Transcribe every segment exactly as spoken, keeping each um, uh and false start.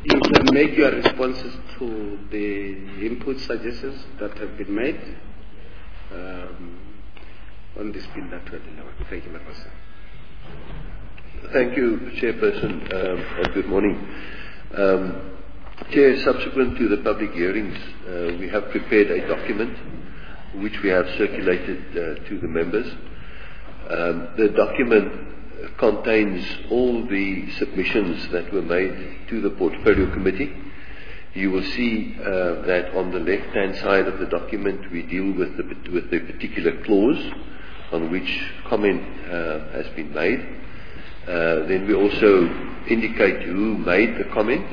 You can make your responses to the input suggestions that have been made um, on this bill that we are dealing with. Thank you, Madam President. Thank you, Chairperson, um, and good morning. Um, Chair, subsequent to the public hearings, uh, we have prepared a document which we have circulated uh, to the members. Um, the document contains all the submissions that were made to the Portfolio Committee. You will see uh, that on the left-hand side of the document we deal with the, with the particular clause on which comment uh, has been made. Uh, then we also indicate who made the comment.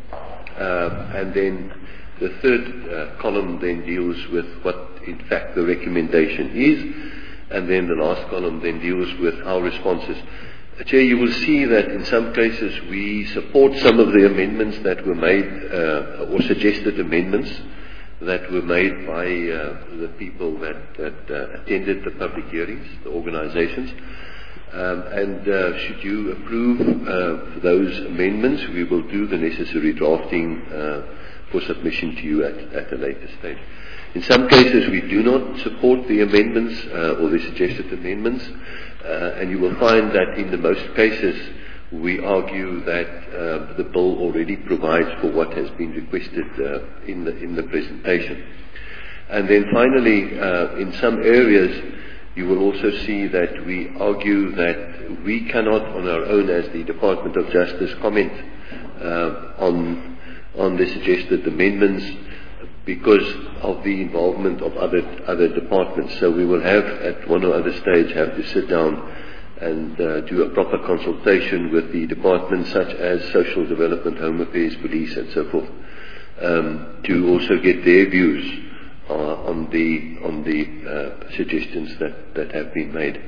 Uh, and then the third uh, column then deals with what in fact the recommendation is. And then the last column then deals with our responses. Chair, you will see that in some cases we support some of the amendments that were made, uh, or suggested amendments that were made by uh, the people that, that uh, attended the public hearings, the organizations. Um, and uh, should you approve uh, those amendments, we will do the necessary drafting uh, for submission to you at, at a later stage. In some cases, we do not support the amendments uh, or the suggested amendments, uh, and you will find that in the most cases we argue that uh, the bill already provides for what has been requested uh, in the in the presentation. And then finally, uh, in some areas, you will also see that we argue that we cannot, on our own, as the Department of Justice, comment uh, on on the suggested amendments, because of the involvement of other other departments. So we will have, at one or other stage, have to sit down and uh, do a proper consultation with the departments such as Social Development, Home Affairs, Police, and so forth, um, to also get their views uh, on the on the uh, suggestions that, that have been made.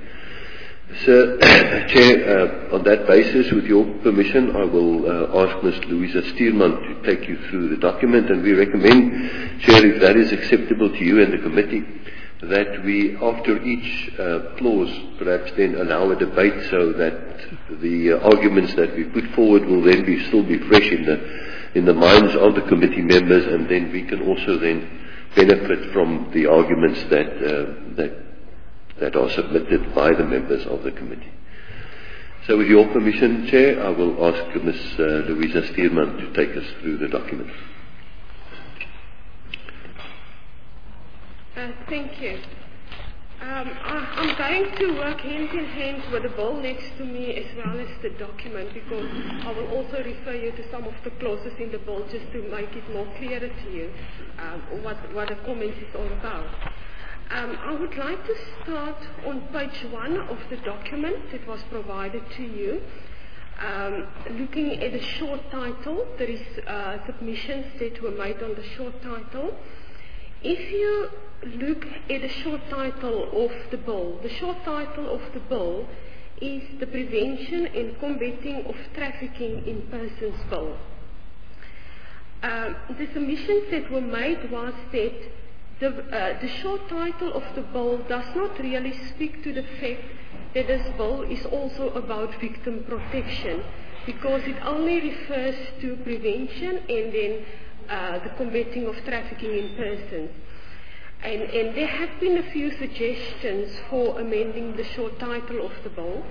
Sir, Chair, uh, on that basis, with your permission, I will uh, ask Miz Louisa Stearman to take you through the document, and we recommend, Chair, if that is acceptable to you and the committee, that we, after each uh, clause, perhaps then allow a debate so that the uh, arguments that we put forward will then be still be fresh in the in the minds of the committee members, and then we can also then benefit from the arguments that uh, that. that are submitted by the members of the committee. So with your permission, Chair, I will ask Miz Uh, Louisa Stearman to take us through the document. Uh, thank you. Um, I, I'm going to work hand in hand with the bill next to me as well as the document, because I will also refer you to some of the clauses in the bill just to make it more clearer to you um, what, what the comment is all about. Um, I would like to start on page one of the document that was provided to you. Um, looking at the short title, there is uh, submissions that were made on the short title. If you look at the short title of the bill, the short title of the bill is the Prevention and Combating of Trafficking in Persons Bill. Um, the submissions that were made was that The, uh, the short title of the bill does not really speak to the fact that this bill is also about victim protection, because it only refers to prevention and then uh, the combating of trafficking in persons. And, and there have been a few suggestions for amending the short title of the bill.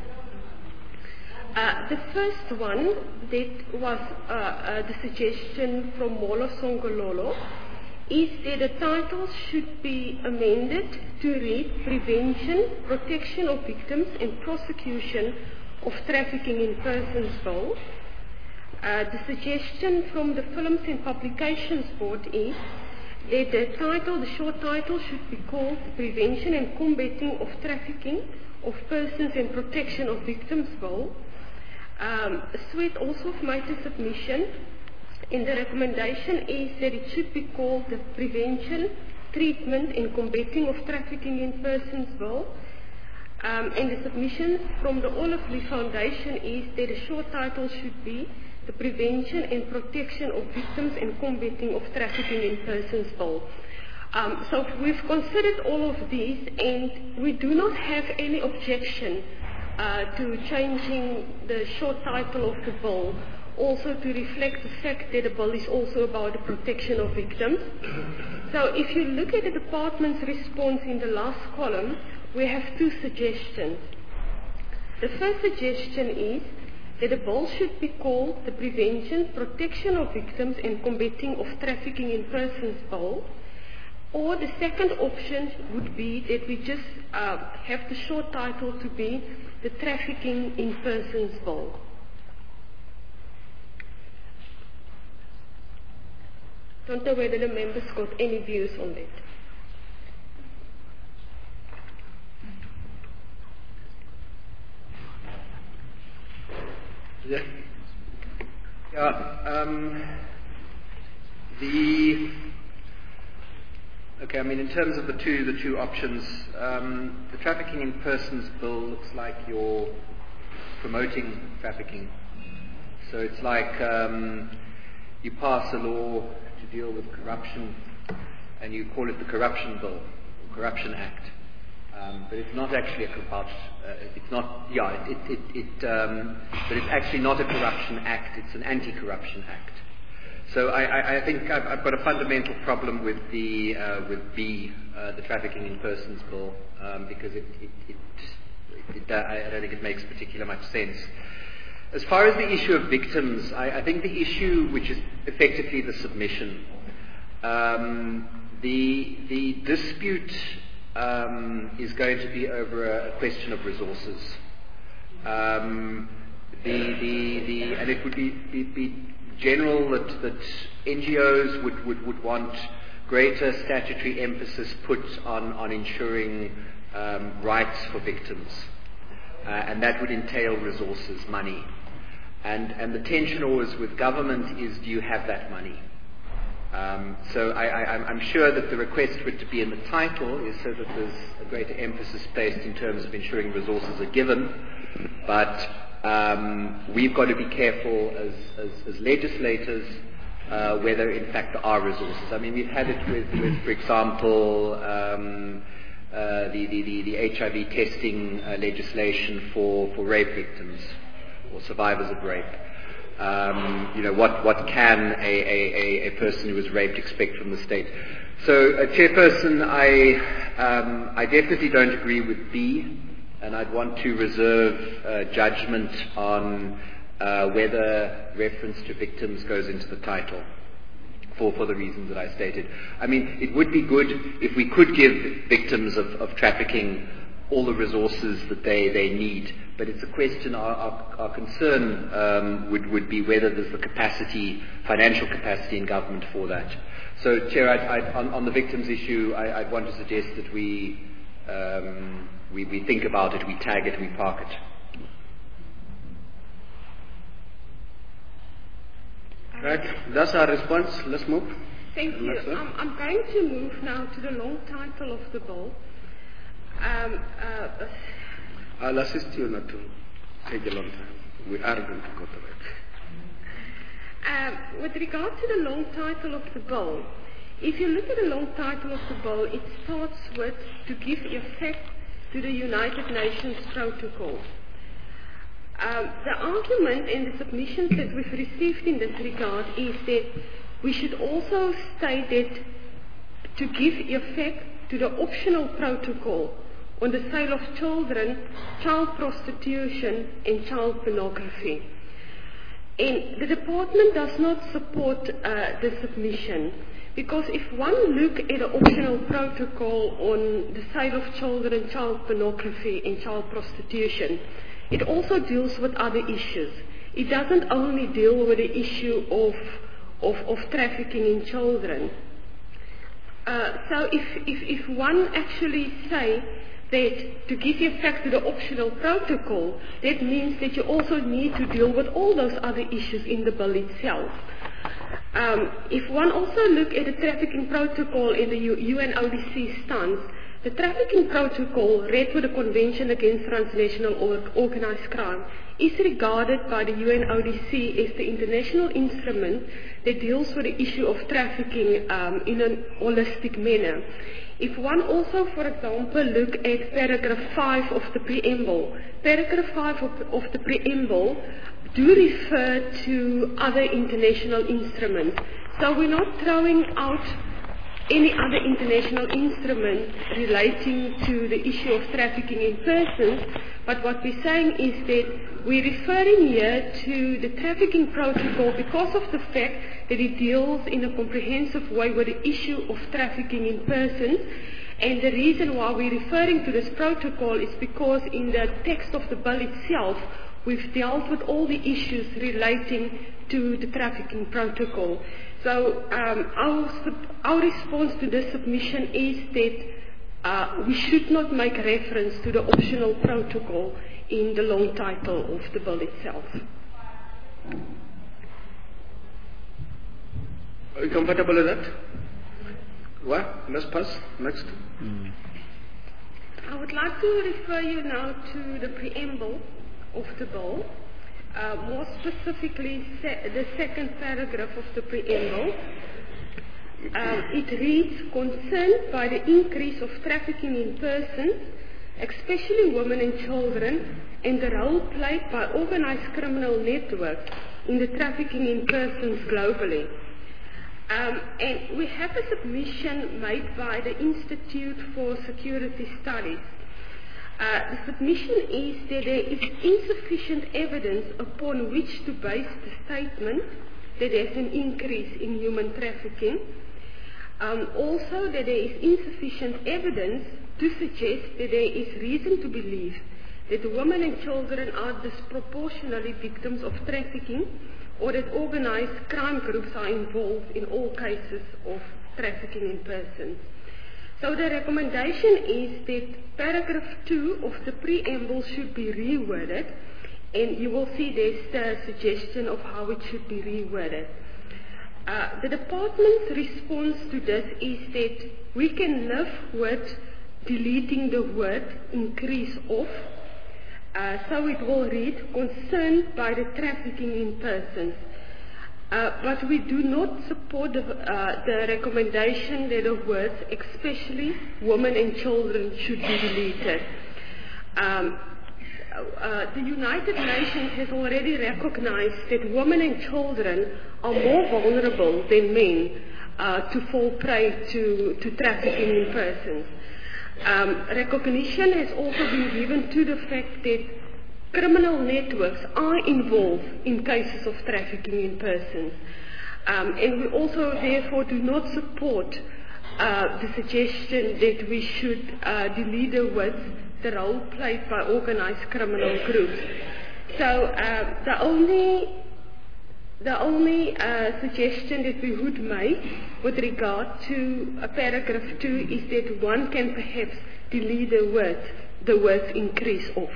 Uh, the first one, that was uh, uh, the suggestion from Molo Songololo, is that the title should be amended to read Prevention, Protection of Victims and Prosecution of Trafficking in Persons Bill. Uh, the suggestion from the Films and Publications Board is that the title, the short title, should be called Prevention and Combating of Trafficking of Persons and Protection of Victims Bill. Um, Sweet also made a submission, and the recommendation is that it should be called the Prevention, Treatment and Combating of Trafficking in Persons Bill. Um, and the submission from the Olive Leaf Foundation is that the short title should be the Prevention and Protection of Victims and Combating of Trafficking in Persons Bill. Um, so we've considered all of these, and we do not have any objection uh, to changing the short title of the bill also to reflect the fact that the bill is also about the protection of victims. So if you look at the department's response in the last column, we have two suggestions. The first suggestion is that the bill should be called the Prevention, Protection of Victims and Combating of Trafficking in Persons Bill. Or the second option would be that we just uh, have the short title to be the Trafficking in Persons Bill. Don't know whether the members got any views on that. Yeah. Yeah. Um, the okay. I mean, in terms of the two the two options, um, the Trafficking in Persons Bill looks like you're promoting trafficking. So it's like um, you pass a law to deal with corruption, and you call it the Corruption Bill, or Corruption Act. Um, but it's not actually a about. Uh, it's not. Yeah. It. It. it, it um, but it's actually not a corruption act. It's an anti-corruption act. So I, I, I think I've, I've got a fundamental problem with the uh, with B, uh, the Trafficking in Persons Bill, um, because it. it, it, it, it uh, I don't think it makes particular much sense. As far as the issue of victims, I, I think the issue, which is effectively the submission, um, the the dispute. Um, is going to be over a, a question of resources. Um, the, the, the, and it would be, be, be general that, that N G Os would, would, would want greater statutory emphasis put on, on ensuring um, rights for victims. Uh, and that would entail resources, money. And, and the tension always with government is, do you have that money? Um, so I, I, I'm sure that the request for it to be in the title is so that there's a greater emphasis placed in terms of ensuring resources are given. But um, we've got to be careful as, as, as legislators uh, whether in fact there are resources. I mean, we've had it with, with for example, um, uh, the, the, the, the H I V testing uh, legislation for, for rape victims or survivors of rape. Um, you know, what, what can a, a, a person who was raped expect from the state? So, uh, Chairperson, I, um, I definitely don't agree with B, and I'd want to reserve uh, judgment on uh, whether reference to victims goes into the title for, for the reasons that I stated. I mean, it would be good if we could give victims of, of trafficking all the resources that they, they need. But it's a question, our, our, our concern um, would, would be whether there's the capacity, financial capacity in government for that. So, Chair, I'd, I'd, on, on the victims issue, I, I'd want to suggest that we, um, we, we think about it, we tag it, we park it. Right, that's our response. Let's move. Thank you. Um, I'm going to move now to the long title of the bill. Um, uh, I'll assist you not to take a long time. We are going to go to it. Um, with regard to the long title of the bill, if you look at the long title of the bill, it starts with to give effect to the United Nations Protocol. Um, the argument and the submissions that we've received in this regard is that we should also state that to give effect to the optional protocol on the sale of children, child prostitution and child pornography. And the department does not support uh, the submission, because if one look at the optional protocol on the sale of children, child pornography and child prostitution, it also deals with other issues. It doesn't only deal with the issue of, of, of trafficking in children. Uh, so if, if, if one actually say that to give effect to the optional protocol, that means that you also need to deal with all those other issues in the bill itself. Um, if one also look at the trafficking protocol in the U N O D C stance, the The Trafficking Protocol, read with the Convention Against Transnational or Organized Crime, is regarded by the U N O D C as the international instrument that deals with the issue of trafficking um, in a holistic manner. If one also, for example, look at paragraph five of the preamble, paragraph five of, of the preamble do refer to other international instruments. So we're not throwing out any other international instrument relating to the issue of trafficking in persons, but what we're saying is that we're referring here to the Trafficking Protocol because of the fact that it deals in a comprehensive way with the issue of trafficking in persons. And the reason why we're referring to this protocol is because in the text of the bill itself, we've dealt with all the issues relating to the Trafficking Protocol. So um, our, our response to this submission is that uh, we should not make reference to the optional protocol in the long title of the bill itself. Are you comfortable with that? What? Let's pass. Next. Mm. I would like to refer you now to the preamble of the bill. Uh, more specifically, se- the second paragraph of the preamble. Um, it reads, concerned by the increase of trafficking in persons, especially women and children, and the role played by organized criminal networks in the trafficking in persons globally. Um, and we have a submission made by the Institute for Security Studies. Uh, the submission is that there is insufficient evidence upon which to base the statement that there is an increase in human trafficking. Um, also, that there is insufficient evidence to suggest that there is reason to believe that women and children are disproportionately victims of trafficking, or that organized crime groups are involved in all cases of trafficking in persons. So the recommendation is that paragraph two of the preamble should be reworded, and you will see there's the suggestion of how it should be reworded. Uh, the department's response to this is that we can live with deleting the word increase of. Uh, so it will read, concerned by the trafficking in persons. Uh, but we do not support the, uh, the recommendation that the words, especially women and children, should be deleted. Um, uh, the United Nations has already recognized that women and children are more vulnerable than men uh, to fall prey to, to trafficking in persons. Um, recognition has also been given to the fact that criminal networks are involved in cases of trafficking in persons. Um, and we also therefore do not support uh, the suggestion that we should uh, delete the words, the role played by organized criminal groups. So uh, the only the only uh, suggestion that we would make with regard to uh, paragraph two is that one can perhaps delete the words, the words increase of.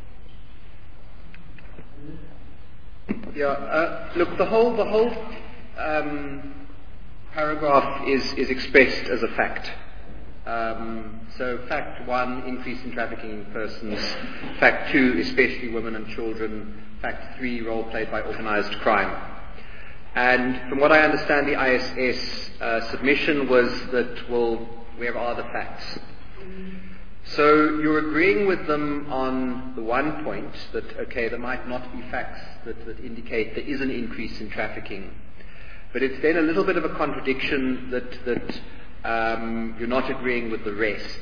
Yeah, uh, look, the whole the whole um, paragraph is, is expressed as a fact. Um, so fact one, increase in trafficking in persons. Fact two, especially women and children. Fact three, role played by organized crime. And from what I understand, the I S S uh, submission was that, well, where are the facts? So you're agreeing with them on the one point that, okay, there might not be facts that, that indicate there is an increase in trafficking. But it's then a little bit of a contradiction that, that um, you're not agreeing with the rest.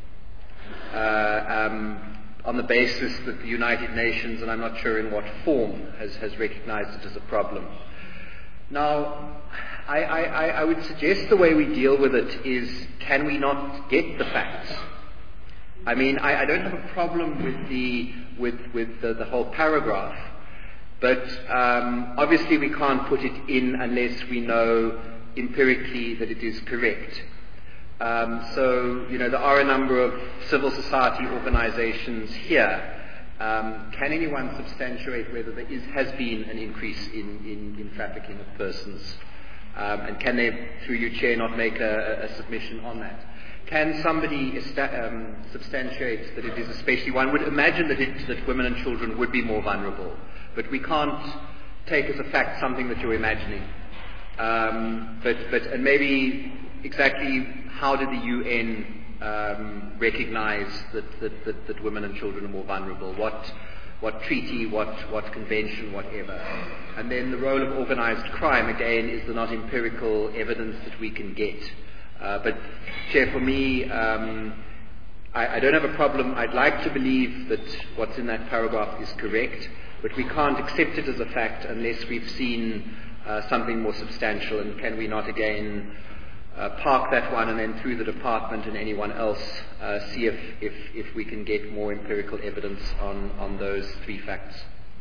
Uh, um, on the basis that the United Nations, and I'm not sure in what form, has, has recognized it as a problem. Now, I, I, I would suggest the way we deal with it is, can we not get the facts? I mean, I, I don't have a problem with the with with the, the whole paragraph, but um, obviously we can't put it in unless we know empirically that it is correct. Um, so, you know, there are a number of civil society organizations here. Um, can anyone substantiate whether there is, has been an increase in, in, in trafficking of persons? Um, and can they, through you, Chair, not make a, a submission on that? can somebody esta- um, substantiate that it is especially, one would imagine that, it, that women and children would be more vulnerable, but we can't take as a fact something that you're imagining. Um, but, but, and maybe exactly how did the U N um, recognize that, that, that, that women and children are more vulnerable? What, what treaty, what, what convention, whatever? And then the role of organized crime, again, is there not empirical evidence that we can get? Uh, but, Chair, for me, um, I, I don't have a problem. I'd like to believe that what's in that paragraph is correct, but we can't accept it as a fact unless we've seen uh, something more substantial. And can we not, again, uh, park that one and then through the department and anyone else uh, see if, if, if we can get more empirical evidence on, on those three facts?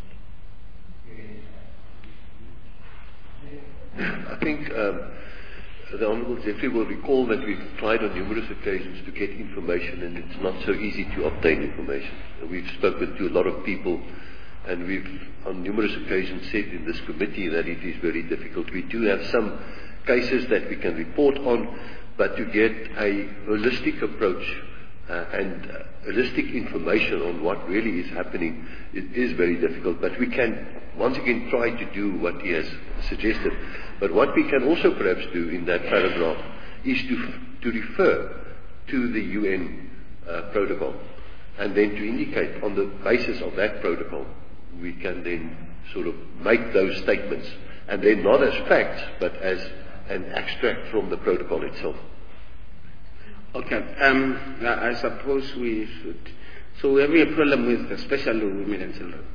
I think um, the Honourable Jeffrey will recall that we've tried on numerous occasions to get information, and it's not so easy to obtain information. We've spoken to a lot of people, and we've on numerous occasions said in this committee that it is very difficult. We do have some cases that we can report on, but to get a holistic approach uh, and uh, holistic information on what really is happening, it is very difficult. But we can once again try to do what he has suggested. But what we can also perhaps do in that paragraph is to, to refer to the U N uh, protocol, and then to indicate on the basis of that protocol we can then sort of make those statements, and then not as facts but as an extract from the protocol itself. Okay, um, I suppose we should. So we have a problem with especially women and children.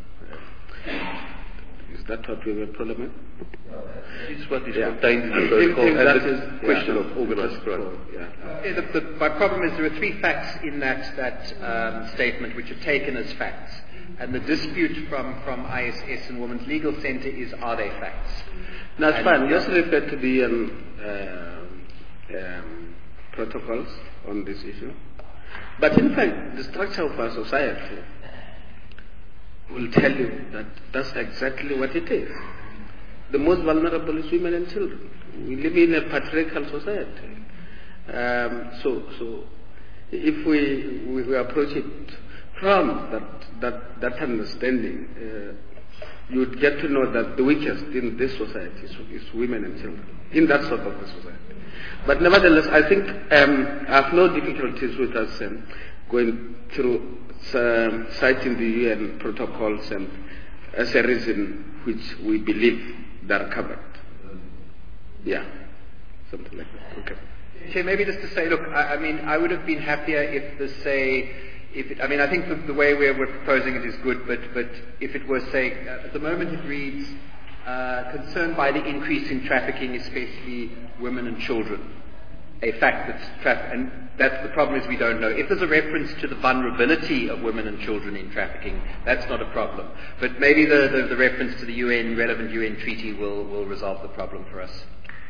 Is that what we have a problem with? This is what is Yeah. contained in the protocol, and that the is, question yeah, of organised crime. Yeah. Yeah, the, the, my problem is there are three facts in that, that um, statement which are taken as facts. And the dispute from, from I S S and Women's Legal Centre is, are they facts? That's and, fine. yeah. Just refer to the um, uh, um, protocols on this issue. But in fact, the structure of our society will tell you that that's exactly what it is. The most vulnerable is women and children. We live in a patriarchal society. Um, so, so if we, we, we approach it from that, that, that understanding, uh, you would get to know that the weakest in this society is, is women and children, in that sort of a society. But nevertheless, I think um, I have no difficulties with us um, going through um, citing the U N protocols and as a reason which we believe they are covered. Yeah, something like that. Okay. Chair, maybe just to say, look, I, I mean, I would have been happier if the say, if it, I mean, I think the, the way we're, we're proposing it is good, but, but if it was, say, uh, at the moment it reads, uh, concerned by the increase in trafficking, especially women and children. A fact that's traffic, and that's the problem is we don't know. If there's a reference to the vulnerability of women and children in trafficking, that's not a problem. But maybe the, the, the reference to the U N, relevant U N treaty will, will resolve the problem for us.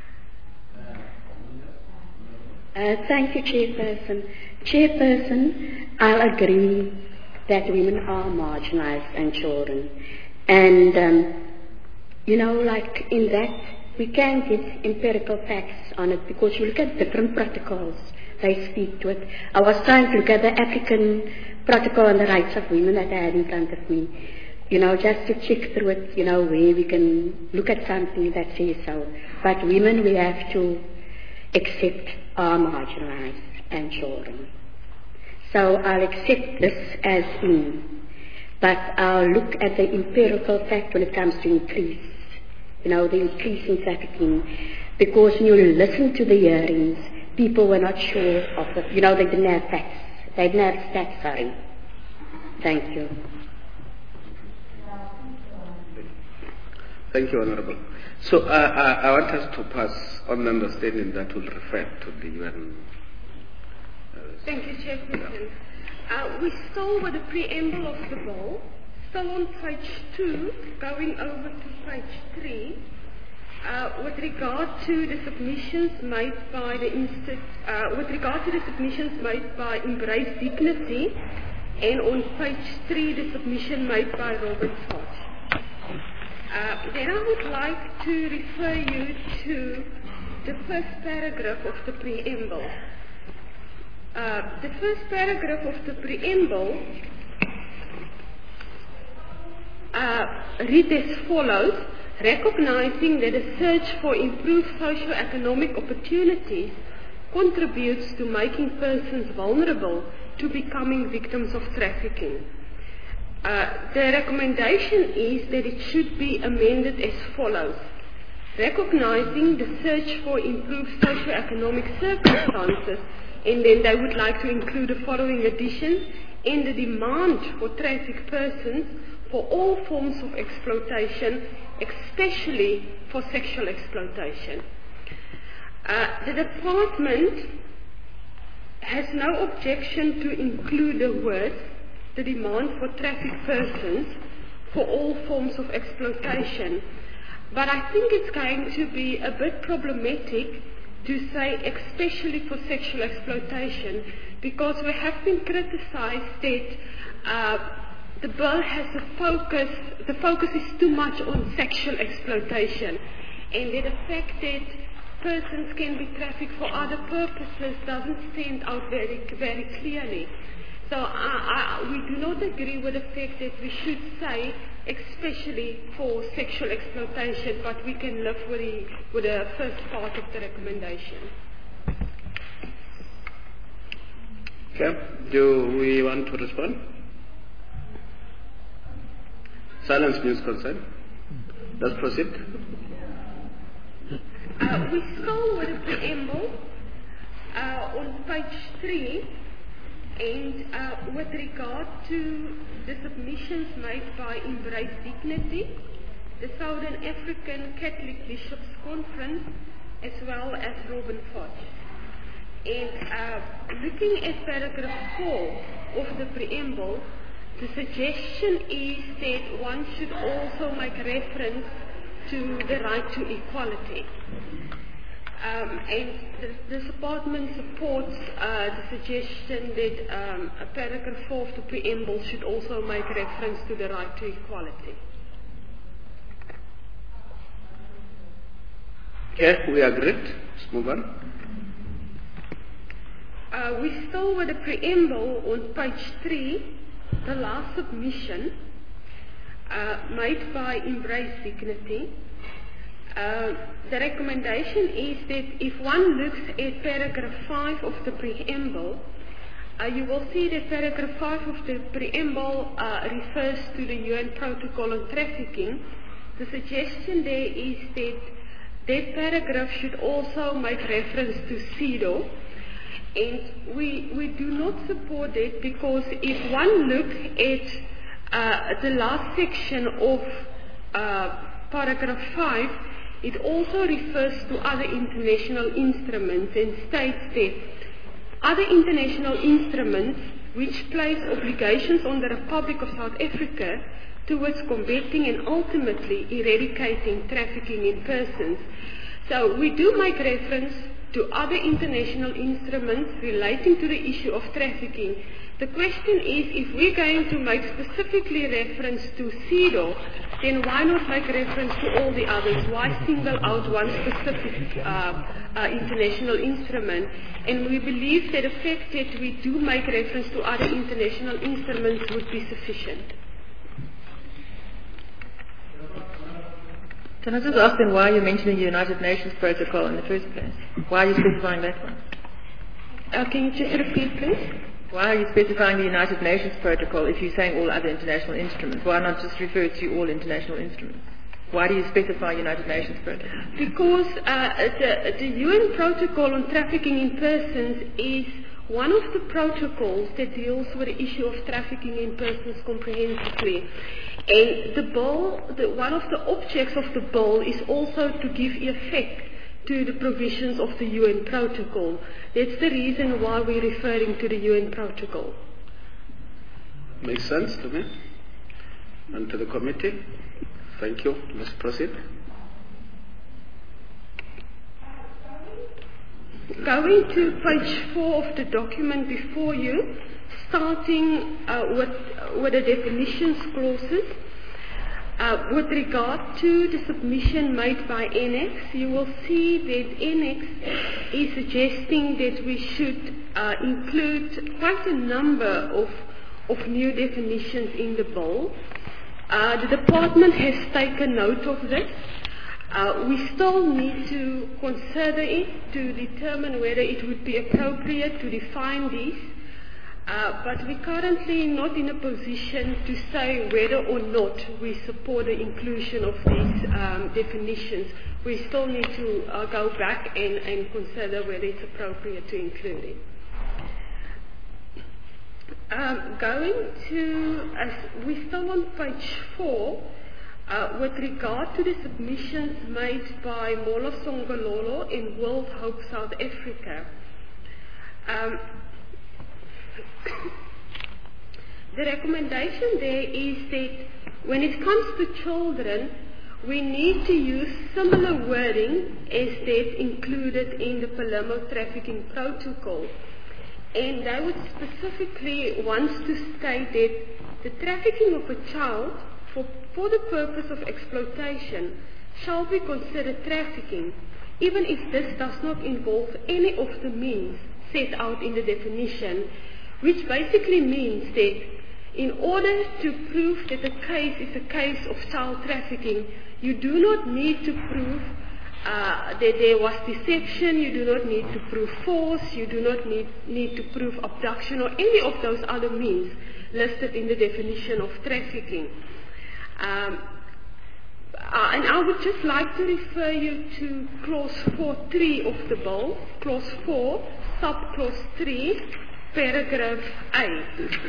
Uh, thank you, Chairperson. Chairperson, I'll agree that women are marginalised and children. And, um, you know, like in that, we can get empirical facts on it because you look at different protocols, they speak to it. I was trying to look at the African protocol on the rights of women that I had in front of me, you know, just to check through it, you know, where we can look at something that says so. But women, we have to accept are marginalised and children. So I'll accept this as in, but I'll look at the empirical fact when it comes to increase. You know, the increase in trafficking, because when you listen to the hearings, people were not sure of the, you know, they didn't have facts. They didn't have stats, sorry. Thank you. Thank you, Honourable. So uh, I, I want us to pass on the understanding that will refer to the U N. Uh, Thank you, Chairperson. Uh, we still with the preamble of the bill. Still on page two, going over to page three, uh, with regard to the submissions made by the Institute, uh, with regard to the submissions made by Embrace Dignity, and on page three, the submission made by Robert Hodge. Uh, then I would like to refer you to the first paragraph of the preamble. Uh, the first paragraph of the preamble uh, reads as follows: recognizing that a search for improved socio-economic opportunities contributes to making persons vulnerable to becoming victims of trafficking. Uh, the recommendation is that it should be amended as follows: recognizing the search for improved socio-economic circumstances, and then they would like to include the following additions: and the demand for trafficked persons for all forms of exploitation, especially for sexual exploitation. Uh, the department has no objection to include the words the demand for trafficked persons for all forms of exploitation. But I think it's going to be a bit problematic to say especially for sexual exploitation, because we have been criticized that uh, the bill has a focus, the focus is too much on sexual exploitation, and that the fact that persons can be trafficked for other purposes doesn't stand out very, very clearly. So uh, uh, we do not agree with the fact that we should say especially for sexual exploitation, but we can live with the, with the first part of the recommendation. Okay, do we want to respond? Silence means consent. Let's proceed. Uh, we start with the preamble uh, on page three, and uh, with regard to the submissions made by Embrace Dignity, the Southern African Catholic Bishops' Conference, as well as Robin Foch. And uh, looking at paragraph four of the preamble, the suggestion is that one should also make reference to the right to equality. Um, and the, the department supports uh, the suggestion that um, a paragraph four of the preamble should also make reference to the right to equality. Okay, we agreed. Let's move on. Uh, we still with the preamble on page three, the last submission uh, made by Embrace Dignity. Uh, the recommendation is that if one looks at paragraph five of the preamble, uh, you will see that paragraph five of the preamble uh, refers to the U N Protocol on Trafficking. The suggestion there is that that paragraph should also make reference to CEDAW. And we, we do not support it because if one looks at uh, the last section of uh, paragraph five, it also refers to other international instruments and states that other international instruments which place obligations on the Republic of South Africa towards combating and ultimately eradicating trafficking in persons. So we do make reference to other international instruments relating to the issue of trafficking. The question is, if we're going to make specifically reference to CEDAW, then why not make reference to all the others? Why single out one specific uh, uh, international instrument? And we believe that the fact that we do make reference to other international instruments would be sufficient. Can I just ask then why you're mentioning the United Nations Protocol in the first place? Why are you specifying that one? Uh, can you just repeat, please? Why are you specifying the United Nations Protocol if you're saying all other international instruments? Why not just refer to all international instruments? Why do you specify United Nations Protocol? Because uh, the, the U N Protocol on Trafficking in Persons is one of the protocols that deals with the issue of trafficking in persons comprehensively. And the bill, the, one of the objects of the bill is also to give effect to the provisions of the U N Protocol. That's the reason why we're referring to the U N Protocol. Makes sense to me. And to the committee. Thank you. Let's proceed. Going to page four of the document before you, starting uh, with, uh, with the definitions clauses. Uh, with regard to the submission made by N X, you will see that N X is suggesting that we should uh, include quite a number of, of new definitions in the bill. Uh, the department has taken note of this. Uh, we still need to consider it to determine whether it would be appropriate to define these. Uh, but we're currently not in a position to say whether or not we support the inclusion of these um, definitions. We still need to uh, go back and, and consider whether it's appropriate to include it. Um, going to, as we're still on page four, uh, with regard to the submissions made by Molo Songololo in World Hope South Africa. Um, The recommendation there is that when it comes to children, we need to use similar wording as that included in the Palermo Trafficking Protocol. And they would specifically want to state that the trafficking of a child for, for the purpose of exploitation shall be considered trafficking, even if this does not involve any of the means set out in the definition, which basically means that in order to prove that a case is a case of child trafficking, you do not need to prove uh, that there was deception, you do not need to prove force, you do not need, need to prove abduction or any of those other means listed in the definition of trafficking. Um, uh, and I would just like to refer you to clause four point three of the bill, clause four, sub-clause three, paragraph A.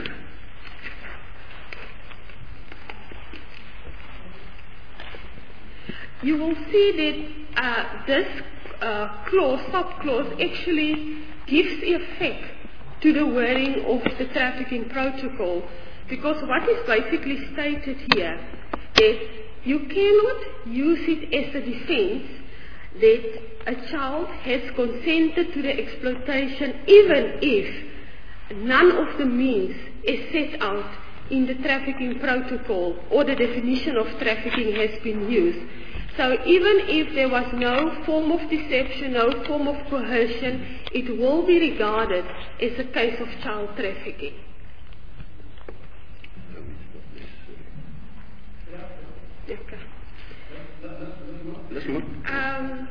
You will see that uh, this uh, clause, sub-clause, actually gives effect to the wording of the trafficking protocol, because what is basically stated here, that you cannot use it as a defense that a child has consented to the exploitation even if none of the means is set out in the trafficking protocol or the definition of trafficking has been used. So even if there was no form of deception, no form of coercion, it will be regarded as a case of child trafficking. Okay. Um,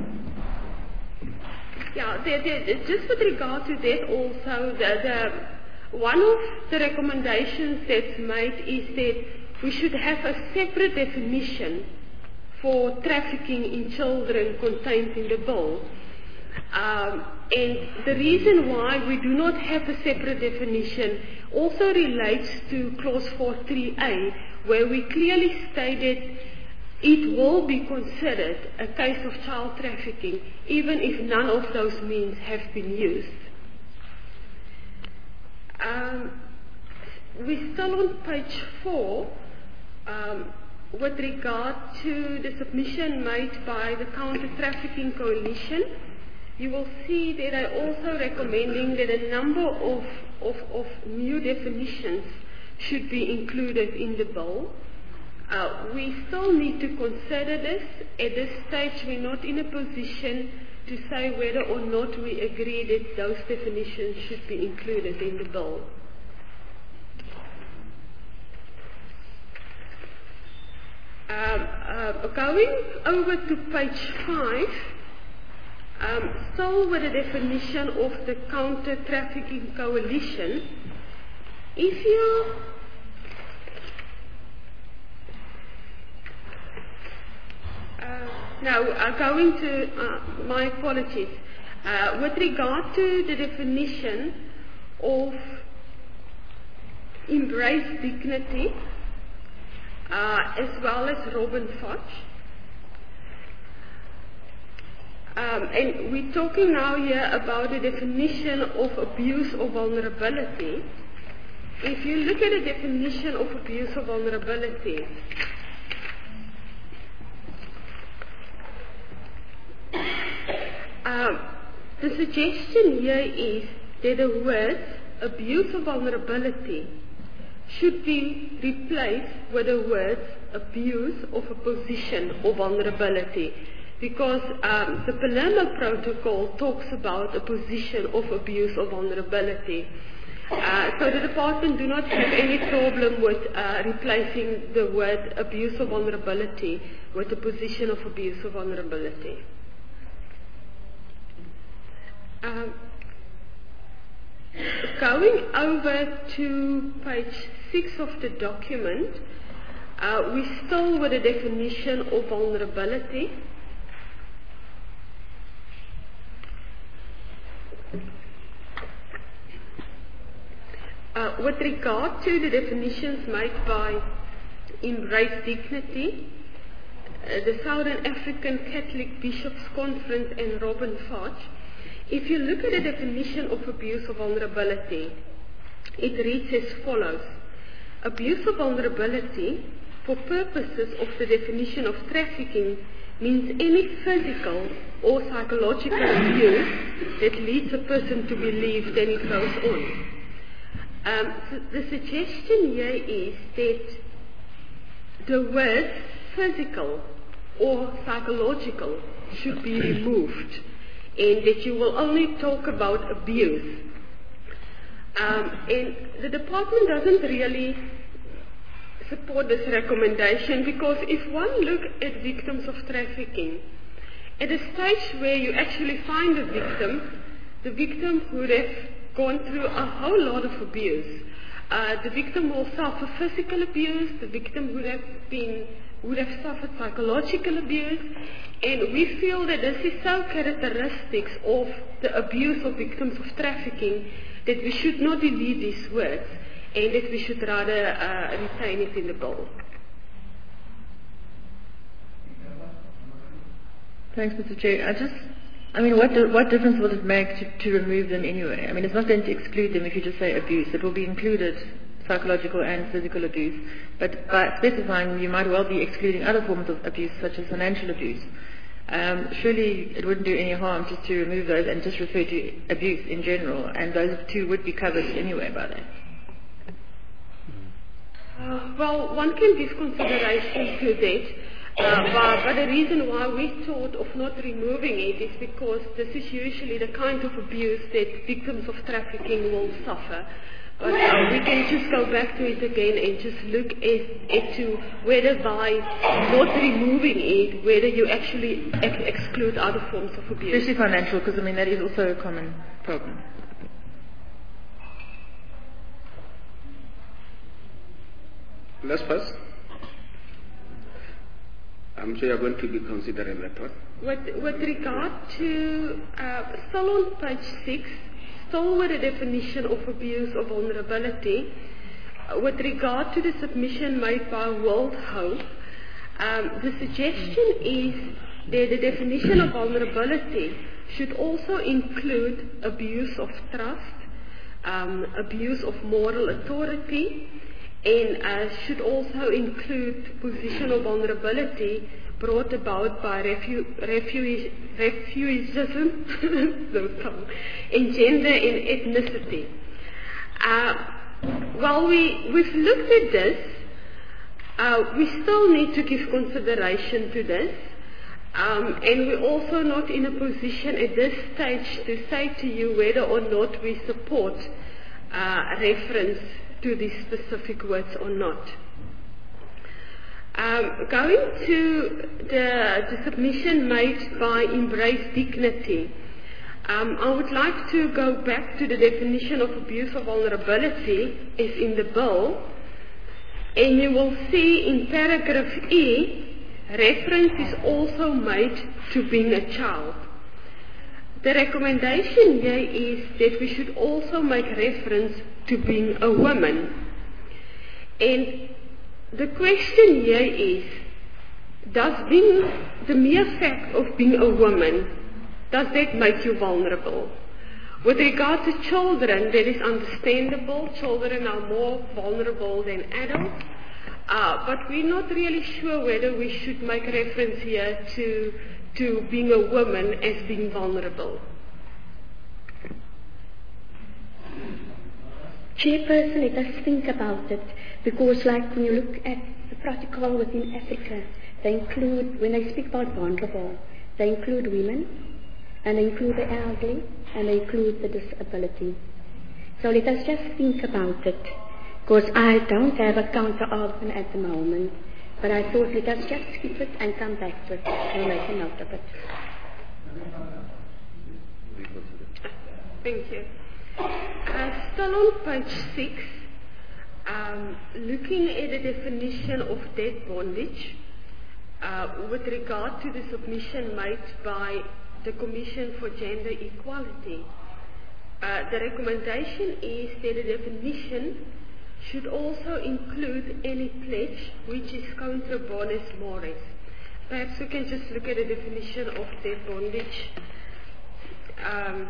yeah, the, the, just with regard to that also, the, the, one of the recommendations that's made is that we should have a separate definition for trafficking in children contained in the bill. Um, and the reason why we do not have a separate definition also relates to clause four point three A, where we clearly stated it will be considered a case of child trafficking even if none of those means have been used. Um, we're still on page four. Um, with regard to the submission made by the Counter-Trafficking Coalition, you will see that they're also recommending that a number of, of, of new definitions should be included in the bill. Uh, we still need to consider this. At this stage, we're not in a position to say whether or not we agree that those definitions should be included in the bill. Um, uh, going over to page five, um, still with the definition of the Counter-Trafficking Coalition, if you uh, now uh, going to uh, my apologies, uh, with regard to the definition of embrace dignity, Uh, as well as Robin Fudge. Um, and we're talking now here about the definition of abuse or vulnerability. If you look at the definition of abuse or vulnerability, um, the suggestion here is that the words abuse or vulnerability should be replaced with the words abuse of a position or vulnerability, because um, the Palermo Protocol talks about a position of abuse or vulnerability. Uh, so the department do not have any problem with uh, replacing the word abuse or vulnerability with a position of abuse or vulnerability. Um, going over to page six of the document, uh, we still with the definition of vulnerability. Uh, with regard to the definitions made by Embrace Dignity, uh, the Southern African Catholic Bishops' Conference and Robin Fudge, if you look at the definition of abuse or vulnerability, it reads as follows. Abuse or vulnerability, for purposes of the definition of trafficking, means any physical or psychological abuse that leads a person to believe, then it goes on. Um, so the suggestion here is that the words physical or psychological should be removed, and that you will only talk about abuse. Um, and the department doesn't really support this recommendation, because if one look at victims of trafficking, at a stage where you actually find a victim, the victim would have gone through a whole lot of abuse. Uh, the victim will suffer physical abuse, the victim would have been would have suffered psychological abuse, and we feel that this is so characteristics of the abuse of victims of trafficking that we should not delete these words, and that we should rather uh, retain it in the bill. Thanks, Mister Chair. I just, I mean, what do, what difference will it make to, to remove them anyway? I mean, it's not going to exclude them if you just say abuse. It will be included, psychological and physical abuse. But by specifying, you might well be excluding other forms of abuse, such as financial abuse. Um, surely it wouldn't do any harm just to remove those and just refer to abuse in general, and those two would be covered anyway by that. Uh, well, one can give consideration to that. Uh, but, but the reason why we thought of not removing it is because this is usually the kind of abuse that victims of trafficking will suffer. But uh, we can just go back to it again and just look at, at to whether by not removing it, whether you actually ex- exclude other forms of abuse. Especially financial, because I mean that is also a common problem. Let's first. I'm sure you're going to be considering that one. With, with regard to, uh, still on page six, still with the definition of abuse or vulnerability, uh, with regard to the submission made by World Hope, um, the suggestion is that the definition of vulnerability should also include abuse of trust, um, abuse of moral authority, and uh, should also include positional vulnerability brought about by refu- refu- refugeeism, and gender and ethnicity. Uh, while we, we've looked at this, uh, we still need to give consideration to this, um, and we're also not in a position at this stage to say to you whether or not we support uh, reference to these specific words or not. Um, going to the, the submission made by Embrace Dignity, um, I would like to go back to the definition of abuse or vulnerability as in the bill, and you will see in paragraph E, reference is also made to being a child. The recommendation here is that we should also make reference to being a woman. And the question here is, does being the mere fact of being a woman, does that make you vulnerable? With regard to children, that is understandable. Children are more vulnerable than adults. Uh, but we're not really sure whether we should make reference here to, to being a woman as being vulnerable. Chairperson, let us think about it, because like when you look at the protocol within Africa, they include, when they speak about vulnerable, they include women, and they include the elderly, and they include the disability. So let us just think about it, because I don't have a counter-argument at the moment, but I thought let us just skip it and come back to it. We'll make a note of it. Thank you. Uh, still on page six, um, looking at the definition of debt bondage, uh, with regard to the submission made by the Commission for Gender Equality, uh, the recommendation is that the definition should also include any pledge which is contra bonis mores. Perhaps we can just look at the definition of debt bondage. Um,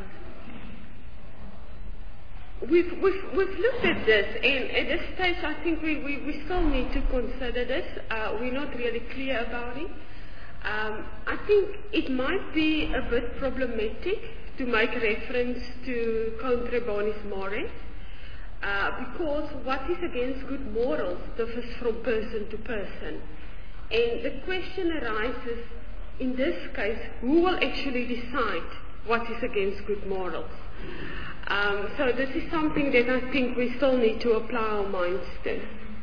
We've, we've, we've looked at this, and at this stage I think we, we, we still need to consider this. Uh, we're not really clear about it. Um, I think it might be a bit problematic to make reference to contra bonis mores, uh, because what is against good morals differs from person to person. And the question arises, in this case, who will actually decide what is against good morals? Um, so this is something that I think we still need to apply our minds to.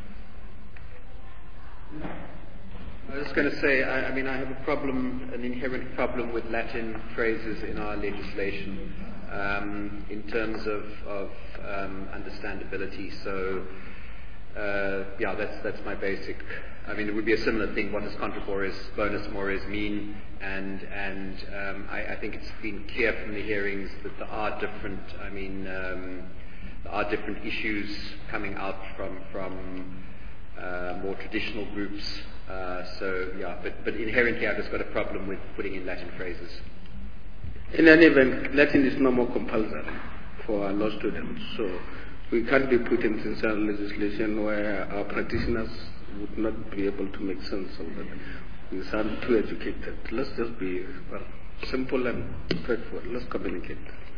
I was just going to say, I, I mean, I have a problem, an inherent problem with Latin phrases in our legislation um, in terms of, of um, understandability. So, uh, yeah, that's that's my basic. I mean, it would be a similar thing. What does contra bonis, bonus mores mean? And and um, I, I think it's been clear from the hearings that there are different. I mean, um, there are different issues coming out from from uh, more traditional groups. Uh, so yeah, but but inherently, I've just got a problem with putting in Latin phrases. In any event, Latin is no more compulsory for our law students, so we can't be put in sincere legislation where our practitioners would not be able to make sense of it. We sound too educated. Let's just be well, simple and straightforward. Let's communicate.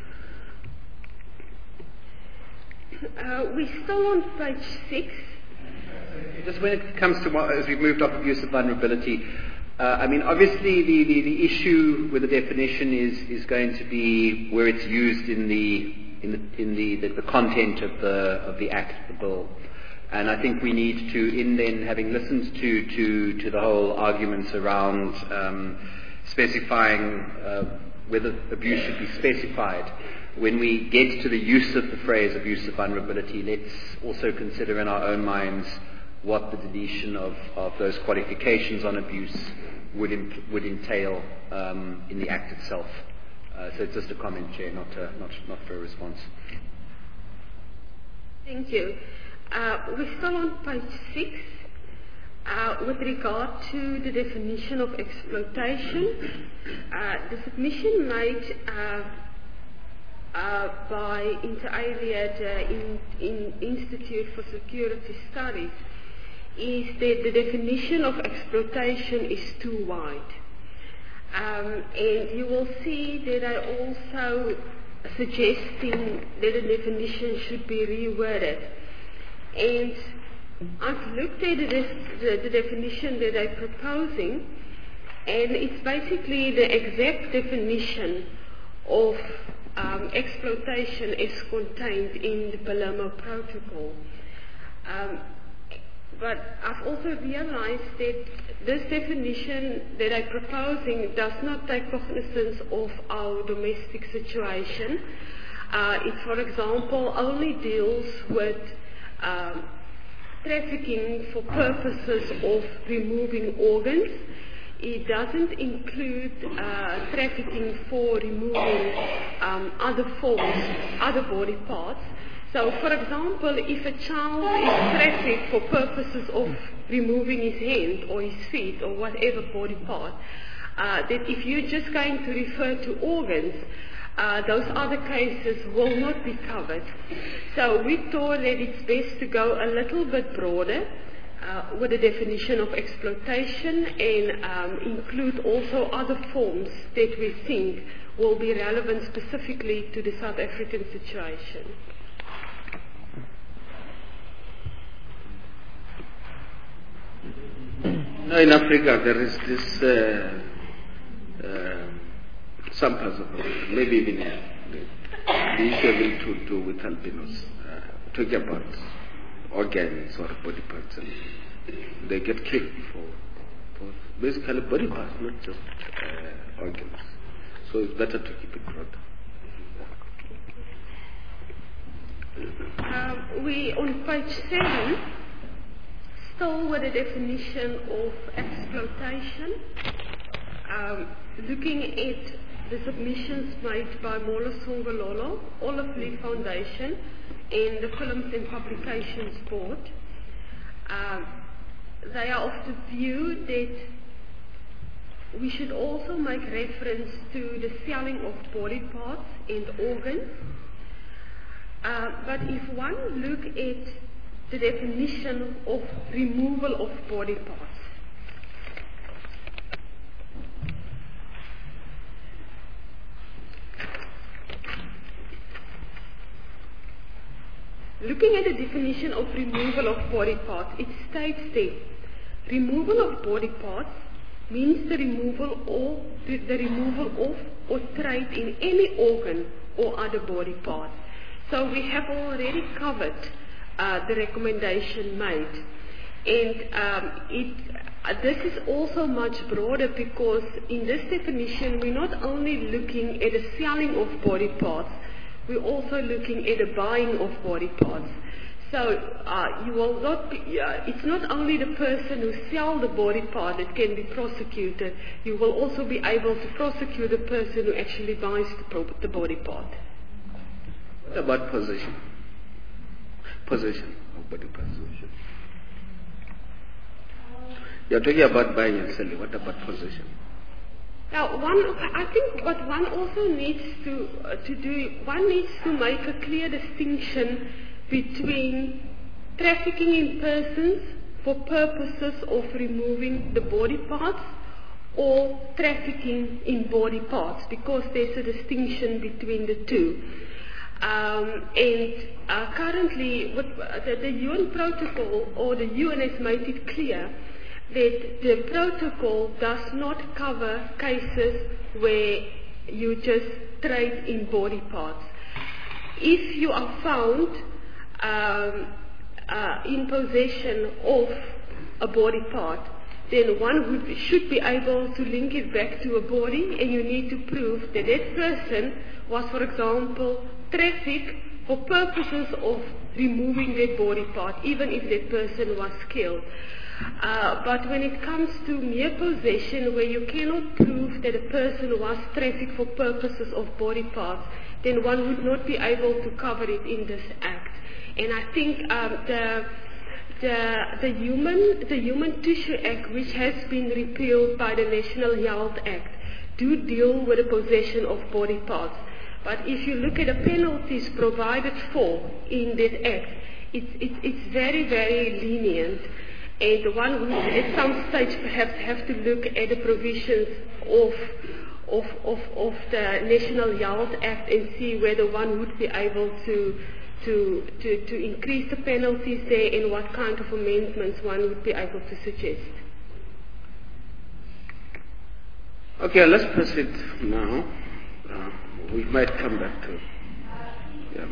Uh, we're still on page six. Just when it comes to what, as we've moved off abuse of vulnerability, uh, I mean, obviously the, the, the issue with the definition is, is going to be where it's used in the in the in the, the, the content of the of the act, the bill. And I think we need to, in then having listened to, to, to the whole arguments around um, specifying uh, whether abuse should be specified, when we get to the use of the phrase abuse of vulnerability, let's also consider in our own minds what the deletion of, of those qualifications on abuse would, imp- would entail um, in the act itself. Uh, so it's just a comment, Chair, not, a, not, not for a response. Thank you. Uh, we're still on page six. Uh, with regard to the definition of exploitation, uh, the submission made uh, uh, by Inter Alia, the in, in Institute for Security Studies, is that the definition of exploitation is too wide. Um, and you will see that I also suggesting that the definition should be reworded. And I've looked at this, the, the definition that they're proposing, and it's basically the exact definition of um, exploitation as contained in the Palermo Protocol. Um, but I've also realized that this definition that I'm proposing does not take cognizance of our domestic situation. Uh, it, for example, only deals with Um, trafficking for purposes of removing organs. It doesn't include uh, trafficking for removing um, other forms, other body parts. So, for example, if a child is trafficked for purposes of removing his hand or his feet or whatever body part, uh, that if you're just going to refer to organs, Uh, those other cases will not be covered. So we thought that it's best to go a little bit broader uh, with the definition of exploitation and um, include also other forms that we think will be relevant specifically to the South African situation. No, in Africa there is this uh, uh, some parts of Africa, maybe even here, the, the issue having to do with albinos, uh, talking about organs or body parts, and they get killed for, for basically body parts, not just uh, organs. So it's better to keep it broad. Um, we, on page seven, still with the definition of exploitation, um, looking at the submissions made by Mola Songololo, Olive Lee Foundation, and the Films and Publications Board. Um, they are of the view that we should also make reference to the selling of body parts and organs. Uh, but if one look at the definition of removal of body parts, looking at the definition of removal of body parts, it states that removal of body parts means the removal or the, the removal of or trade in any organ or other body part. So we have already covered uh, the recommendation made, and um, it, uh, this is also much broader because in this definition we're not only looking at the selling of body parts, we're also looking at the buying of body parts. So uh, you will not be, uh, it's not only the person who sells the body part that can be prosecuted, you will also be able to prosecute the person who actually buys the, pro- the body part. What about possession? Possession of body parts. You're talking about buying and selling. What about possession? Now, one, I think what one also needs to uh, to do, one needs to make a clear distinction between trafficking in persons for purposes of removing the body parts or trafficking in body parts, because there's a distinction between the two. Um, and uh, currently, with, uh, the, the U N protocol, or the U N has made it clear that the protocol does not cover cases where you just trade in body parts. If you are found um, uh, in possession of a body part, then one would, should be able to link it back to a body, and you need to prove that that person was, for example, trafficked for purposes of removing that body part, even if that person was killed. Uh, but when it comes to mere possession, where you cannot prove that a person was trafficked for purposes of body parts, then one would not be able to cover it in this act. And I think um, the, the, the, human, the Human Tissue Act, which has been repealed by the National Health Act, do deal with the possession of body parts. But if you look at the penalties provided for in that act, it's, it's, it's very, very lenient. And one would at some stage perhaps have to look at the provisions of, of, of, of the National Health Act and see whether one would be able to, to, to, to increase the penalties there, and what kind of amendments one would be able to suggest. Okay, let's proceed now. Uh, we might come back to yeah.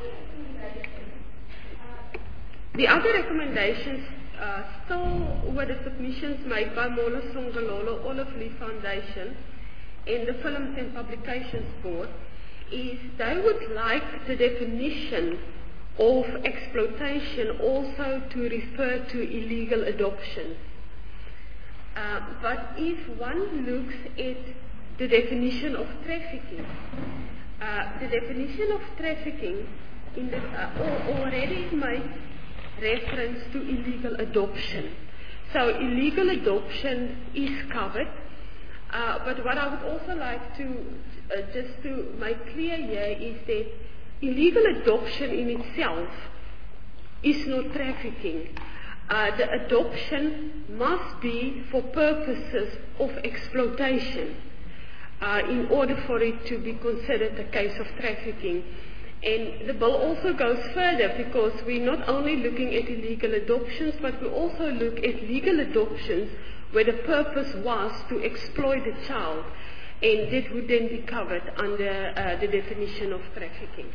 The other recommendations, uh, still were the submissions made by Mola Songololo, Olive Lee Foundation, and the Films and Publications Board, is they would like the definition of exploitation also to refer to illegal adoption. Uh, but if one looks at the definition of trafficking, uh, the definition of trafficking in the, uh, already makes reference to illegal adoption. So illegal adoption is covered, uh, but what I would also like to uh, just to make clear here is that illegal adoption in itself is not trafficking. Uh, the adoption must be for purposes of exploitation uh, in order for it to be considered a case of trafficking. And the bill also goes further, because we're not only looking at illegal adoptions, but we also look at legal adoptions where the purpose was to exploit the child, and that would then be covered under uh, the definition of trafficking.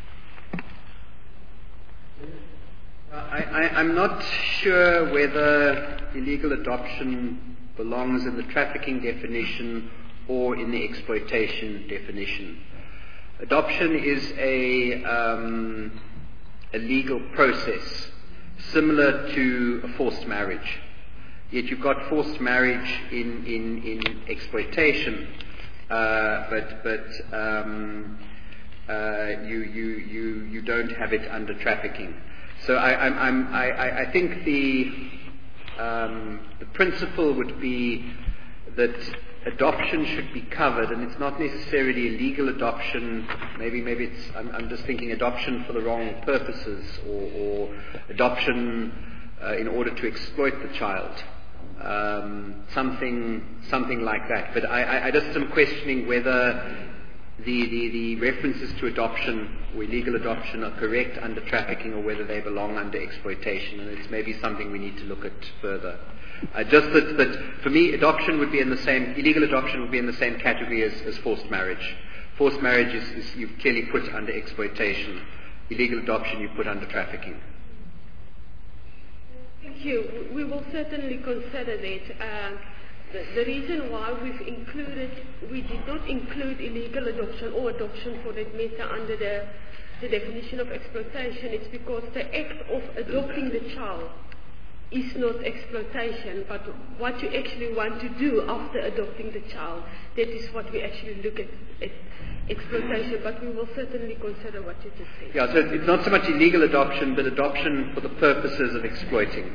I, I, I'm not sure whether illegal adoption belongs in the trafficking definition or in the exploitation definition. Adoption is a, um, a legal process similar to a forced marriage. Yet you've got forced marriage in, in, in exploitation, uh, but, but um, uh, you, you, you, you don't have it under trafficking. So I, I'm, I'm, I, I think the, um, the principle would be that adoption should be covered, and it's not necessarily a legal adoption. Maybe, maybe it's. I'm, I'm just thinking adoption for the wrong purposes, or, or adoption uh, in order to exploit the child. Um, something, something like that. But I, I, I just am questioning whether the, the, the references to adoption or illegal adoption are correct under trafficking, or whether they belong under exploitation, and it's maybe something we need to look at further. Uh, just that, that for me, adoption would be in the same, illegal adoption would be in the same category as, as forced marriage. Forced marriage is, is you've clearly put under exploitation. Illegal adoption you put under trafficking. Thank you. We will certainly consider that. Uh, the, the reason why we've included, we did not include illegal adoption or adoption for that matter under the, the definition of exploitation, it's because the act of adopting the child is not exploitation, but what you actually want to do after adopting the child, that is what we actually look at, at exploitation, but we will certainly consider what you just said. Yeah, so it's not so much illegal adoption, but adoption for the purposes of exploiting.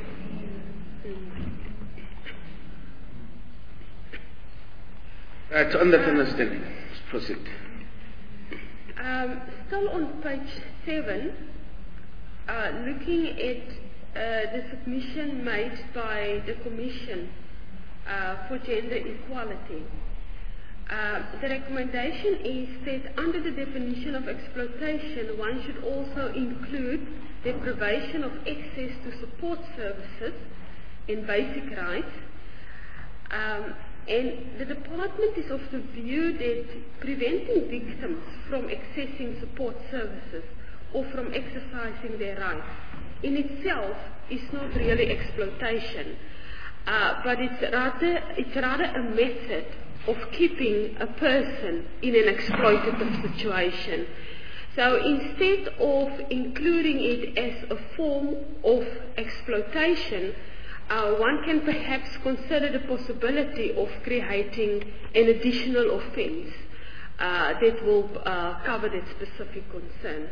Right, on that understanding, let's proceed. Um, still on page seven, uh, looking at uh, the submission made by the Commission uh, for Gender Equality. Uh, the recommendation is that under the definition of exploitation, one should also include deprivation of access to support services and basic rights. Um, and the department is of the view that preventing victims from accessing support services or from exercising their rights in itself is not really exploitation, uh, but it's rather, it's rather a method of keeping a person in an exploitative situation. So instead of including it as a form of exploitation, uh, one can perhaps consider the possibility of creating an additional offence uh, that will uh, cover that specific concern.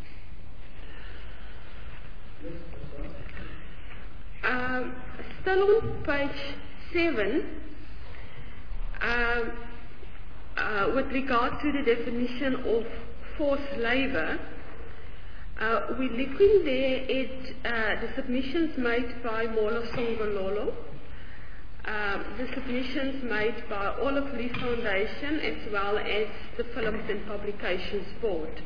Um, still on page seven, um, uh, with regard to the definition of forced labour, uh, we're looking there at uh, the submissions made by Molo Songololo, um, the submissions made by Olive Lee Foundation, as well as the Films and Publications Board.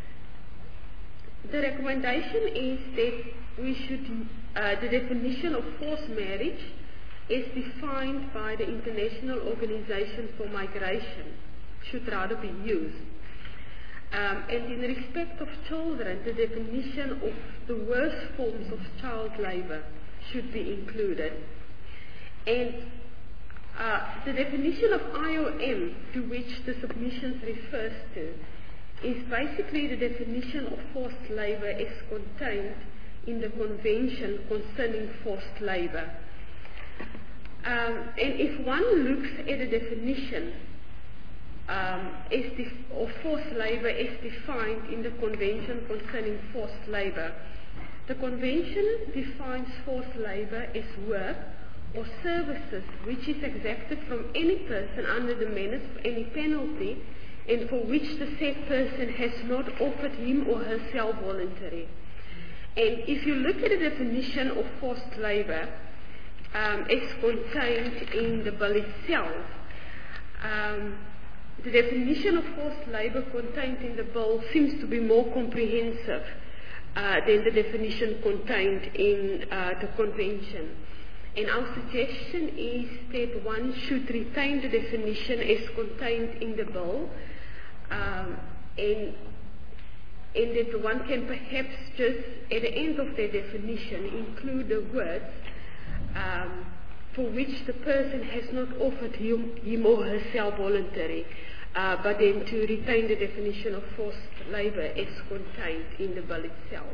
The recommendation is that we should, uh, the definition of forced marriage is defined by the International Organization for Migration should rather be used. Um, and in respect of children, the definition of the worst forms of child labour should be included. And uh, the definition of I O M to which the submissions refers to is basically the definition of forced labour as contained in the Convention concerning forced labour. Um, and if one looks at the definition um, as def- of forced labour as defined in the Convention concerning forced labour, the Convention defines forced labour as work or services which is exacted from any person under the menace of any penalty and for which the said person has not offered him or herself voluntary. And if you look at the definition of forced labour, Um, as contained in the bill itself, um, the definition of forced labour contained in the bill seems to be more comprehensive uh, than the definition contained in uh, the convention. And our suggestion is that one should retain the definition as contained in the bill, um, and, and that one can perhaps just, at the end of their definition, include the words um, for which the person has not offered him, him or herself voluntary, uh, but then to retain the definition of forced labour as contained in the bill itself.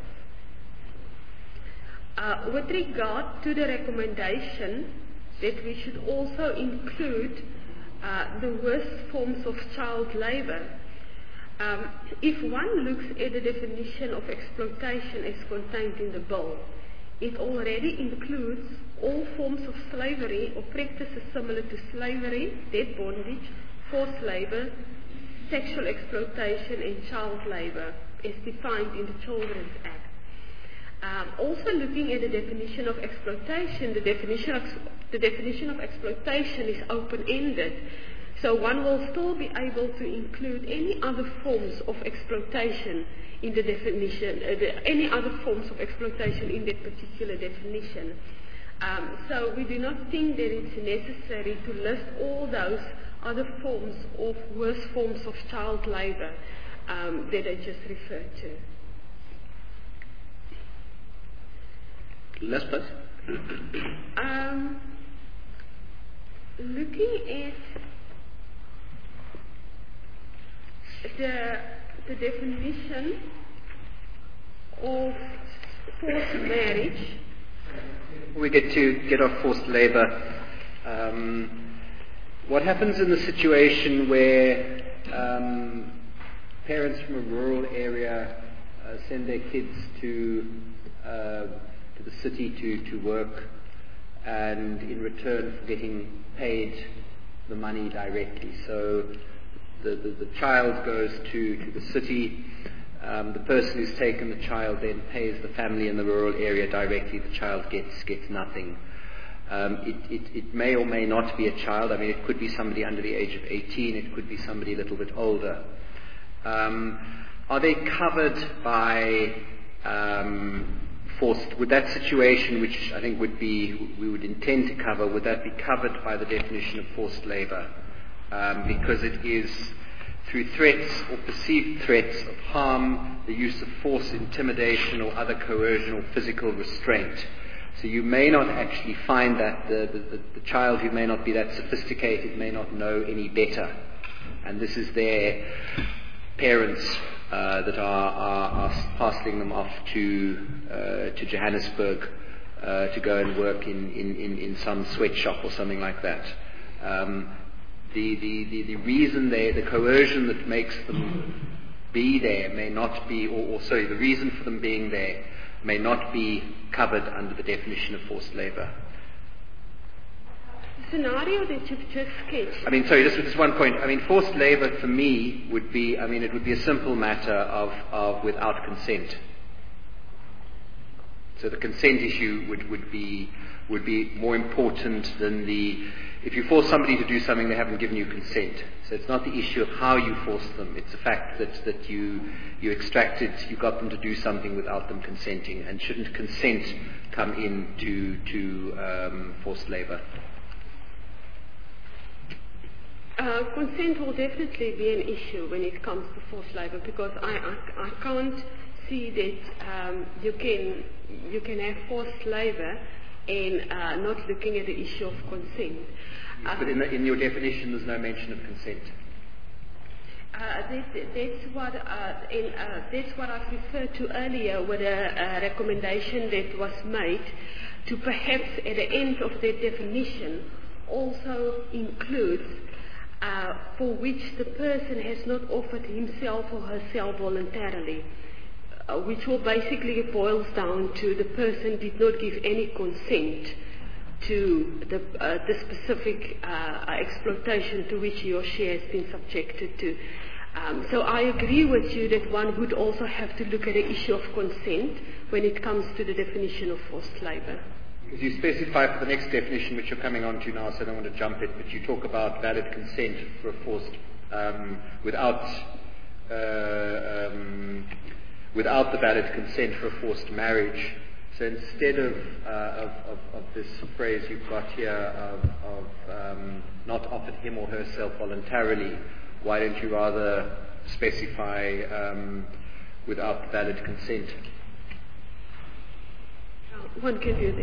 Uh, with regard to the recommendation that we should also include uh, the worst forms of child labour, um, if one looks at the definition of exploitation as contained in the bill, it already includes all forms of slavery or practices similar to slavery, debt bondage, forced labour, sexual exploitation and child labour as defined in the Children's Act. Um, also looking at the definition of exploitation, the definition of, the definition of exploitation is open-ended, so one will still be able to include any other forms of exploitation in the definition, uh, the, any other forms of exploitation in that particular definition. Um, so we do not think that it's necessary to list all those other forms of worse forms of child labour um, that I just referred to. Last part. Um, looking at the, the definition of forced marriage. We get to get off forced labour. Um, what happens in the situation where um, parents from a rural area uh, send their kids to uh, to the city to, to work, and in return for getting paid the money directly? So the, the, the child goes to, to the city. Um, the person who's taken the child then pays the family in the rural area directly. The child gets gets nothing. Um, it, it, it may or may not be a child. I mean, it could be somebody under the age of eighteen. It could be somebody a little bit older. Um, are they covered by um, forced? Would that situation, which I think would be we would intend to cover, would that be covered by the definition of forced labour? Um, because it is through threats or perceived threats of harm, the use of force, intimidation, or other coercion or physical restraint. So you may not actually find that the, the, the child who may not be that sophisticated may not know any better. And this is their parents uh, that are, are, are parceling them off to, uh, to Johannesburg uh, to go and work in, in, in, in some sweatshop or something like that. Um, The, the, the, the reason they, the coercion that makes them be there may not be, or, or sorry, the reason for them being there may not be covered under the definition of forced labour. The scenario that you've just sketched. I mean, sorry, just with this one point. I mean, forced labour for me would be, I mean, it would be a simple matter of, of without consent. So the consent issue would, would be would be more important than the, if you force somebody to do something they haven't given you consent. So it's not the issue of how you force them, it's the fact that, that you you extracted, you got them to do something without them consenting. And shouldn't consent come into to um, forced labour? Uh, consent will definitely be an issue when it comes to forced labour, because I, I, I can't see that um, you can you can have forced labour and uh, not looking at the issue of consent. Yes, but in, the, in your definition there's no mention of consent. Uh, that, that's what uh, in, uh, that's what I've referred to earlier with a, a recommendation that was made to perhaps at the end of the definition also include uh, for which the person has not offered himself or herself voluntarily. Uh, which will basically boils down to the person did not give any consent to the, uh, the specific uh, exploitation to which he or she has been subjected to. Um, so I agree with you that one would also have to look at the issue of consent when it comes to the definition of forced labour. Because you specify for the next definition, which you're coming on to now, so I don't want to jump it, but you talk about valid consent for a forced, um, without uh, um, without the valid consent for a forced marriage. So instead of, uh, of, of, of this phrase you've got here of, of um, not offered him or herself voluntarily, why don't you rather specify um, without valid consent? One can do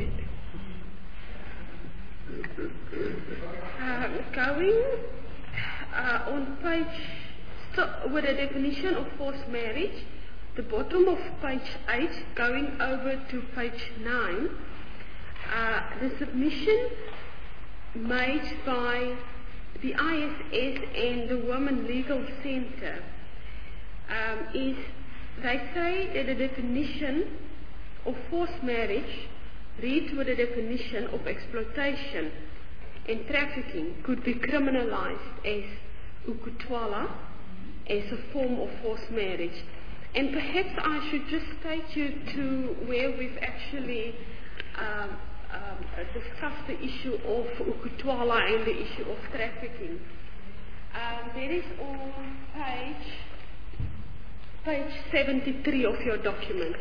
that. Uh, going uh, on page, so with the definition of forced marriage, the bottom of page eight, going over to page nine, uh, the submission made by the I S S and the Women Legal Centre um, is, they say that the definition of forced marriage reads with the definition of exploitation and trafficking could be criminalized as ukutwala, as a form of forced marriage. And perhaps I should just take you to where we've actually um, um, discussed the issue of ukutwala and the issue of trafficking. Um, that is on page, page seventy-three of your document.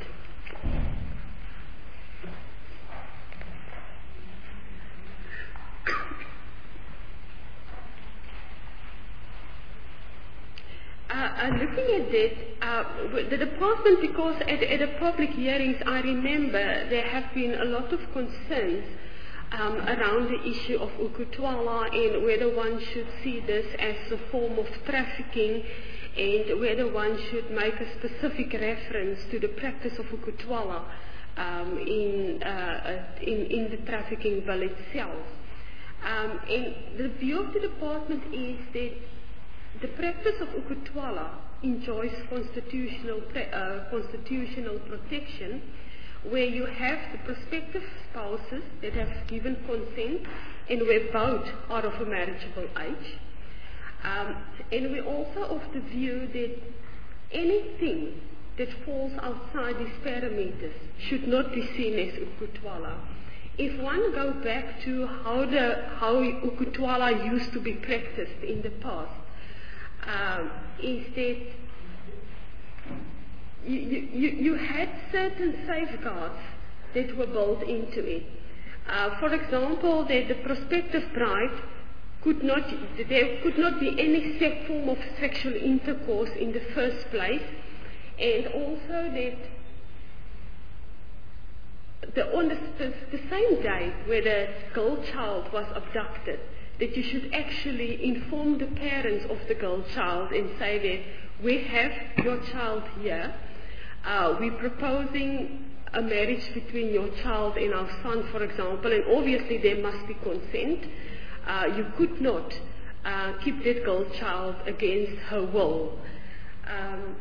Uh, uh, looking at that, uh, the department, because at, at the public hearings, I remember there have been a lot of concerns um, around the issue of ukutwala and whether one should see this as a form of trafficking and whether one should make a specific reference to the practice of ukutwala um, in, uh, in, in the trafficking bill itself. Um, and the view of the department is that the practice of ukutwala enjoys constitutional, uh, constitutional protection, where you have the prospective spouses that have given consent and where both are of a marriageable age. Um, and we also of the view that anything that falls outside these parameters should not be seen as ukutwala. If one go back to how the how ukutwala used to be practiced in the past, Um, is that you, you, you had certain safeguards that were built into it. Uh, for example, that the prospective bride could not, there could not be any form of sexual intercourse in the first place, and also that the, on the, the, the same day where the girl child was abducted, that you should actually inform the parents of the girl child and say that we have your child here, uh, we're proposing a marriage between your child and our son, for example, and obviously there must be consent. Uh, you could not uh, keep that girl child against her will. Um,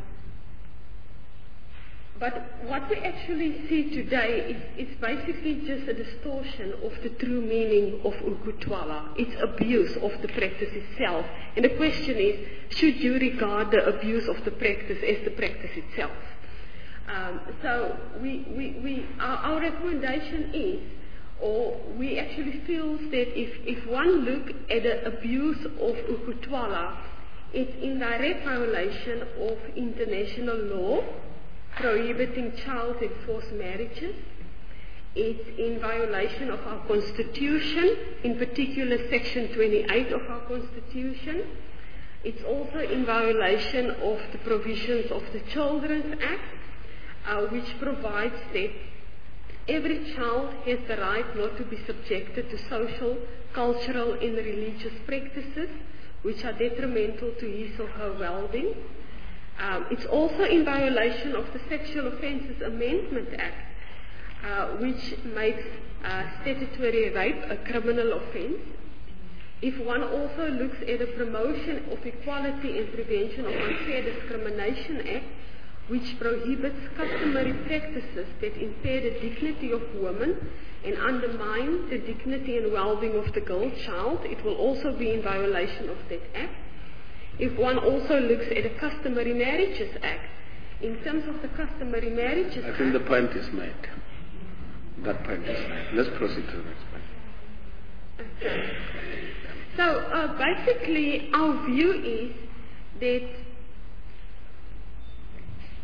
But what we actually see today is, is basically just a distortion of the true meaning of ukutwala. It's abuse of the practice itself. And the question is, should you regard the abuse of the practice as the practice itself? Um, so we, we, we, our, our recommendation is, or we actually feel that if, if one look at the abuse of ukutwala, it's in direct violation of international law, prohibiting child and forced marriages. It's in violation of our Constitution, in particular Section twenty-eight of our Constitution. It's also in violation of the provisions of the Children's Act, uh, which provides that every child has the right not to be subjected to social, cultural and religious practices which are detrimental to his or her well-being. Um, it's also in violation of the Sexual Offences Amendment Act, uh, which makes uh, statutory rape a criminal offence. If one also looks at the Promotion of Equality and Prevention of Unfair Discrimination Act, which prohibits customary practices that impair the dignity of women and undermine the dignity and well-being of the girl child, it will also be in violation of that act. If one also looks at the Customary Marriages Act, in terms of the Customary Marriages Act... I think the point is made. That point is made. Let's proceed to the next point. Okay. So uh, basically our view is that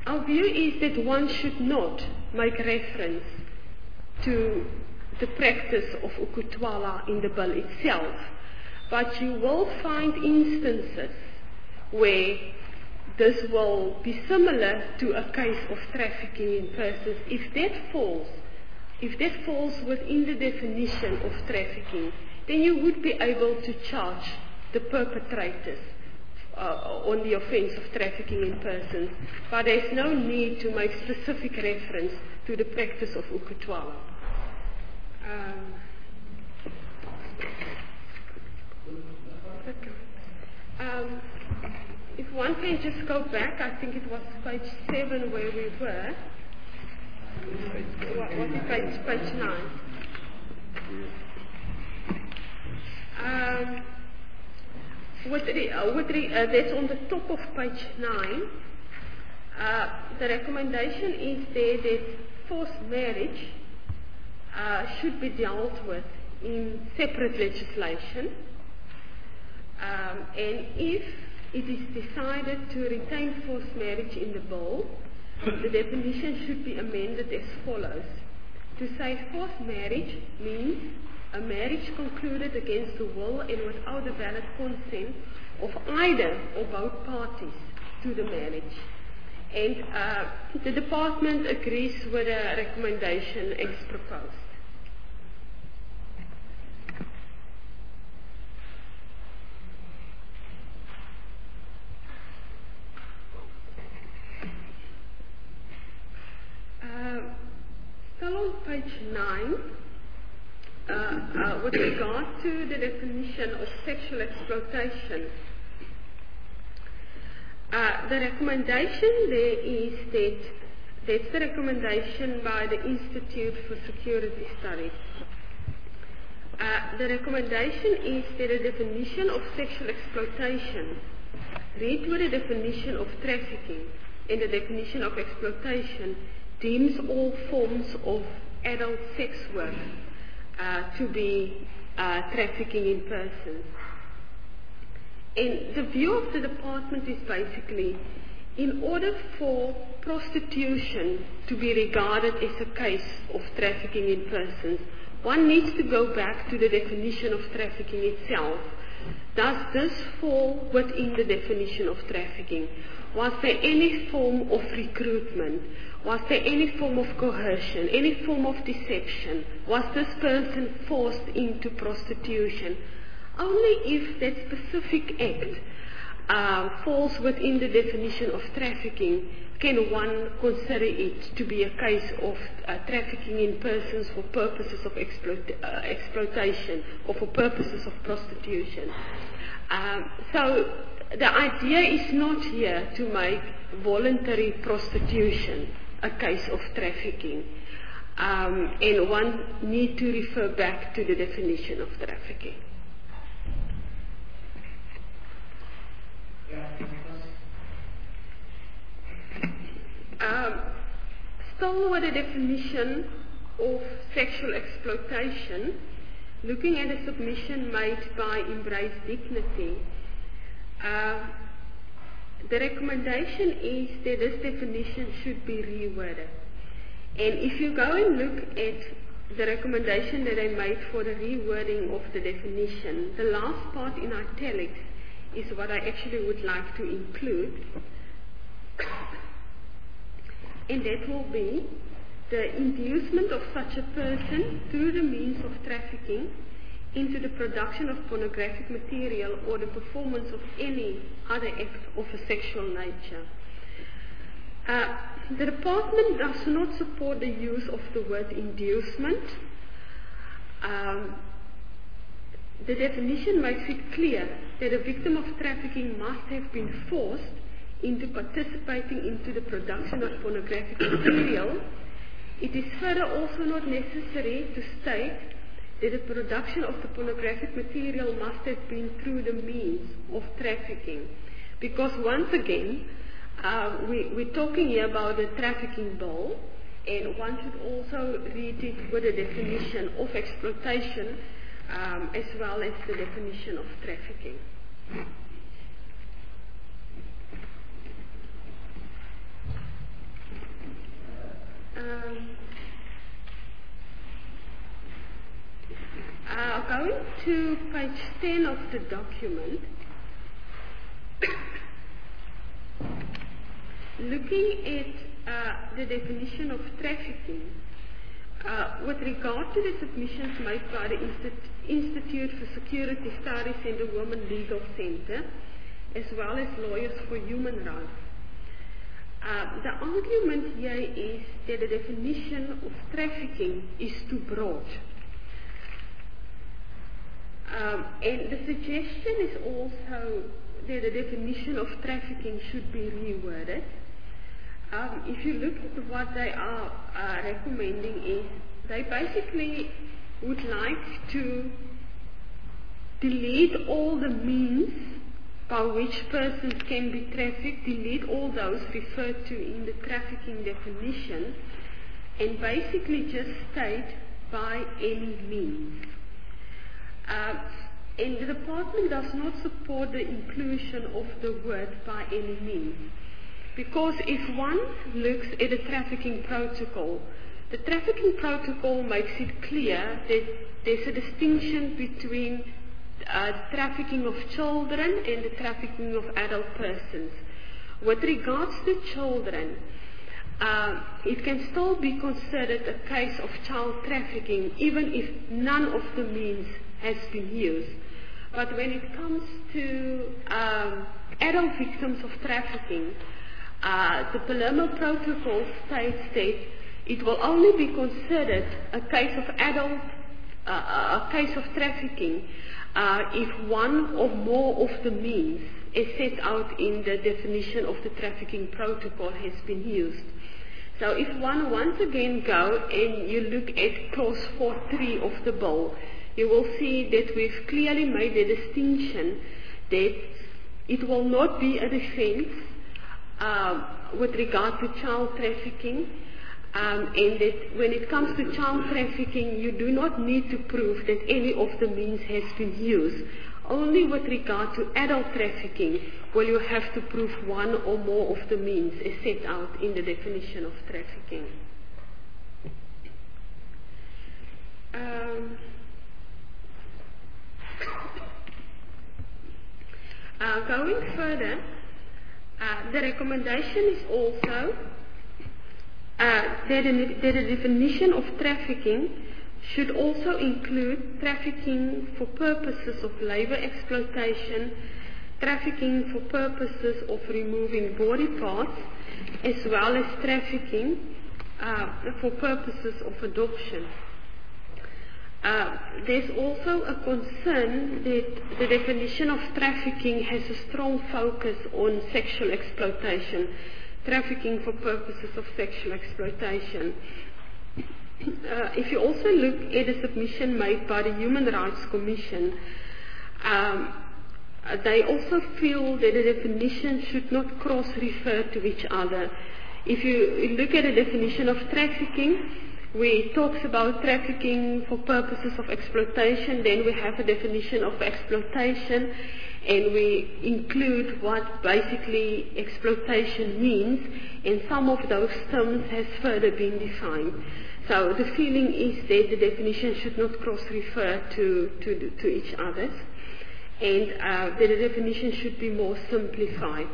our view is that one should not make reference to the practice of ukutwala in the bill itself, but you will find instances where this will be similar to a case of trafficking in persons. If that falls, if that falls within the definition of trafficking, then you would be able to charge the perpetrators uh, on the offence of trafficking in persons. But there is no need to make specific reference to the practice of ukutwala. Um, um, if one can just go back, I think it was page seven where we were. What was it, page, page nine? Um, with the, uh, with the, uh, that's on the top of page nine. Uh, the recommendation is there that forced marriage uh, should be dealt with in separate legislation. Um, and if it is decided to retain forced marriage in the bill, the definition should be amended as follows. To say forced marriage means a marriage concluded against the will and without the valid consent of either or both parties to the marriage. And uh, the department agrees with the recommendation as proposed. Uh, still on page nine, uh, uh, with regard to the definition of sexual exploitation, uh, the recommendation there is that, that's the recommendation by the Institute for Security Studies. Uh, the recommendation is that the definition of sexual exploitation read with the definition of trafficking and the definition of exploitation deems all forms of adult sex work uh, to be uh, trafficking in persons. And the view of the department is basically, in order for prostitution to be regarded as a case of trafficking in persons, one needs to go back to the definition of trafficking itself. Does this fall within the definition of trafficking? Was there any form of recruitment? Was there any form of coercion, any form of deception? Was this person forced into prostitution? Only if that specific act uh, falls within the definition of trafficking can one consider it to be a case of uh, trafficking in persons for purposes of exploit, uh, exploitation or for purposes of prostitution. Um, so the idea is not here to make voluntary prostitution a case of trafficking, um, and one need to refer back to the definition of trafficking. Um, still with the definition of sexual exploitation, looking at a submission made by Embrace Dignity, uh, the recommendation is that this definition should be reworded. And if you go and look at the recommendation that I made for the rewording of the definition, the last part in italics is what I actually would like to include. And that will be the inducement of such a person through the means of trafficking into the production of pornographic material or the performance of any other act of a sexual nature. Uh, the department does not support the use of the word inducement. Um, the definition makes it clear that a victim of trafficking must have been forced into participating into the production of pornographic material. It is further also not necessary to state that the production of the pornographic material must have been through the means of trafficking. Because once again, uh, we, we're talking here about the trafficking bill, and one should also read it with the definition of exploitation um, as well as the definition of trafficking. to page ten of the document, looking at uh, the definition of trafficking, uh, with regard to the submissions made by the Instit- Institute for Security Studies and the Women Legal Center, as well as Lawyers for Human Rights. Uh, the argument here is that the definition of trafficking is too broad. Um, and the suggestion is also that the definition of trafficking should be reworded. Um, if you look at what they are uh, recommending is, they basically would like to delete all the means by which persons can be trafficked, delete all those referred to in the trafficking definition, and basically just state by any means. Uh, and the department does not support the inclusion of the word by any means. Because if one looks at the trafficking protocol, the trafficking protocol makes it clear that there's a distinction between uh, trafficking of children and the trafficking of adult persons. With regards to children, uh, it can still be considered a case of child trafficking even if none of the means has been used. But when it comes to um, adult victims of trafficking, uh, the Palermo Protocol states that it will only be considered a case of adult, uh, a case of trafficking, uh, if one or more of the means as set out in the definition of the trafficking protocol has been used. So if one once again go and you look at clause four point three of the bill, you will see that we've clearly made the distinction that it will not be a defense uh, with regard to child trafficking, um, and that when it comes to child trafficking, you do not need to prove that any of the means has been used. Only with regard to adult trafficking will you have to prove one or more of the means as set out in the definition of trafficking. Um, Uh, going further, uh, the recommendation is also uh, that, a, that a definition of trafficking should also include trafficking for purposes of labor exploitation, trafficking for purposes of removing body parts, as well as trafficking uh, for purposes of adoption. Uh, there's also a concern that the definition of trafficking has a strong focus on sexual exploitation, trafficking for purposes of sexual exploitation. Uh, if you also look at a submission made by the Human Rights Commission, um, they also feel that the definition should not cross-refer to each other. If you look at a definition of trafficking, where it talks about trafficking for purposes of exploitation, then we have a definition of exploitation, and we include what basically exploitation means, and some of those terms has further been defined. So the feeling is that the definition should not cross-refer to, to, to each other, and uh, that the definition should be more simplified.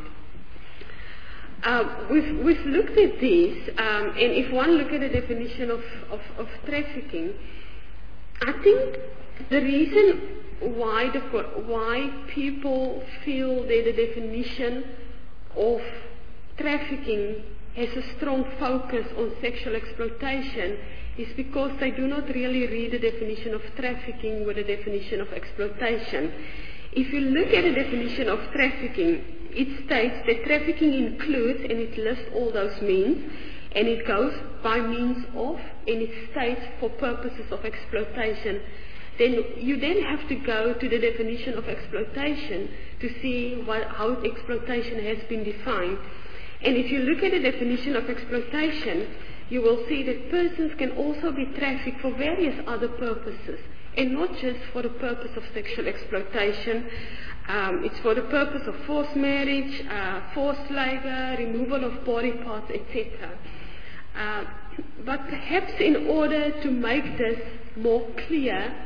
Uh, we've, we've looked at this, um, and if one look at the definition of, of, of trafficking, I think the reason why, the, why people feel that the definition of trafficking has a strong focus on sexual exploitation is because they do not really read the definition of trafficking with the definition of exploitation. If you look at the definition of trafficking, it states that trafficking includes, and it lists all those means, and it goes by means of, and it states for purposes of exploitation. Then you then have to go to the definition of exploitation to see what, how exploitation has been defined. And if you look at the definition of exploitation, you will see that persons can also be trafficked for various other purposes, and not just for the purpose of sexual exploitation. Um, it's for the purpose of forced marriage, uh, forced labor, removal of body parts, et cetera. Uh, but perhaps in order to make this more clear,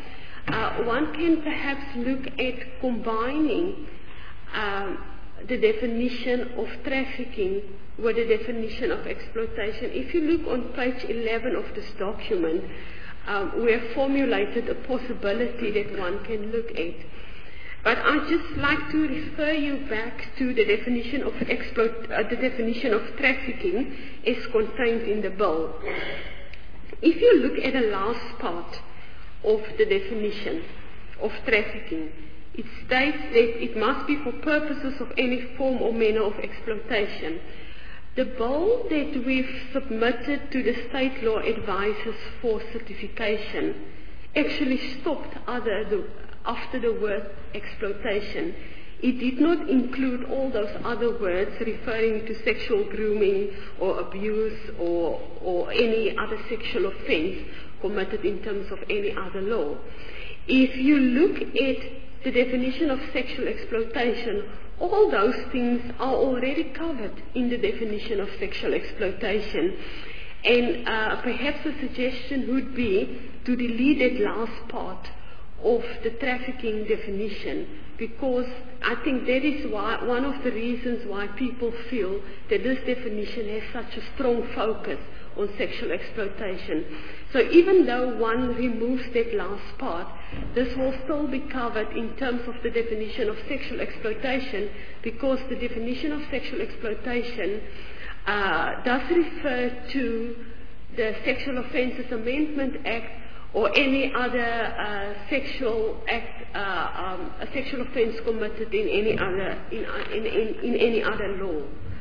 uh, one can perhaps look at combining um, the definition of trafficking with the definition of exploitation. If you look on page eleven of this document, um, we have formulated a possibility that one can look at. But I'd just like to refer you back to the definition of exploit, uh, the definition of trafficking as contained in the bill. If you look at the last part of the definition of trafficking, it states that it must be for purposes of any form or manner of exploitation. The bill that we've submitted to the state law advisors for certification actually stopped other the, after the word exploitation. It did not include all those other words referring to sexual grooming or abuse or, or any other sexual offense committed in terms of any other law. If you look at the definition of sexual exploitation, all those things are already covered in the definition of sexual exploitation. And uh, perhaps a suggestion would be to delete that last part of the trafficking definition, because I think that is why, one of the reasons why people feel that this definition has such a strong focus on sexual exploitation. So even though one removes that last part, this will still be covered in terms of the definition of sexual exploitation, because the definition of sexual exploitation uh, does refer to the Sexual Offences Amendment Act or any other uh, sexual act, uh, um, a sexual offence committed in any other in, in, in, in any other law.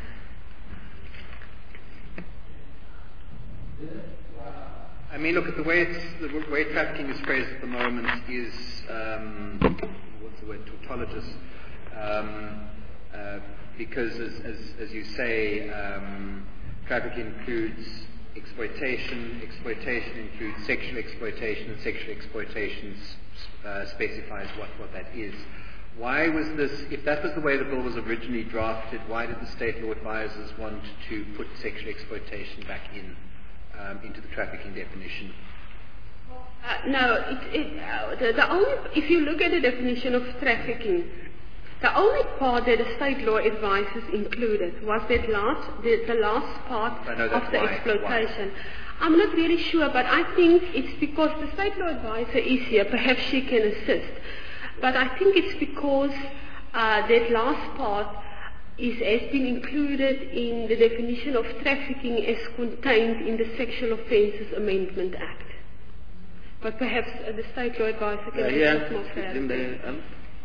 I mean, look at the way it's, the way trafficking is phrased at the moment is um, what's the word, tautologous, um, uh, because as, as, as you say, um, trafficking includes exploitation, exploitation includes sexual exploitation, and sexual exploitation uh, specifies what, what that is. Why was this, if that was the way the bill was originally drafted, why did the state law advisors want to put sexual exploitation back in, um, into the trafficking definition? Uh, no, it, it, uh, the, the only, if you look at the definition of trafficking, the only part that the state law advisors included was that last, the, the last part of the why, exploitation. Why? I'm not really sure, but I think it's because the state law advisor is here. Perhaps she can assist. But I think it's because uh, that last part is, has been included in the definition of trafficking as contained in the Sexual Offences Amendment Act. But perhaps uh, the state law advisor can uh, assist yeah, more further. Um,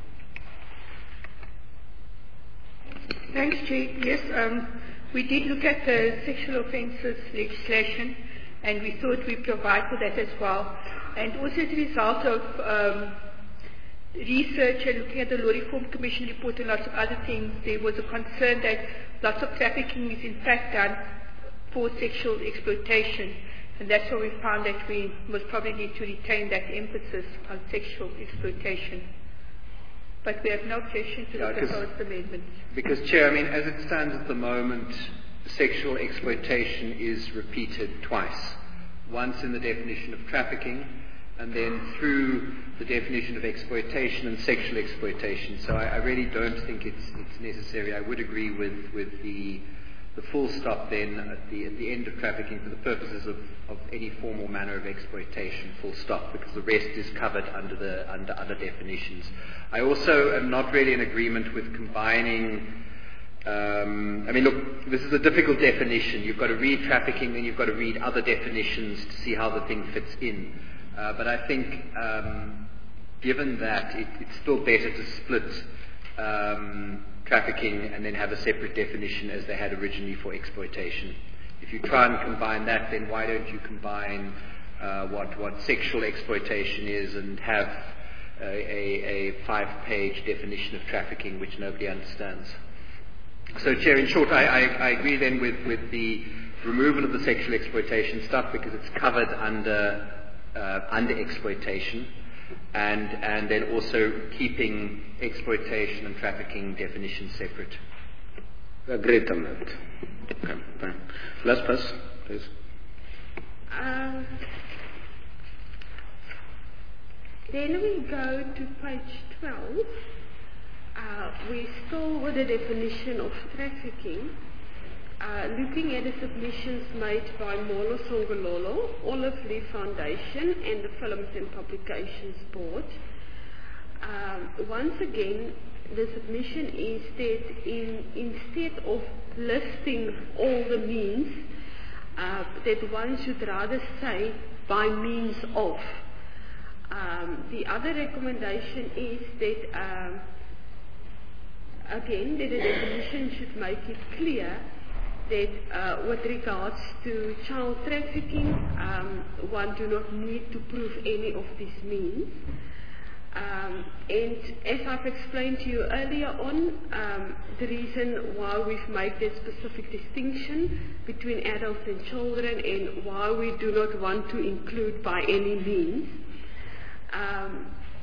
Thanks, Jay. Yes, um, we did look at the sexual offences legislation, and we thought we'd provide for that as well. And also as a result of um, research and looking at the Law Reform Commission report and lots of other things, there was a concern that lots of trafficking is in fact done for sexual exploitation. And that's why we found that we most probably need to retain that emphasis on sexual exploitation. But we have no objection to yeah, the proposed amendments. Because, Chair, I mean, as it stands at the moment, sexual exploitation is repeated twice. Once in the definition of trafficking, and then through the definition of exploitation and sexual exploitation. So I, I really don't think it's, it's necessary. I would agree with, with the, the full stop then at the, at the end of trafficking for the purposes of, of any form or manner of exploitation, full stop, because the rest is covered under, the, under other definitions. I also am not really in agreement with combining, um, I mean, look, this is a difficult definition. You've got to read trafficking, then you've got to read other definitions to see how the thing fits in. Uh, but I think, um, given that, it, it's still better to split um, trafficking and then have a separate definition as they had originally for exploitation. If you try and combine that, then why don't you combine uh, what, what sexual exploitation is and have a, a, a five-page definition of trafficking which nobody understands? So, Chair, in short, I, I, I agree then with, with the removal of the sexual exploitation stuff because it's covered under uh, under exploitation, and and then also keeping exploitation and trafficking definitions separate. Agreed on that. Okay, fine. Last pass, please. Um, Then we go to page twelve. Uh, we still with the definition of trafficking. Uh, looking at the submissions made by Molo Songololo, Olive Lee Foundation, and the Films and Publications Board. Um, once again, the submission is that in, instead of listing all the means, uh, that one should rather say by means of. Um, the other recommendation is that, um, again, that the definition should make it clear that uh, with regards to child trafficking, um, one do not need to prove any of these means. Um, and as I've explained to you earlier on, um, the reason why we've made that specific distinction between adults and children and why we do not want to include by any means. Um,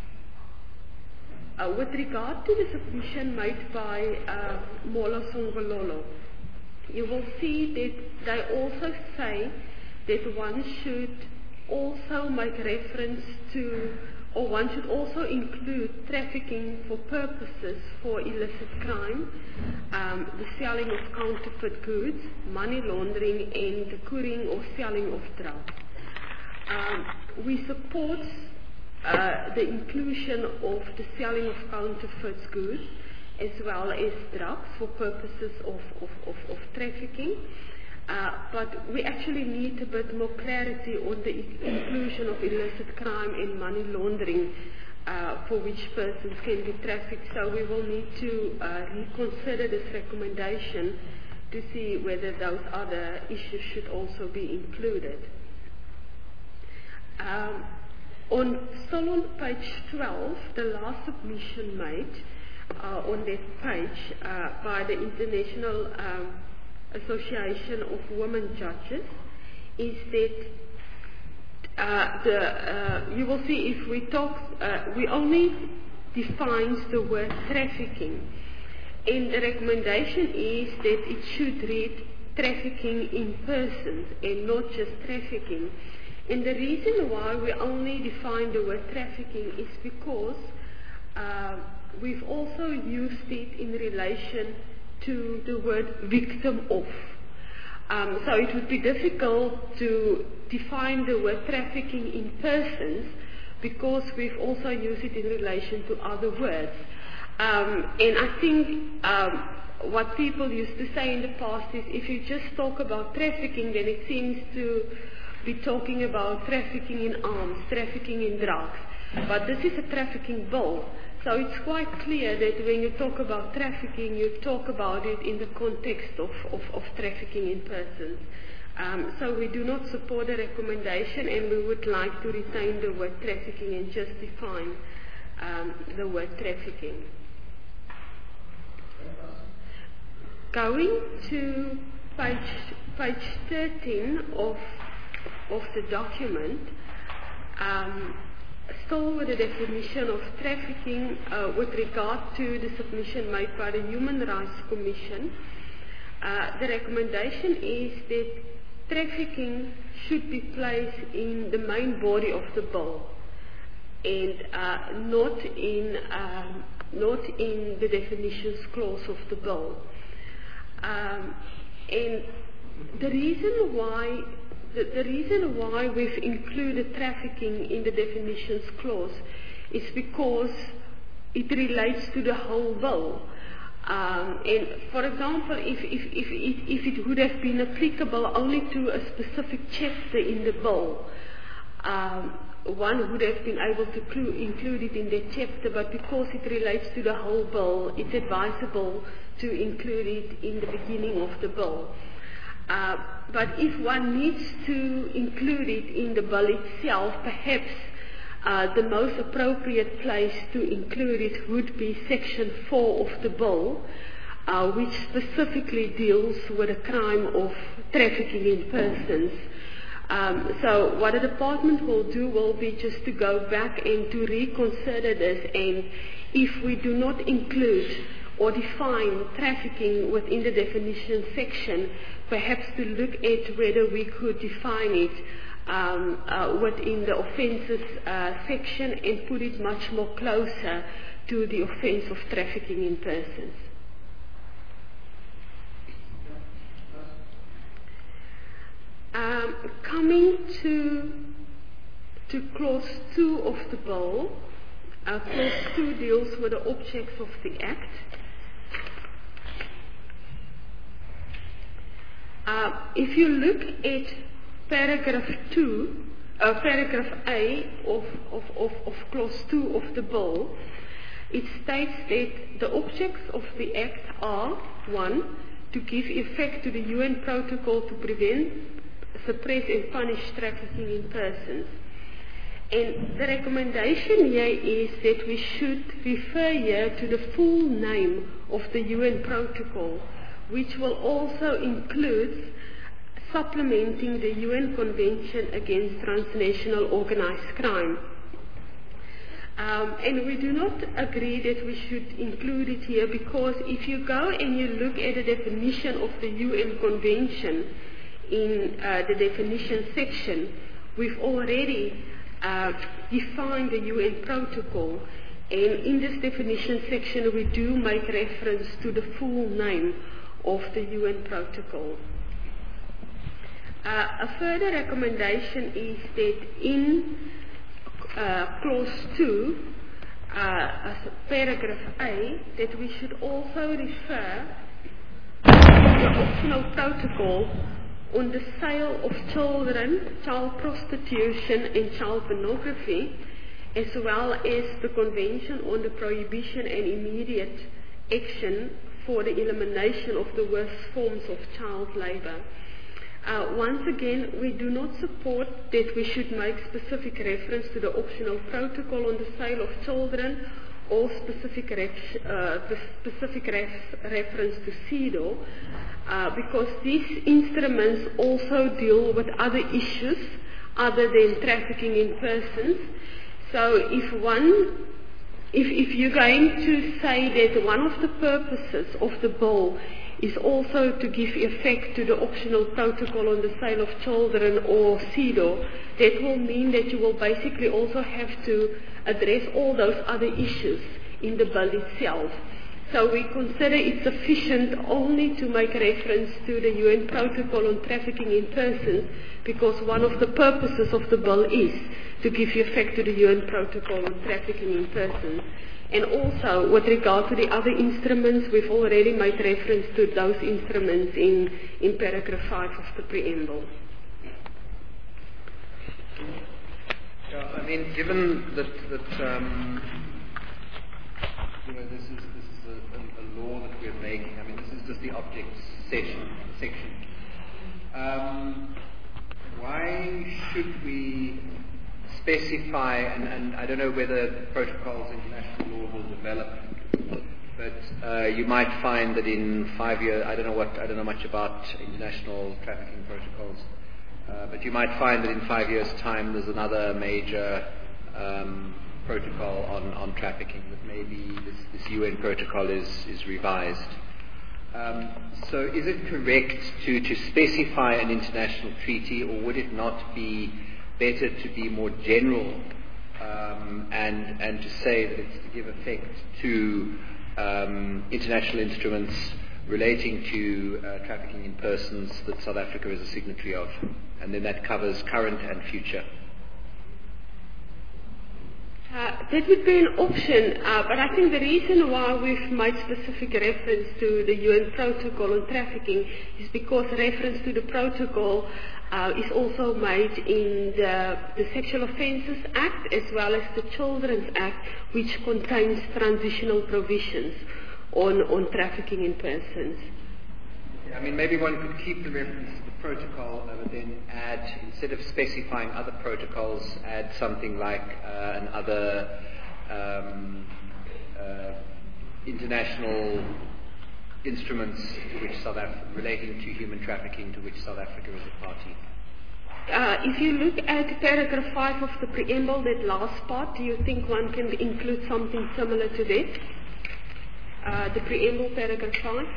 uh, with regard to the submission made by uh, Molo Songololo, you will see that they also say that one should also make reference to, or one should also include trafficking for purposes for illicit crime, um, the selling of counterfeit goods, money laundering, and the curing or selling of drugs. Um, we support uh, the inclusion of the selling of counterfeit goods as well as drugs for purposes of, of, of, of trafficking. Uh, but we actually need a bit more clarity on the inclusion of illicit crime and money laundering uh, for which persons can be trafficked. So we will need to uh, reconsider this recommendation to see whether those other issues should also be included. Um, on, still on page twelve, the last submission made Uh, on that page uh, by the International um, Association of Women Judges is that uh, the, uh, you will see if we talk, uh, we only defines the word trafficking, and the recommendation is that it should read trafficking in persons and not just trafficking. And the reason why we only define the word trafficking is because uh, we've also used it in relation to the word victim of. Um, so it would be difficult to define the word trafficking in persons because we've also used it in relation to other words. Um, and I think um, what people used to say in the past is if you just talk about trafficking, then it seems to be talking about trafficking in arms, trafficking in drugs. But this is a trafficking bill. So it's quite clear that when you talk about trafficking, you talk about it in the context of, of, of trafficking in persons. Um, so we do not support the recommendation, and we would like to retain the word trafficking and just define um, the word trafficking. Going to page, page thirteen of, of the document, um, still with the definition of trafficking uh, with regard to the submission made by the Human Rights Commission, uh, the recommendation is that trafficking should be placed in the main body of the bill and uh, not in um, not in the definitions clause of the bill. Um, and the reason why The, the reason why we've included trafficking in the definitions clause is because it relates to the whole bill. Um, and for example, if, if, if, if, if it would have been applicable only to a specific chapter in the bill, um, one would have been able to clu- include it in that chapter, but because it relates to the whole bill, it's advisable to include it in the beginning of the bill. Uh, but if one needs to include it in the bill itself, perhaps uh, the most appropriate place to include it would be section four of the bill, uh, which specifically deals with the crime of trafficking in persons. Um, so what the department will do will be just to go back and to reconsider this, and if we do not include or define trafficking within the definition section, perhaps to look at whether we could define it um, uh, within the offences uh, section and put it much more closer to the offence of trafficking in persons. Um, coming to to clause two of the bill, uh, clause two deals with the objects of the act. Uh, if you look at paragraph two, uh, paragraph A of, of, of, of clause two of the bill, it states that the objects of the act are, one, to give effect to the U N protocol to prevent, suppress and punish trafficking in persons. And the recommendation here is that we should refer here to the full name of the U N protocol, which will also include supplementing the U N Convention Against Transnational Organized Crime. Um, and we do not agree that we should include it here, because if you go and you look at the definition of the U N Convention in uh, the definition section, we've already uh, defined the U N protocol, and in this definition section we do make reference to the full name of the U N protocol. Uh, a further recommendation is that in uh, clause two, uh, as paragraph A, that we should also refer to the optional protocol on the sale of children, child prostitution and child pornography, as well as the Convention on the Prohibition and Immediate Action for the elimination of the worst forms of child labour. Uh, once again, we do not support that we should make specific reference to the optional protocol on the sale of children or specific, ref, uh, the specific ref, reference to CEDAW, uh, because these instruments also deal with other issues other than trafficking in persons. So if one If, if you're going to say that one of the purposes of the bill is also to give effect to the optional protocol on the sale of children or CEDAW, that will mean that you will basically also have to address all those other issues in the bill itself. So we consider it sufficient only to make reference to the U N protocol on trafficking in persons, because one of the purposes of the bill is to give effect to the U N protocol on trafficking in persons. And also, with regard to the other instruments, we've already made reference to those instruments in, in paragraph five of the preamble. Yeah, I mean, given that, that um, you know, this is this is a, a, a law that we're making. I mean, this is just the objects section. Section. Um, why should we specify, and, and I don't know whether protocols, international law will develop, but uh, you might find that in five years, I don't know what, I don't know much about international trafficking protocols, uh, but you might find that in five years' time there's another major um, protocol on, on trafficking, that maybe this, this U N protocol is, is revised. Um, so is it correct to, to specify an international treaty, or would it not be better to be more general um, and and to say that it's to give effect to um, international instruments relating to uh, trafficking in persons that South Africa is a signatory of, and then that covers current and future? Uh, that would be an option, uh, but I think the reason why we've made specific reference to the U N protocol on trafficking is because reference to the protocol uh, is also made in the, the Sexual Offences Act as well as the Children's Act, which contains transitional provisions on, on trafficking in persons. I mean, maybe one could keep the reference to the protocol, uh, but then add, instead of specifying other protocols, add something like uh, an other um, uh, international instruments to which South Africa, relating to human trafficking, to which South Africa is a party. Uh, if you look at paragraph five of the preamble, that last part, do you think one can include something similar to that? Uh, the preamble, paragraph five.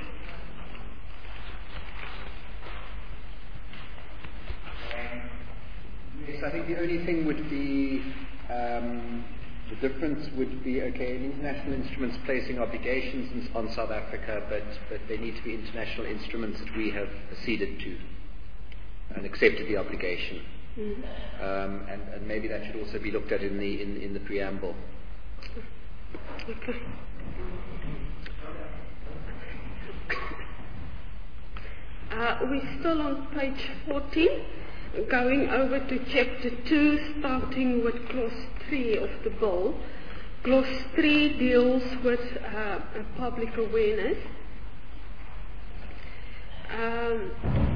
Yes, I think the only thing would be, um, the difference would be, okay, an international instrument's placing obligations in, on South Africa, but, but they need to be international instruments that we have acceded to and accepted the obligation. Mm. Um, and, and maybe that should also be looked at in the, in, in the preamble. Okay. Uh, we're still on page fourteen, going over to chapter two, starting with clause three of the bill. Clause three deals with uh, public awareness. Um,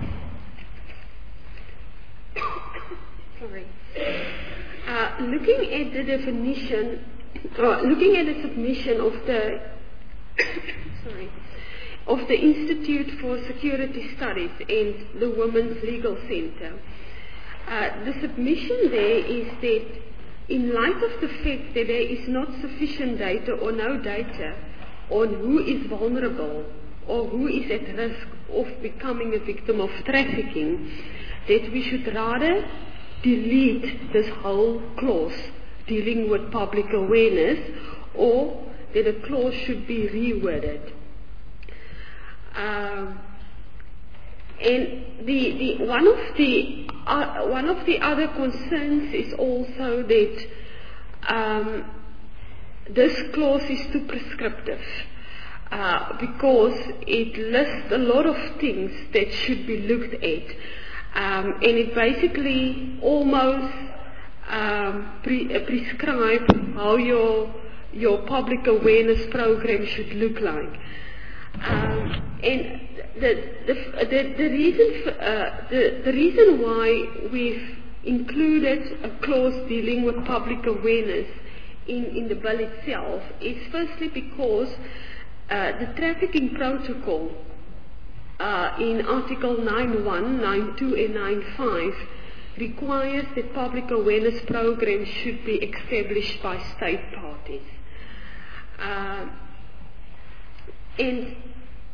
sorry. Uh, looking at the definition, uh, looking at the submission of the sorry. of the Institute for Security Studies and the Women's Legal Center. Uh, the submission there is that in light of the fact that there is not sufficient data or no data on who is vulnerable or who is at risk of becoming a victim of trafficking, that we should rather delete this whole clause dealing with public awareness, or that the clause should be reworded. Um, and the, the one of the uh, one of the other concerns is also that um, this clause is too prescriptive uh, because it lists a lot of things that should be looked at, um, and it basically almost um, pre- uh, prescribes how your your public awareness program should look like. Um, and the the, the, the reason for, uh, the the reason why we've included a clause dealing with public awareness in, in the bill itself is firstly because uh, the trafficking protocol uh, in Article nine one, nine two and nine five requires that public awareness programs should be established by state parties. Uh, And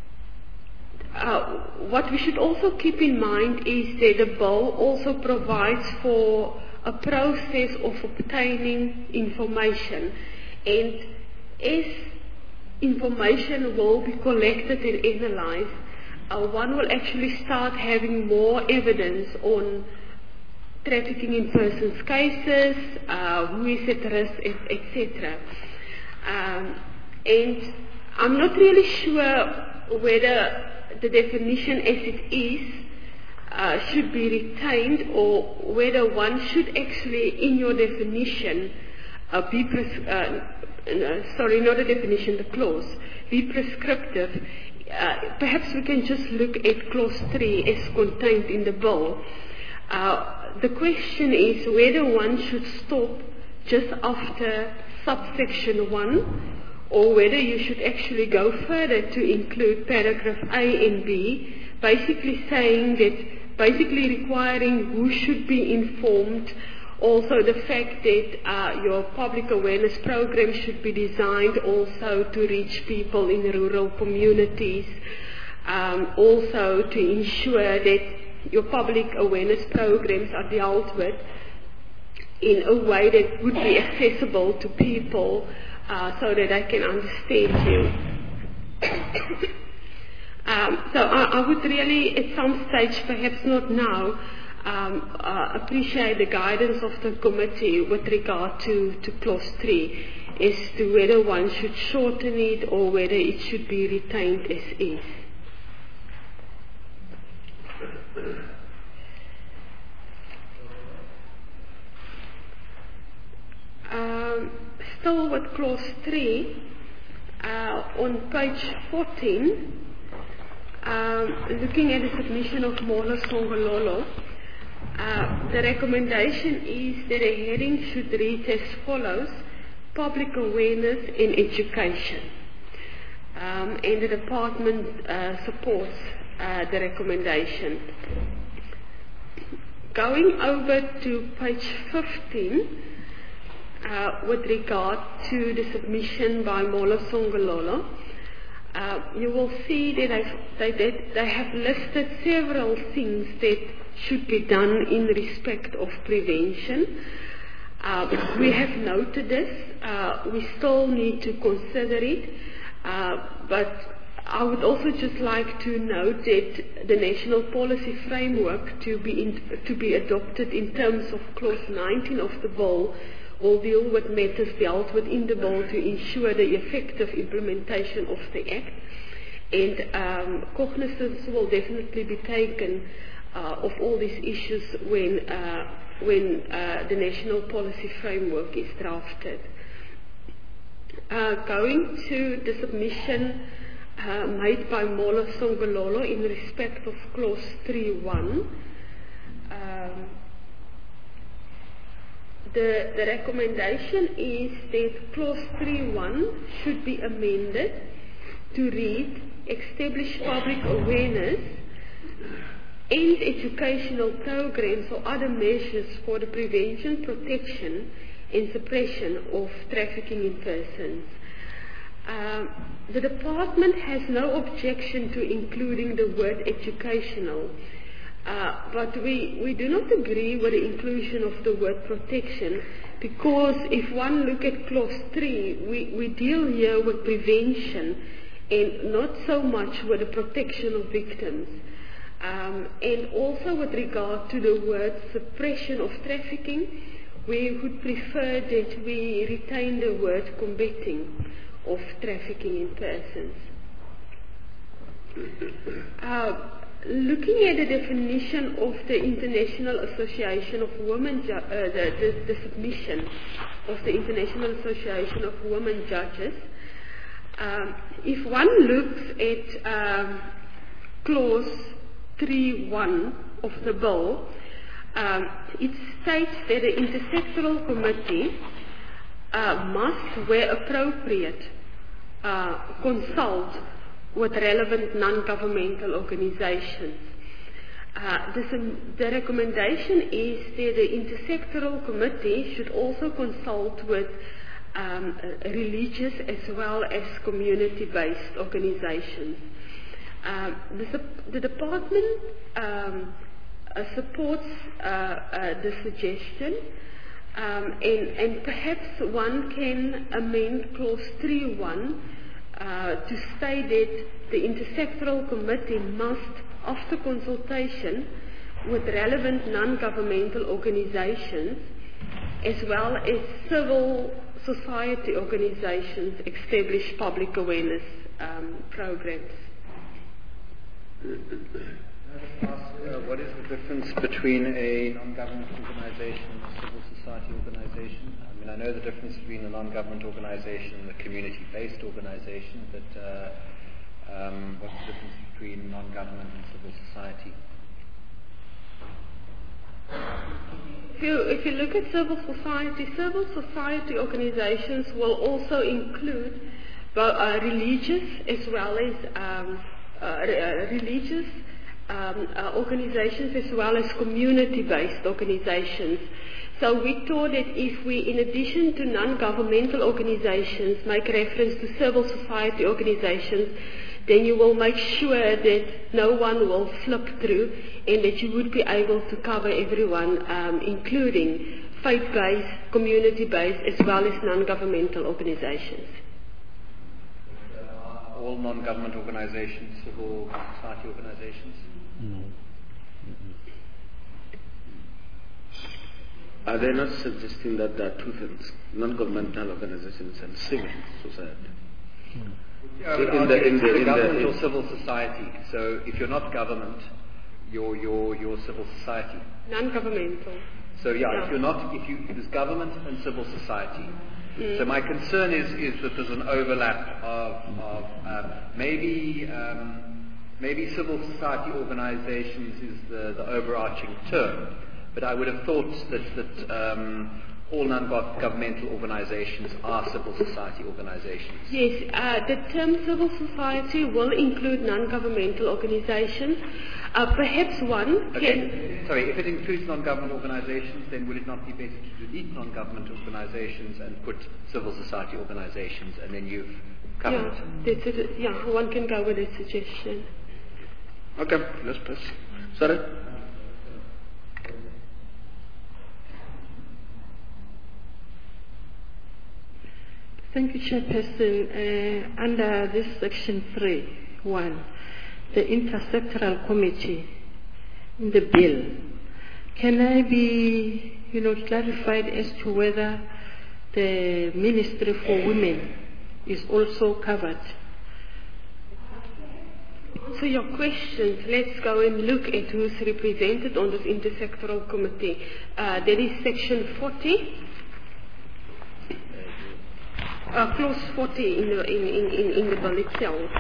uh, what we should also keep in mind is that the bill also provides for a process of obtaining information, and as information will be collected and analyzed, uh, one will actually start having more evidence on trafficking in persons cases, uh, who is at risk, et cetera. Um, and I'm not really sure whether the definition as it is uh, should be retained, or whether one should actually, in your definition, uh, be pres- uh, uh, sorry, not a definition, the clause, be prescriptive. Uh, perhaps we can just look at clause three as contained in the bill. Uh, the question is whether one should stop just after subsection one, or whether you should actually go further to include paragraph A and B, basically saying that, basically requiring who should be informed, also the fact that uh, your public awareness program should be designed also to reach people in rural communities, um, also to ensure that your public awareness programs are dealt with in a way that would be accessible to people, Uh, so that I can understand you. um, so I, I would really, at some stage, perhaps not now, um, uh, appreciate the guidance of the committee with regard to, to clause three, as to whether one should shorten it or whether it should be retained as is. Um, still with clause three, uh, on page fourteen, um, looking at the submission of Mola Songololo, uh, the recommendation is that a heading should read as follows: public awareness in education. Um, and the department uh, supports uh, the recommendation. Going over to page fifteen, Uh, with regard to the submission by Mola Songololo, uh, you will see that they, they, they have listed several things that should be done in respect of prevention. Uh, we have noted this. Uh, we still need to consider it, uh, but I would also just like to note that the national policy framework to be in, to be adopted in terms of clause nineteen of the bill will deal with matters dealt with in the bill to ensure the effective implementation of the Act, and um, cognizance will definitely be taken uh, of all these issues when uh, when uh, the national policy framework is drafted. Uh, going to the submission uh, made by Mola Songololo in respect of clause three one. Um, the, the recommendation is that clause three one should be amended to read, establish public awareness and educational programs or other measures for the prevention, protection and suppression of trafficking in persons. Um, the department has no objection to including the word educational, uh, but we, we do not agree with the inclusion of the word protection, because if one look at clause three, we, we deal here with prevention and not so much with the protection of victims. Um, and also with regard to the word suppression of trafficking, we would prefer that we retain the word combating of trafficking in persons. Uh, looking at the definition of the International Association of Women, ju- uh, the, the, the submission of the International Association of Women Judges, um, if one looks at um, clause three one of the bill, um, it states that the intersectoral committee uh, must, where appropriate, uh, consult with relevant non-governmental organizations. Uh, this, um, the recommendation is that the intersectoral committee should also consult with um, religious as well as community-based organizations. Um, the, the department um, uh, supports uh, uh, the suggestion, um, and, and perhaps one can amend clause three one uh, to state that the intersectoral committee must, after consultation with relevant non-governmental organizations as well as civil society organizations, establish public awareness um, programs. Uh, what is the difference between a non-government organization and a civil society organization? I mean, I know the difference between a non-government organization and a community-based organization, but uh, um, what's the difference between non-government and civil society? If you, if you look at civil society, civil society organizations will also include both, uh, religious as well as um, uh, religious um, uh, organizations as well as community-based organizations. So we thought that if we, in addition to non-governmental organizations, make reference to civil society organizations, then you will make sure that no one will slip through and that you would be able to cover everyone, um, including faith-based, community-based, as well as non-governmental organizations. Uh, all non-government organizations, civil society organizations? No. Are they not suggesting that there are two things, non-governmental organizations and civil society? Hmm. Yeah, in, in the, in the, in government the, or civil society. So if you're not government, you're, you're, you're civil society. Non-governmental. So yeah, yeah, if you're not, if you, if there's government and civil society. Mm. So my concern is, is that there's an overlap of, of uh, maybe, um, maybe civil society organizations is the, the overarching term, but I would have thought that, that um, all non-governmental organizations are civil society organizations. Yes, uh, the term civil society will include non-governmental organizations. Uh, perhaps one okay. can... Sorry, if it includes non-government organizations, then would it not be better to delete non-government organizations and put civil society organizations, and then you've covered. Yeah, that's it. Yeah, one can go with that suggestion. Okay, let's pass. Sorry? Thank you, Chairperson. Uh, under this section three, one, the intersectoral committee in the bill, can I be, you know, clarified as to whether the Ministry for Women is also covered? So your questions, let's go and look at who's represented on this intersectoral committee. Uh, that is section forty. Uh, clause forty in the, in, in, in, in the bill itself.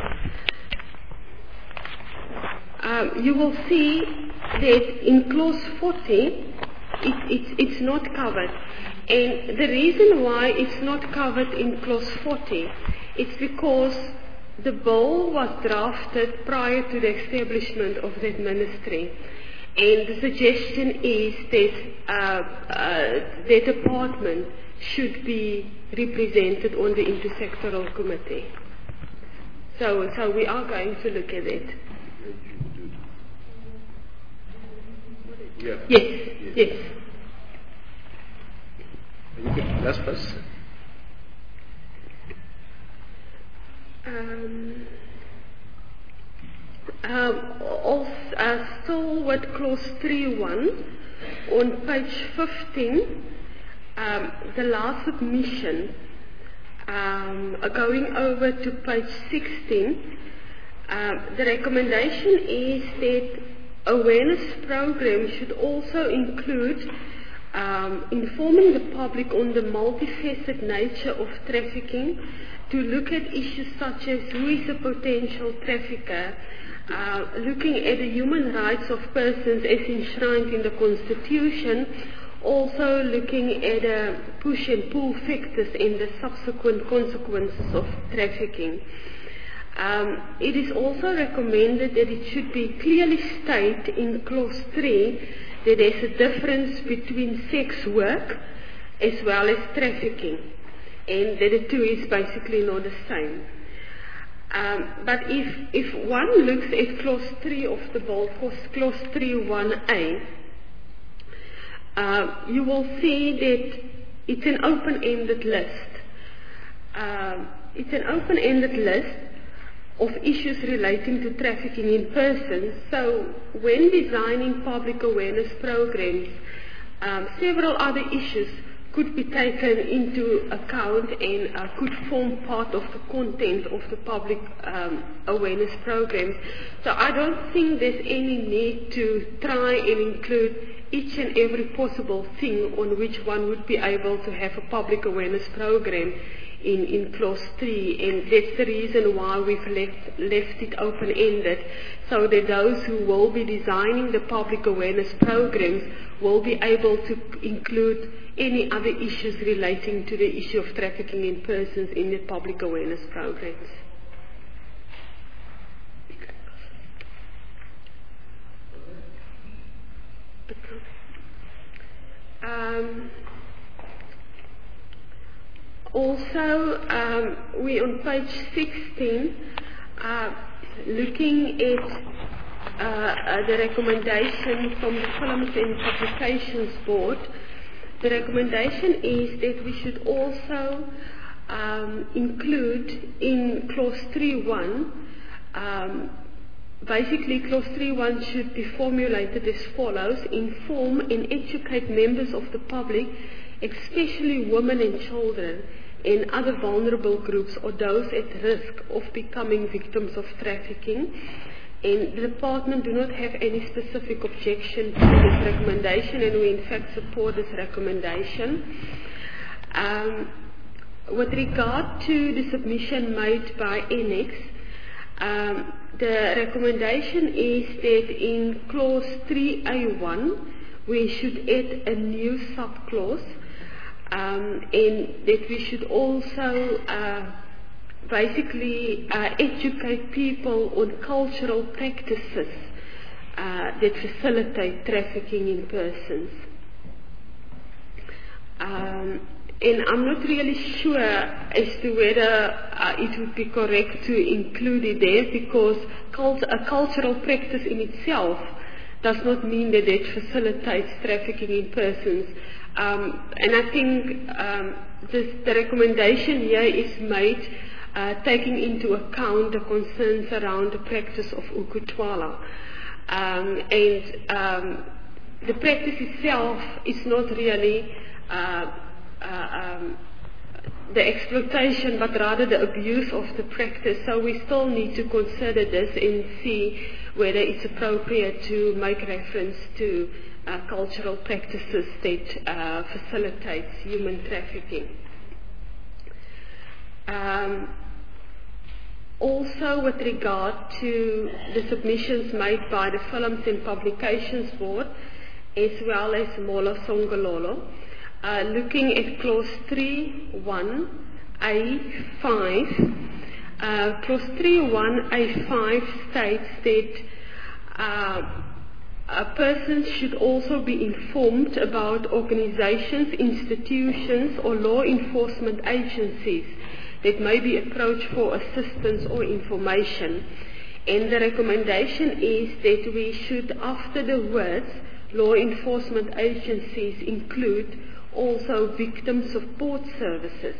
Um, you will see that in clause forty, it, it's, it's not covered. And the reason why it's not covered in clause forty, it's because the bill was drafted prior to the establishment of that ministry. And the suggestion is that uh, uh, the department should be represented on the intersectoral committee. So, so we are going to look at it. Yeah. Yes, yes. Okay, last pass. Um, um, also, uh, still with clause three one, on page fifteen, um, the last submission, um, going over to page sixteen, um, the recommendation is that awareness programs should also include um, informing the public on the multifaceted nature of trafficking, to look at issues such as who is a potential trafficker, uh, looking at the human rights of persons as enshrined in the Constitution, also looking at uh, push and pull factors and the subsequent consequences of trafficking. Um, it is also recommended that it should be clearly stated in clause three that there's a difference between sex work as well as trafficking, and that the two is basically not the same. Um, but if, if one looks at clause three of the bill, clause three one A, uh, you will see that it's an open-ended list. Uh, it's an open-ended list of issues relating to trafficking in persons. So when designing public awareness programs, um, several other issues could be taken into account and uh, could form part of the content of the public um, awareness programs. So I don't think there's any need to try and include each and every possible thing on which one would be able to have a public awareness program in, in clause three, and that's the reason why we've left, left it open-ended, so that those who will be designing the public awareness programs will be able to include any other issues relating to the issue of trafficking in persons in the public awareness programs. Um, also, um, we on page sixteen, uh, looking at uh, uh, the recommendation from the Films and Publications Board. The recommendation is that we should also um, include in clause three one, um, basically clause three one should be formulated as follows: inform and educate members of the public, especially women and children and other vulnerable groups or those at risk of becoming victims of trafficking. And the department do not have any specific objection to this recommendation, and we in fact support this recommendation. Um, with regard to the submission made by N X, um, the recommendation is that in clause three A one we should add a new subclause, um, and that we should also uh, basically uh, educate people on cultural practices uh, that facilitate trafficking in persons. Um, and I'm not really sure as to whether uh, it would be correct to include it there, because cult- a cultural practice in itself does not mean that it facilitates trafficking in persons. Um, and I think um, this, the recommendation here is made uh, taking into account the concerns around the practice of ukuthwala. Um, and um, the practice itself is not really uh, uh, um, the exploitation, but rather the abuse of the practice. So we still need to consider this and see whether it's appropriate to make reference to uh, cultural practices that uh, facilitates human trafficking. Um, also, with regard to the submissions made by the Films and Publications Board, as well as Mola Songololo, uh, looking at clause three one A five, uh, clause three one A five states that uh, a person should also be informed about organizations, institutions, or law enforcement agencies that may be approached for assistance or information. And the recommendation is that we should, after the words law enforcement agencies, include also victim support services.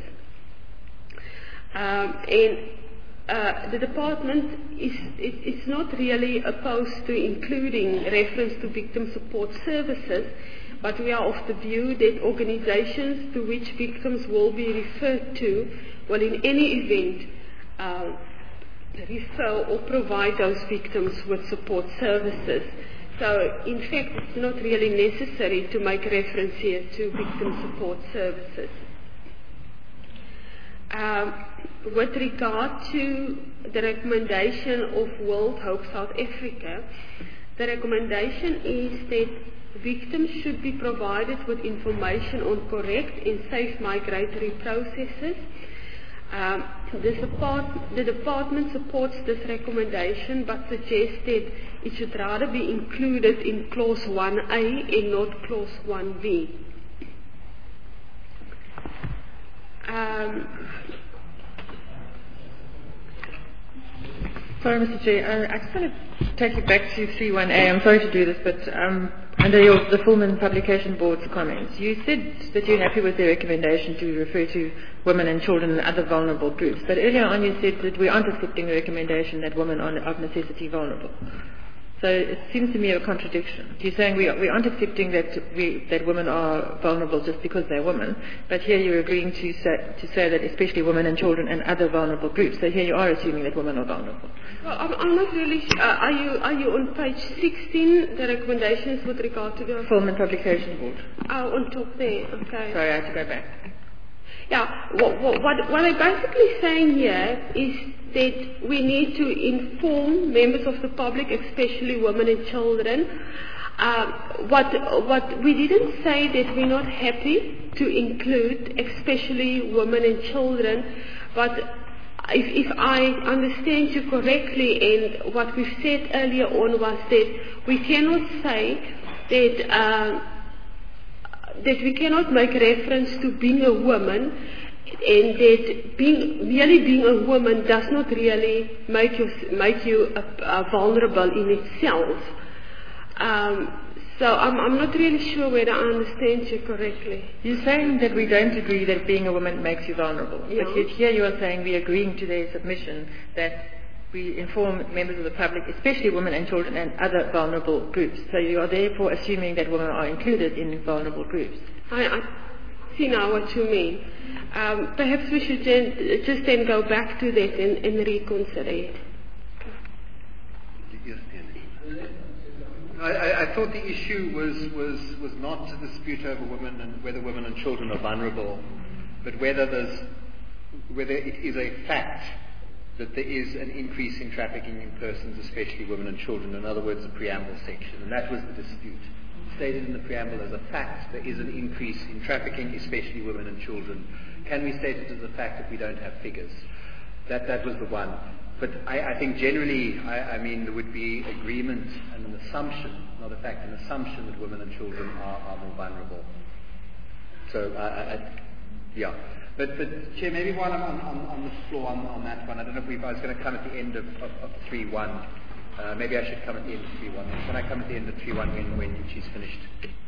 Um, and uh, the department is, is, is not really opposed to including reference to victim support services, but we are of the view that organizations to which victims will be referred to will in any event uh, refer or provide those victims with support services. So, in fact, it's not really necessary to make reference here to victim support services. Um, with regard to the recommendation of World Hope South Africa, the recommendation is that victims should be provided with information on correct and safe migratory processes. Um, the, support, the department supports this recommendation, but suggests that it should rather be included in clause one A and not clause one B. Um, Sorry, Mister Chair, uh, I just want to take you back to three one A. I'm sorry to do this, but um, under your, the Film and Publication Board's comments, you said that you're happy with the recommendation to refer to women and children and other vulnerable groups. But earlier on you said that we aren't accepting the recommendation that women are of necessity vulnerable. So it seems to me a contradiction. You're saying we, we aren't accepting that we, that women are vulnerable just because they're women, but here you're agreeing to say, to say that especially women and children and other vulnerable groups. So here you are assuming that women are vulnerable. Well, I'm, I'm not really sure. Uh, are you are you on page sixteen, the recommendations with regard to the Film and Publication Board? Oh, on top there. Okay. Sorry, I have to go back. Yeah, what, what, what, what I'm basically saying here is that we need to inform members of the public, especially women and children. Uh, what, what we didn't say that we're not happy to include, especially women and children, but if, if I understand you correctly, and what we've said earlier on was that we cannot say that. Uh, that we cannot make reference to being a woman, and that being, merely being a woman does not really make you, make you uh, uh, vulnerable in itself. Um, so I'm, I'm not really sure whether I understand you correctly. You're saying that we don't agree that being a woman makes you vulnerable, Yeah. but yet here you are saying we're agreeing to their submission that we inform members of the public, especially women and children and other vulnerable groups. So you are therefore assuming that women are included in vulnerable groups. I, I see now what you mean. Um, perhaps we should then, just then go back to that and, and reconsider it. I, I, I thought the issue was, was, was not a dispute over women and whether women and children are vulnerable, but whether there's, whether it is a fact that there is an increase in trafficking in persons, especially women and children, in other words, the preamble section. And that was the dispute. Stated in the preamble as a fact, there is an increase in trafficking, especially women and children. Can we state it as a fact if we don't have figures? That, that was the one. But I, I think generally, I, I mean, there would be agreement and an assumption, not a fact, an assumption that women and children are, are more vulnerable. So I, I, Yeah. But, but Chair, maybe while I'm on, on, on the floor on, on that one, I don't know if we, I was going to come at the end of, of, of three one. Uh, maybe I should come at the end of three one. Can I come at the end of three one when, when she's finished?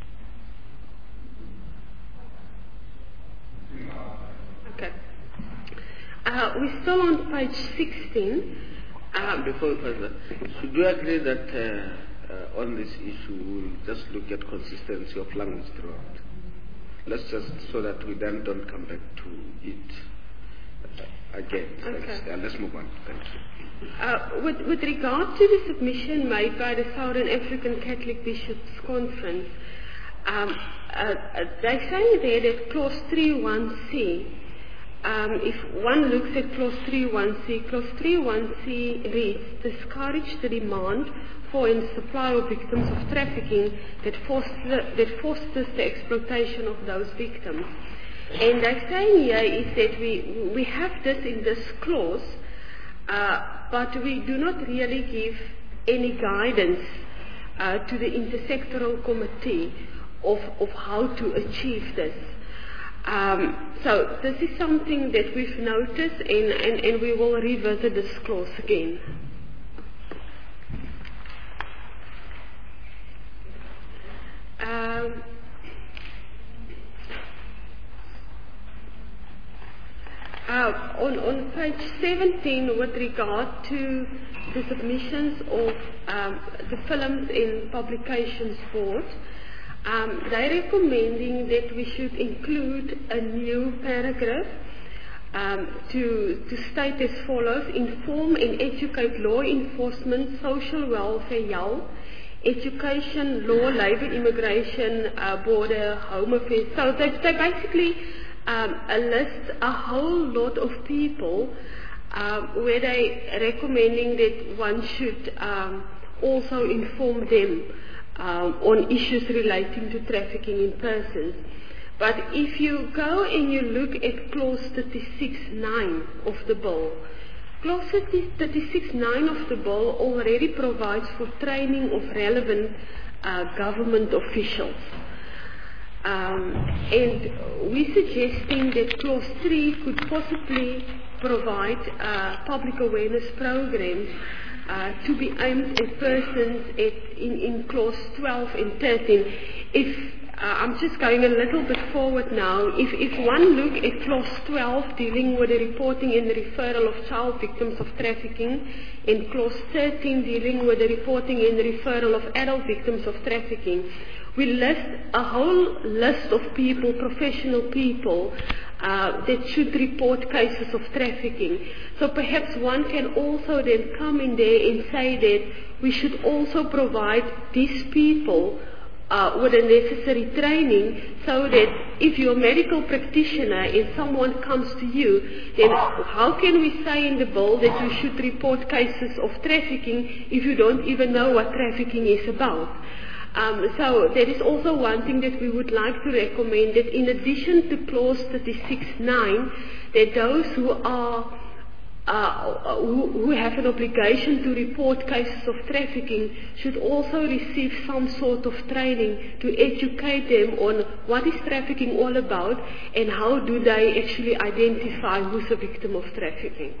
Okay. Uh, we're still on page sixteen. Um, Before we pass that, should you agree that uh, uh, on this issue we'll just look at consistency of language throughout? Let's just, so that we then don't come back to it uh, again. Okay. Let's, uh, let's move on. Thank you. Uh, with, with regard to the submission made by the Southern African Catholic Bishops' Conference, um, uh, uh, they say there that clause three one C, um, if one looks at clause three one C, clause three one C reads, discourage the demand for and supply of victims of trafficking that, foster, that fosters the exploitation of those victims. And they're saying here is that we, we have this in this clause, uh, but we do not really give any guidance uh, to the intersectoral committee of, of how to achieve this. Um, so this is something that we've noticed, and, and, and we will revisit this clause again. Um, uh, on, on page seventeen, with regard to the submissions of um, the Films and Publications Board, um, they're recommending that we should include a new paragraph um, to, to state as follows: inform and educate law enforcement, social welfare, health, education, law, labour, immigration, uh, border, home affairs. So they, they basically um, list a whole lot of people um, where they recommending that one should um, also inform them um, on issues relating to trafficking in persons. But if you go and you look at clause thirty-six nine of the bill, clause thirty-six nine of the bill already provides for training of relevant uh, government officials. Um, and we're suggesting that clause three could possibly provide uh, public awareness programs uh, to be aimed at persons at, in, in clause twelve and thirteen. If Uh, I'm just going a little bit forward now. If, if one look at clause twelve dealing with the reporting and the referral of child victims of trafficking, and clause thirteen dealing with the reporting and the referral of adult victims of trafficking, we list a whole list of people, professional people, uh, that should report cases of trafficking. So perhaps one can also then come in there and say that we should also provide these people Uh, with the necessary training, so that if you're a medical practitioner and someone comes to you, then how can we say in the bill that you should report cases of trafficking if you don't even know what trafficking is about? Um, so that is also one thing that we would like to recommend, that in addition to clause thirty-six nine, that those who are Uh, who, who have an obligation to report cases of trafficking should also receive some sort of training to educate them on what is trafficking all about and how do they actually identify who's a victim of trafficking.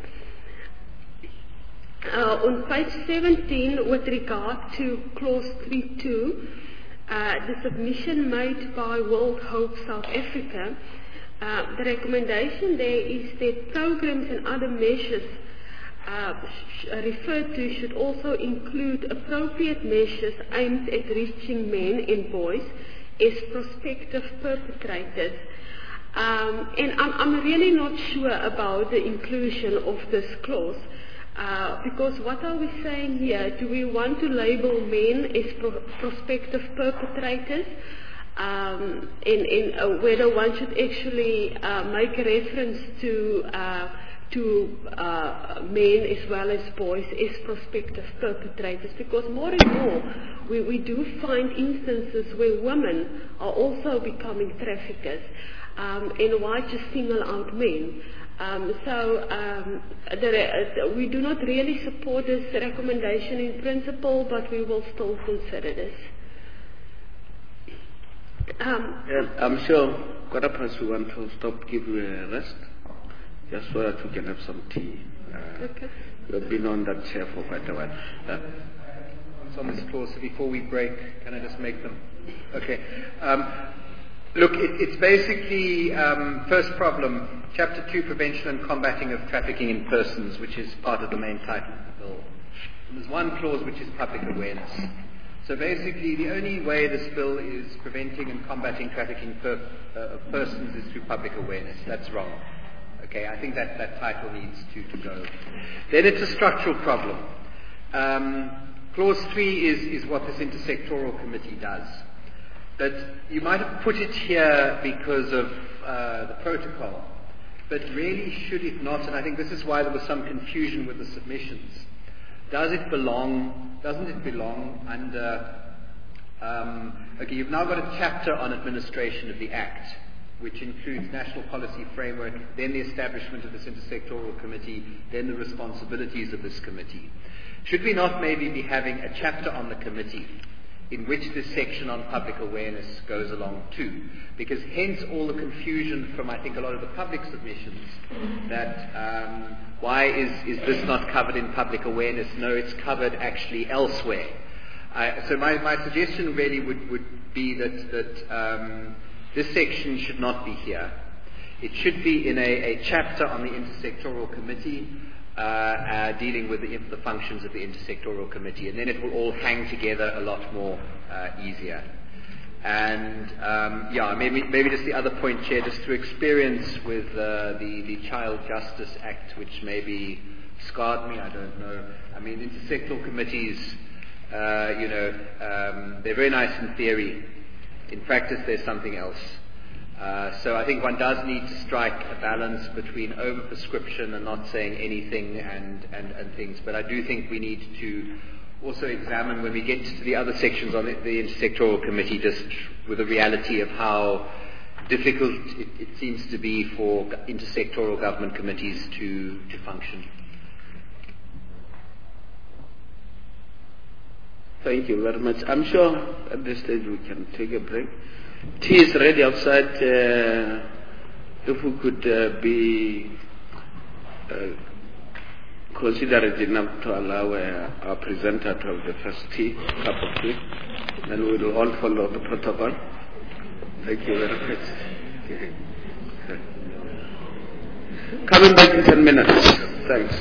Uh, on page seventeen, with regard to clause three two, uh, the submission made by World Hope South Africa, Uh, the recommendation there is that programs and other measures uh, sh- referred to should also include appropriate measures aimed at reaching men and boys as prospective perpetrators. Um, and I'm, I'm really not sure about the inclusion of this clause, uh, because what are we saying here? Do we want to label men as pro- prospective perpetrators? Um, in, in uh, whether one should actually uh, make a reference to uh, to uh, men as well as boys as prospective perpetrators, because more and more we, we do find instances where women are also becoming traffickers, um, and why just single out men? Um, so um, the, uh, we do not really support this recommendation in principle, but we will still consider this. Um, yeah, I'm sure quarter past we want to stop, give you a rest, just so that we can have some tea. Uh, Okay. We've been on that chair for quite a while. Uh, It's on this clause, so before we break, can I just make them? Okay. Um, look, it, it's basically, um, first problem, Chapter two, Prevention and Combating of Trafficking in Persons, which is part of the main title of the bill. And there's one clause which is public awareness. So basically, the only way this bill is preventing and combating trafficking per, uh, of persons is through public awareness. That's wrong. Okay, I think that, that title needs to, to go. Then it's a structural problem. Um, clause three is, is what this intersectoral committee does. But you might have put it here because of uh, the protocol. But really, should it not, and I think this is why there was some confusion with the submissions, does it belong, doesn't it belong under, um, okay, you've now got a chapter on administration of the Act, which includes national policy framework, then the establishment of this intersectoral committee, then the responsibilities of this committee. Should we not maybe be having a chapter on the committee in which this section on public awareness goes along too? Because hence all the confusion from, I think, a lot of the public submissions that um, why is, is this not covered in public awareness? No, it's covered actually elsewhere. Uh, so my, my suggestion really would, would be that, that um, this section should not be here. It should be in a, a chapter on the intersectoral committee, uh, uh, dealing with the, the functions of the intersectoral committee, and then it will all hang together a lot more uh, easier. And um, yeah, maybe maybe just the other point, Chair, just through experience with uh, the the Child Justice Act, which maybe scarred me, I don't know. I mean, intersectoral committees, uh, you know, um, they're very nice in theory. In practice, there's something else. Uh, so I think one does need to strike a balance between over-prescription and not saying anything and, and, and things. But I do think we need to also examine, when we get to the other sections on the, the intersectoral committee, just with the reality of how difficult it, it seems to be for intersectoral government committees to, to function. Thank you very much. I'm sure at this stage we can take a break. Tea is ready outside. Uh, if we could uh, be uh, considerate enough to allow uh, our presenter to have the first tea, cup of tea, then we will all follow the protocol. Thank you very much. Coming back in ten minutes. Thanks.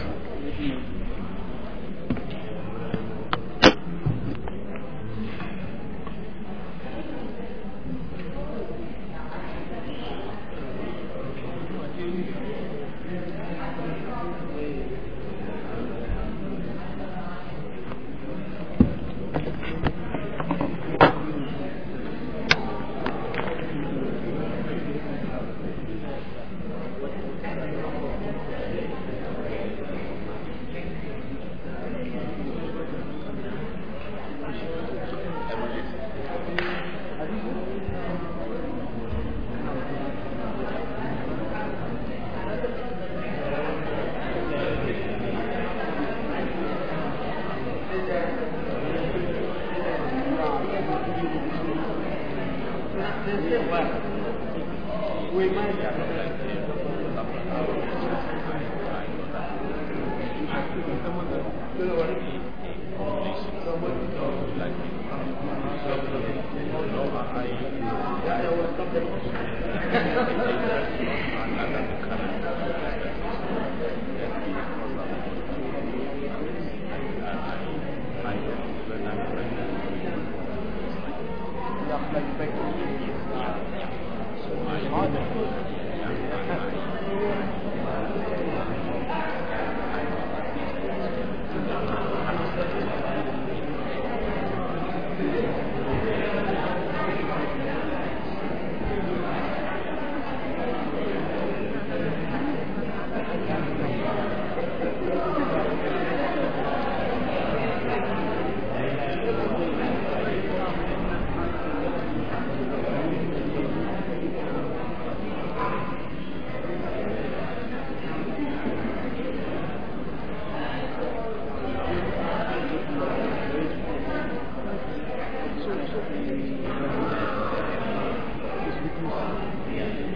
Yeah.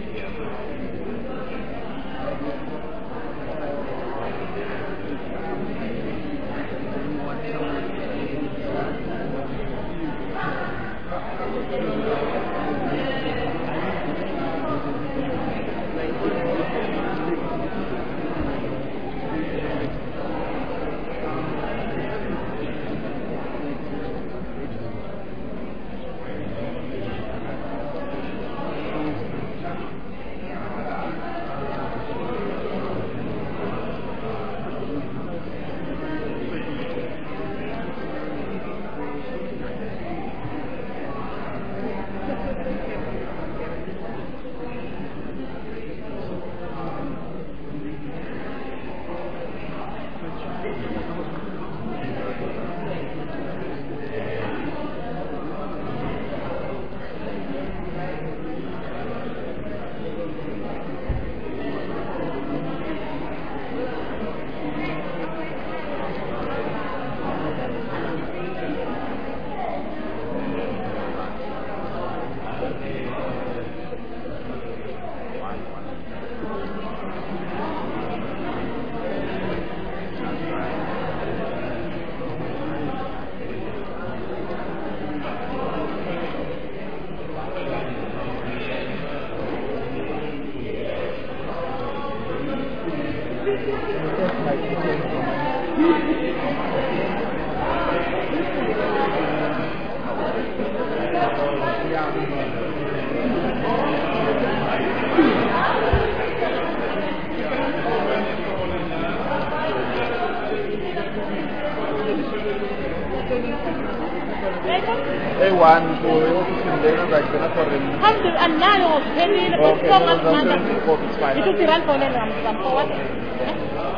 one to Sindena, like the Nakorin. Come to and now, Penny, the Okay, Pokemon no, no, Manda. no, no, it's fine. Itu tiran po na lang, sampo what?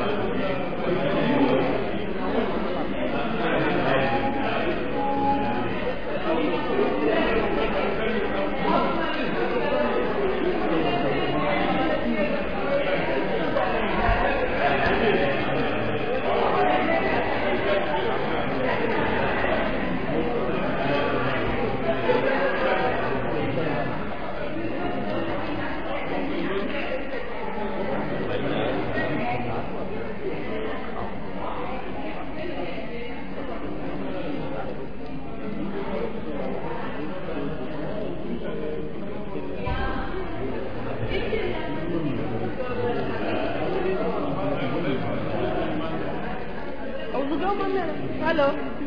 Hello.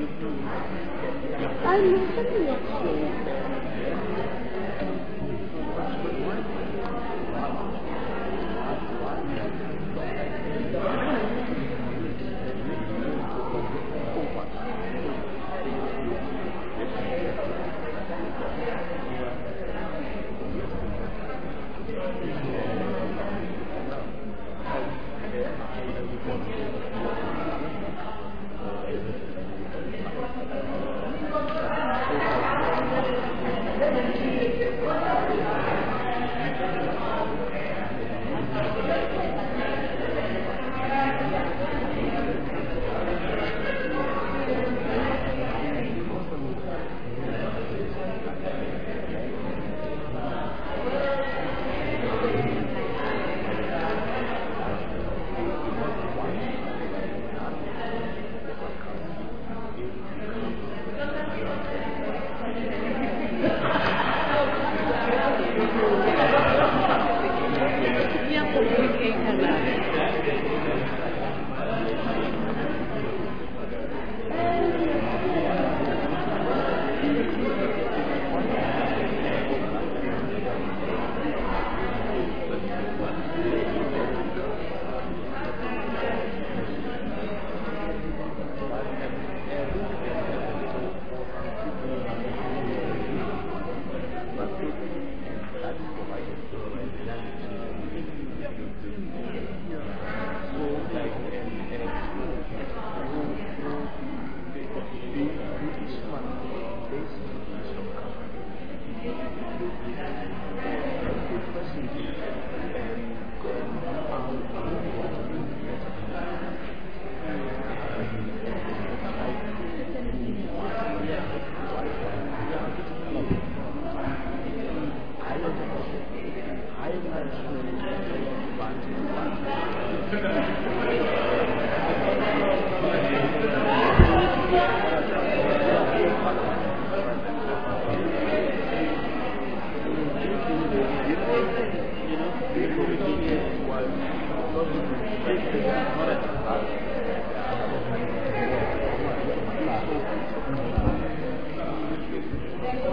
I'm listening actually.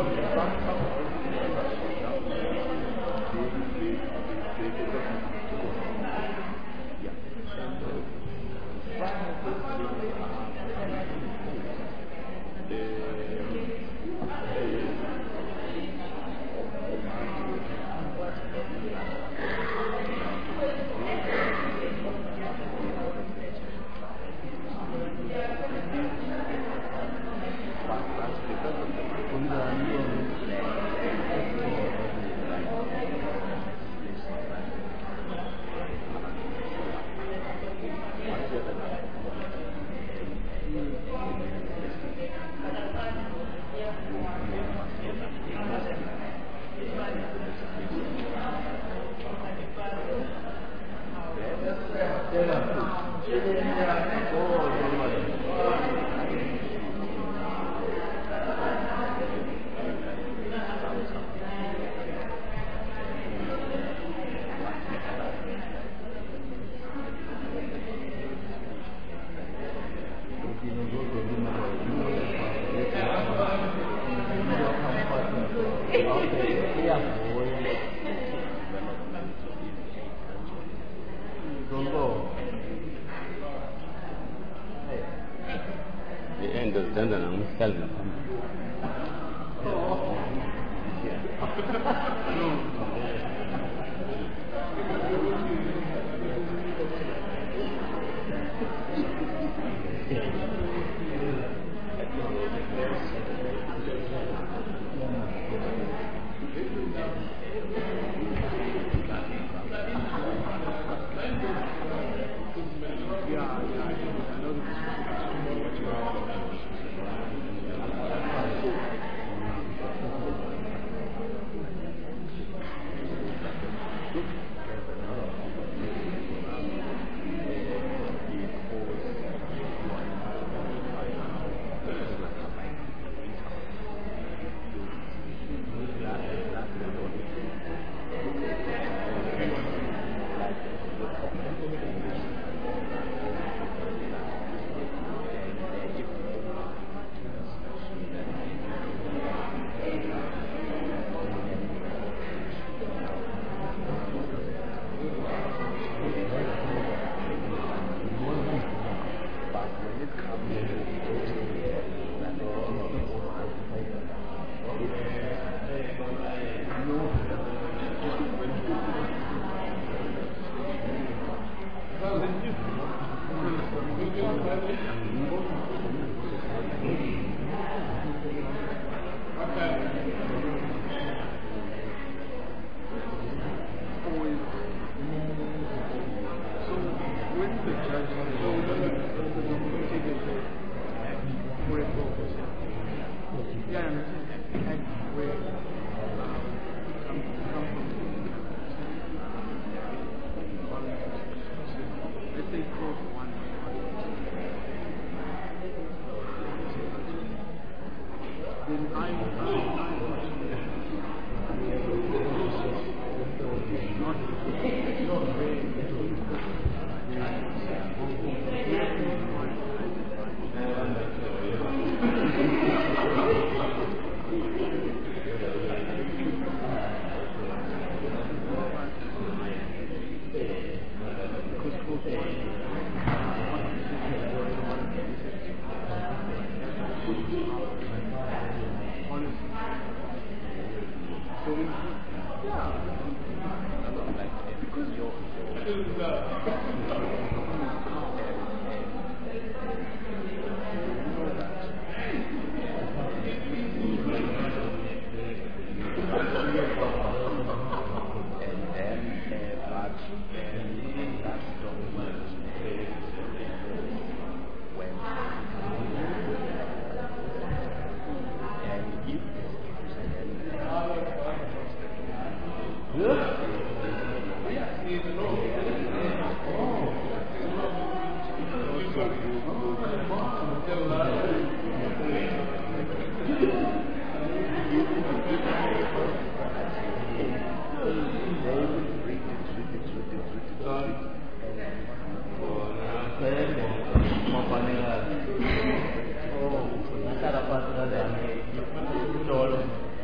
Oh, nasa dapat na lang. Ito,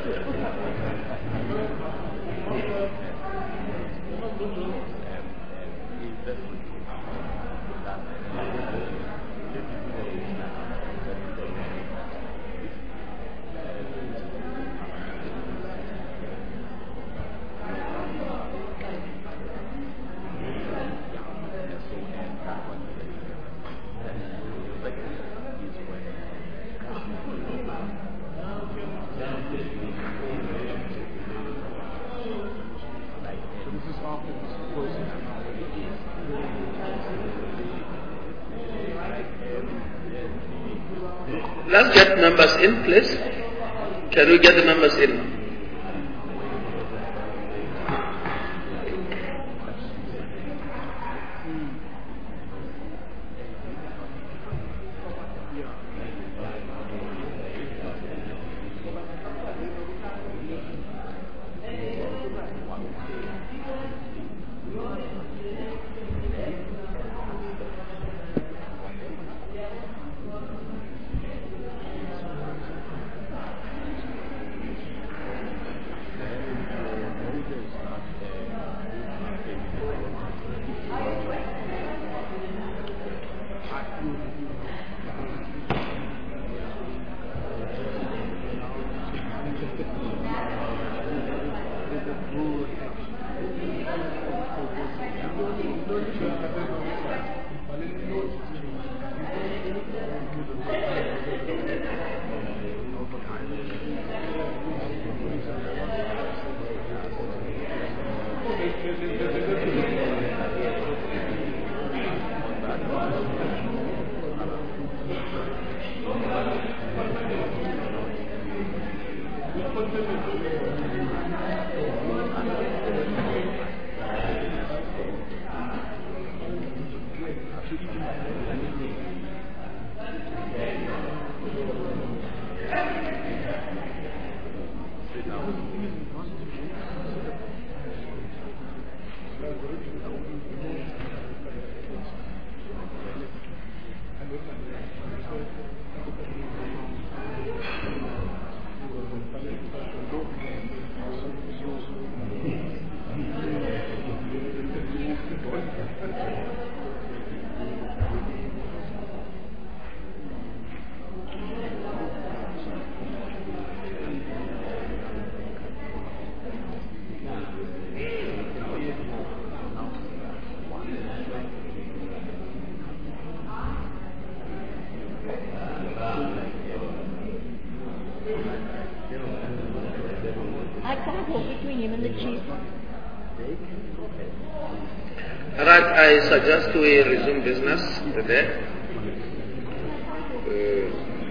Let's get numbers in, please. Can we get the numbers in? I can't walk between him and the chief. Right, I suggest we resume business today. Uh,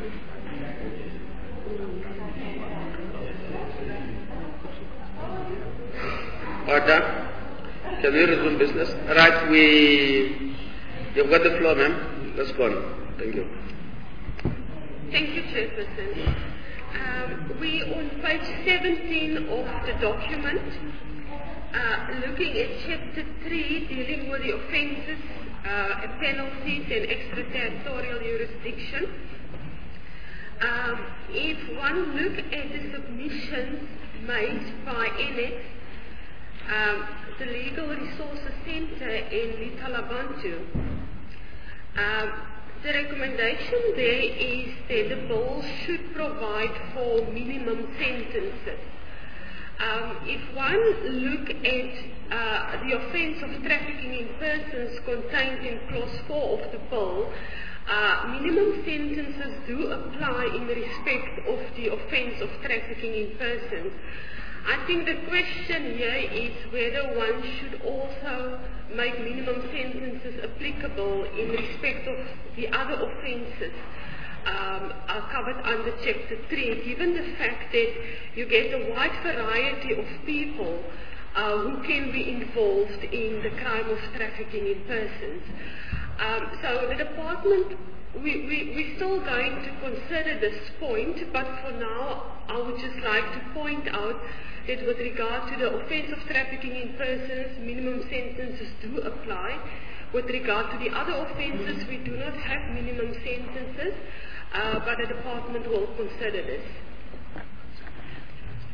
order. Can we resume business? Right, we... You've got the floor, ma'am. Let's go on. Thank you. Thank you, Chairperson. Um, we on page seventeen of the document, uh, looking at chapter three, dealing with the offences, uh, penalties and extraterritorial jurisdiction. Um, if one look at the submissions made by N X, um, the Legal Resources Centre in Litalabantu, um, the recommendation there is that the bill should provide for minimum sentences. Um, if one look at uh, the offence of trafficking in persons contained in clause four of the bill, uh, minimum sentences do apply in respect of the offence of trafficking in persons. I think the question here is whether one should also make minimum sentences applicable in respect of the other offences um, are covered under Chapter three, given the fact that you get a wide variety of people uh, who can be involved in the crime of trafficking in persons. Um, so the department, we, we, we're still going to consider this point, but for now I would just like to point out that with regard to the offence of trafficking in persons, minimum sentences do apply. With regard to the other offences, we do not have minimum sentences, uh, but the department will consider this.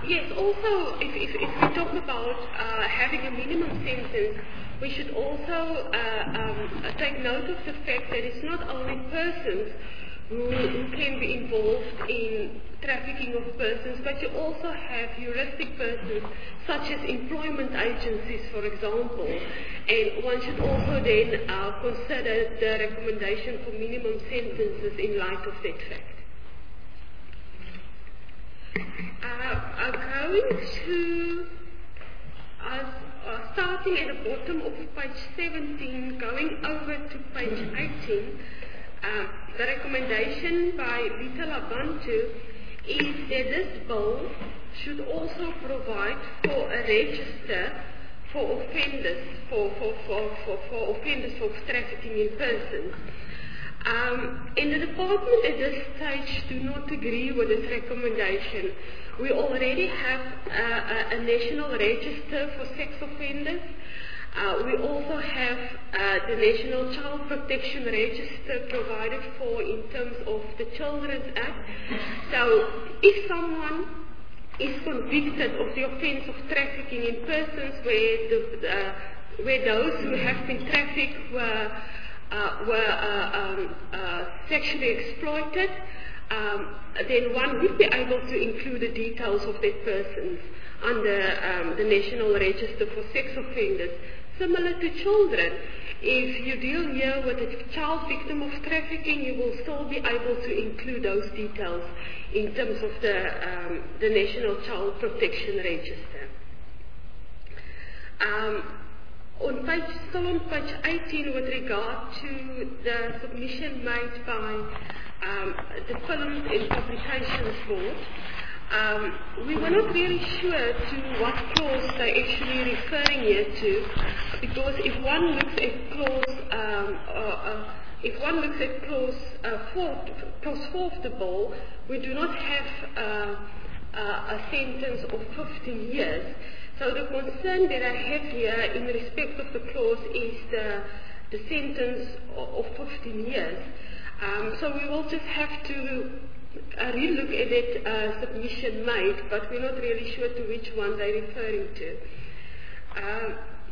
yes, also, if, if, if we talk about uh, having a minimum sentence, we should also uh, um, take note of the fact that it's not only persons who, who can be involved in trafficking of persons, but you also have heuristic persons, such as employment agencies, for example. And one should also then uh, consider the recommendation for minimum sentences in light of that fact. Uh, uh, going to, uh, uh, starting at the bottom of page seventeen, going over to page eighteen, uh, the recommendation by Vita Labantu is that this bill should also provide for a register for offenders, for, for, for, for, for offenders for trafficking in persons. Um, and the department at this stage do not agree with this recommendation. We already have uh, a, a national register for sex offenders. Uh, we also have uh, the National Child Protection Register provided for in terms of the Children's Act. So if someone is convicted of the offence of trafficking in persons where, the, uh, where those who have been trafficked were Uh, were uh, um, uh, sexually exploited, um, then one would be able to include the details of that person under um, the National Register for Sex Offenders. Similar to children, if you deal here with a child victim of trafficking, you will still be able to include those details in terms of the, um, the National Child Protection Register. Um, On page, still on page eighteen, with regard to the submission made by um, the Films and Publications Board, um, we were not really sure to what clause they're actually referring here to, because if one looks at clause, um, uh, uh, if one looks at clause uh, four, clause four of the bill, we do not have uh, uh, a sentence of fifteen years. So the concern that I have here in respect of the clause is the, the sentence of, of fifteen years. Um, so we will just have to uh, relook at that uh, submission made, but we're not really sure to which one they're referring to. Um,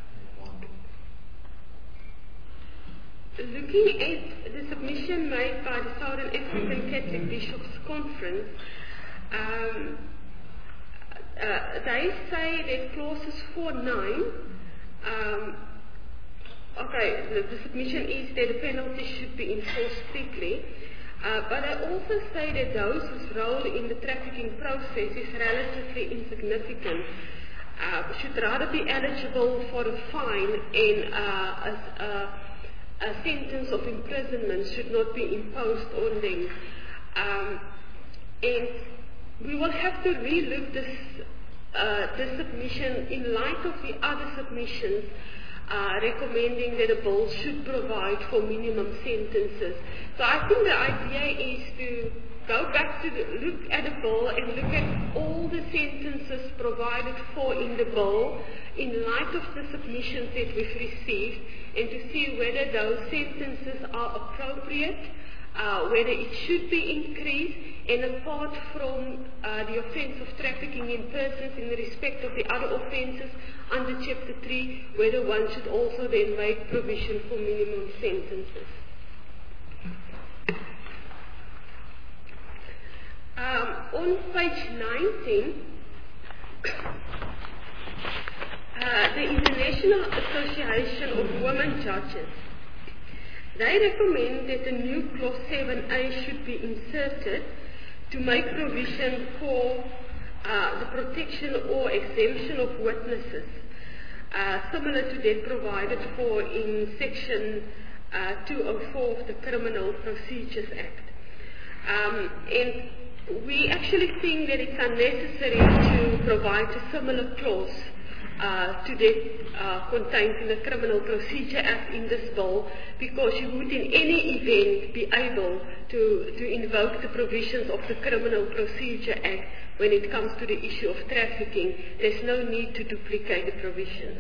looking at the submission made by the Southern African Catholic Bishops' Conference, um, Uh, they say that clauses four nine, um, okay, the, the submission is that the penalty should be enforced strictly, uh, but I also say that those whose role in the trafficking process is relatively insignificant uh, should rather be eligible for a fine, and uh, a, a, a sentence of imprisonment should not be imposed on them. Um, and we will have to relook this, uh, this submission in light of the other submissions uh, recommending that a bill should provide for minimum sentences. So I think the idea is to go back to the, look at the bill and look at all the sentences provided for in the bill in light of the submissions that we've received, and to see whether those sentences are appropriate, uh, whether it should be increased, and apart from uh, the offence of trafficking in persons in respect of the other offences under Chapter three, whether one should also then make provision for minimum sentences. Um, on page nineteen, uh, the International Association of Women Judges, they recommend that the new clause seven A should be inserted to make provision for uh, the protection or exemption of witnesses, uh, similar to that provided for in section uh, two oh four of the Criminal Procedures Act. Um, and we actually think that it's unnecessary to provide a similar clause uh, to that uh, contained in the Criminal Procedure Act in this bill, because you would in any event be able to, to invoke the provisions of the Criminal Procedure Act when it comes to the issue of trafficking. There's no need to duplicate the provisions.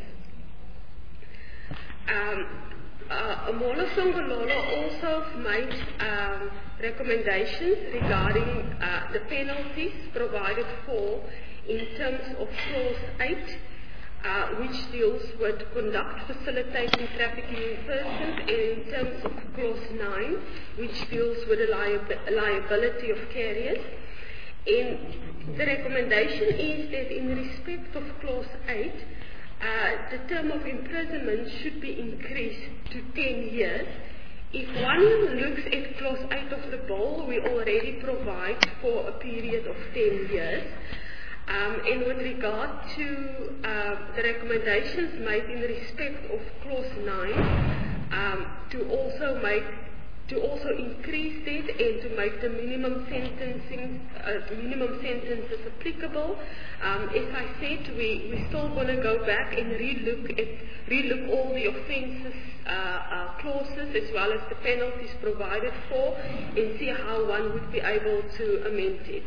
Um, uh, Amola Songololo also made um, recommendations regarding uh, the penalties provided for in terms of clause eight, uh, which deals with conduct, facilitating trafficking in persons, and in terms of clause nine, which deals with the liab- liability of carriers. And the recommendation is that in respect of clause eight, uh, the term of imprisonment should be increased to ten years. If one looks at clause eight of the bill, we already provide for a period of ten years. Um, and with regard to uh, the recommendations made in respect of clause nine, um, to also make to also increase that and to make the minimum sentencing uh, minimum sentences applicable. Um, as I said, we we still going to go back and relook at relook all the offences uh, uh, clauses as well as the penalties provided for, and see how one would be able to amend it.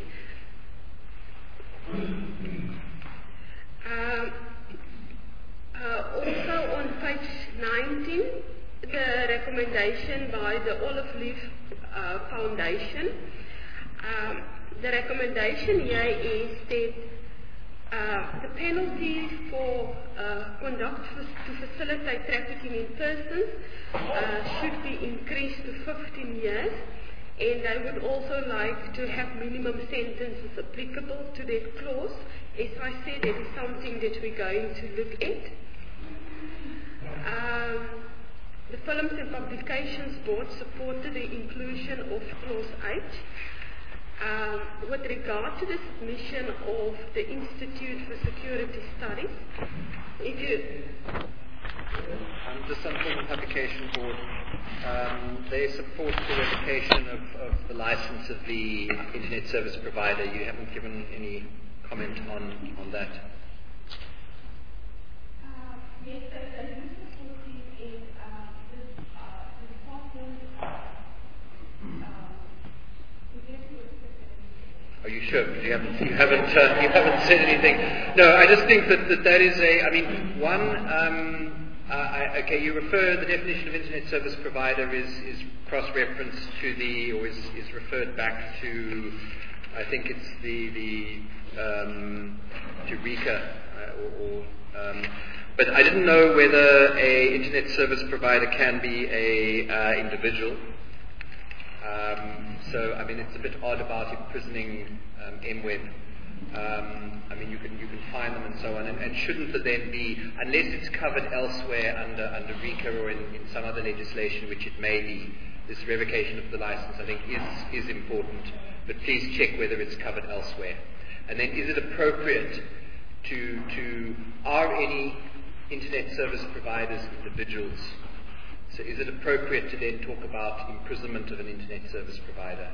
Um, uh, also on page nineteen, the recommendation by the Olive Leaf uh, Foundation. Um, the recommendation here is that uh, the penalty for uh, conduct to facilitate trafficking in persons uh, should be increased to fifteen years. And I would also like to have minimum sentences applicable to that clause. As I said, that is something that we're going to look at. Um, the Films and Publications Board supported the inclusion of clause eight. Um, with regard to the submission of the Institute for Security Studies, if you Um, the Film Publication Board, um, they support the revocation of, of the license of the Internet service provider. You haven't given any comment on, on that. Uh, yes, sir. The supporting is uh, this uh, department. Are you sure? Because you haven't, you haven't, uh, you haven't said anything. No, I just think that that, that is a. I mean, one. Um, Uh, I, okay, you refer, the definition of Internet service provider is, is cross-referenced to the, or is, is referred back to, I think it's the, the um, to RICA, uh, or, or um, but I didn't know whether a Internet service provider can be a uh, individual. Um, so, I mean, it's a bit odd about imprisoning um, M Web. Um, I mean, you can you can find them and so on, and, and shouldn't there then be, unless it's covered elsewhere under under RICA or in, in some other legislation, which it may be, this revocation of the license, I think, is is important. But please check whether it's covered elsewhere. And then, is it appropriate to to are any internet service providers individuals? So, is it appropriate to then talk about imprisonment of an internet service provider?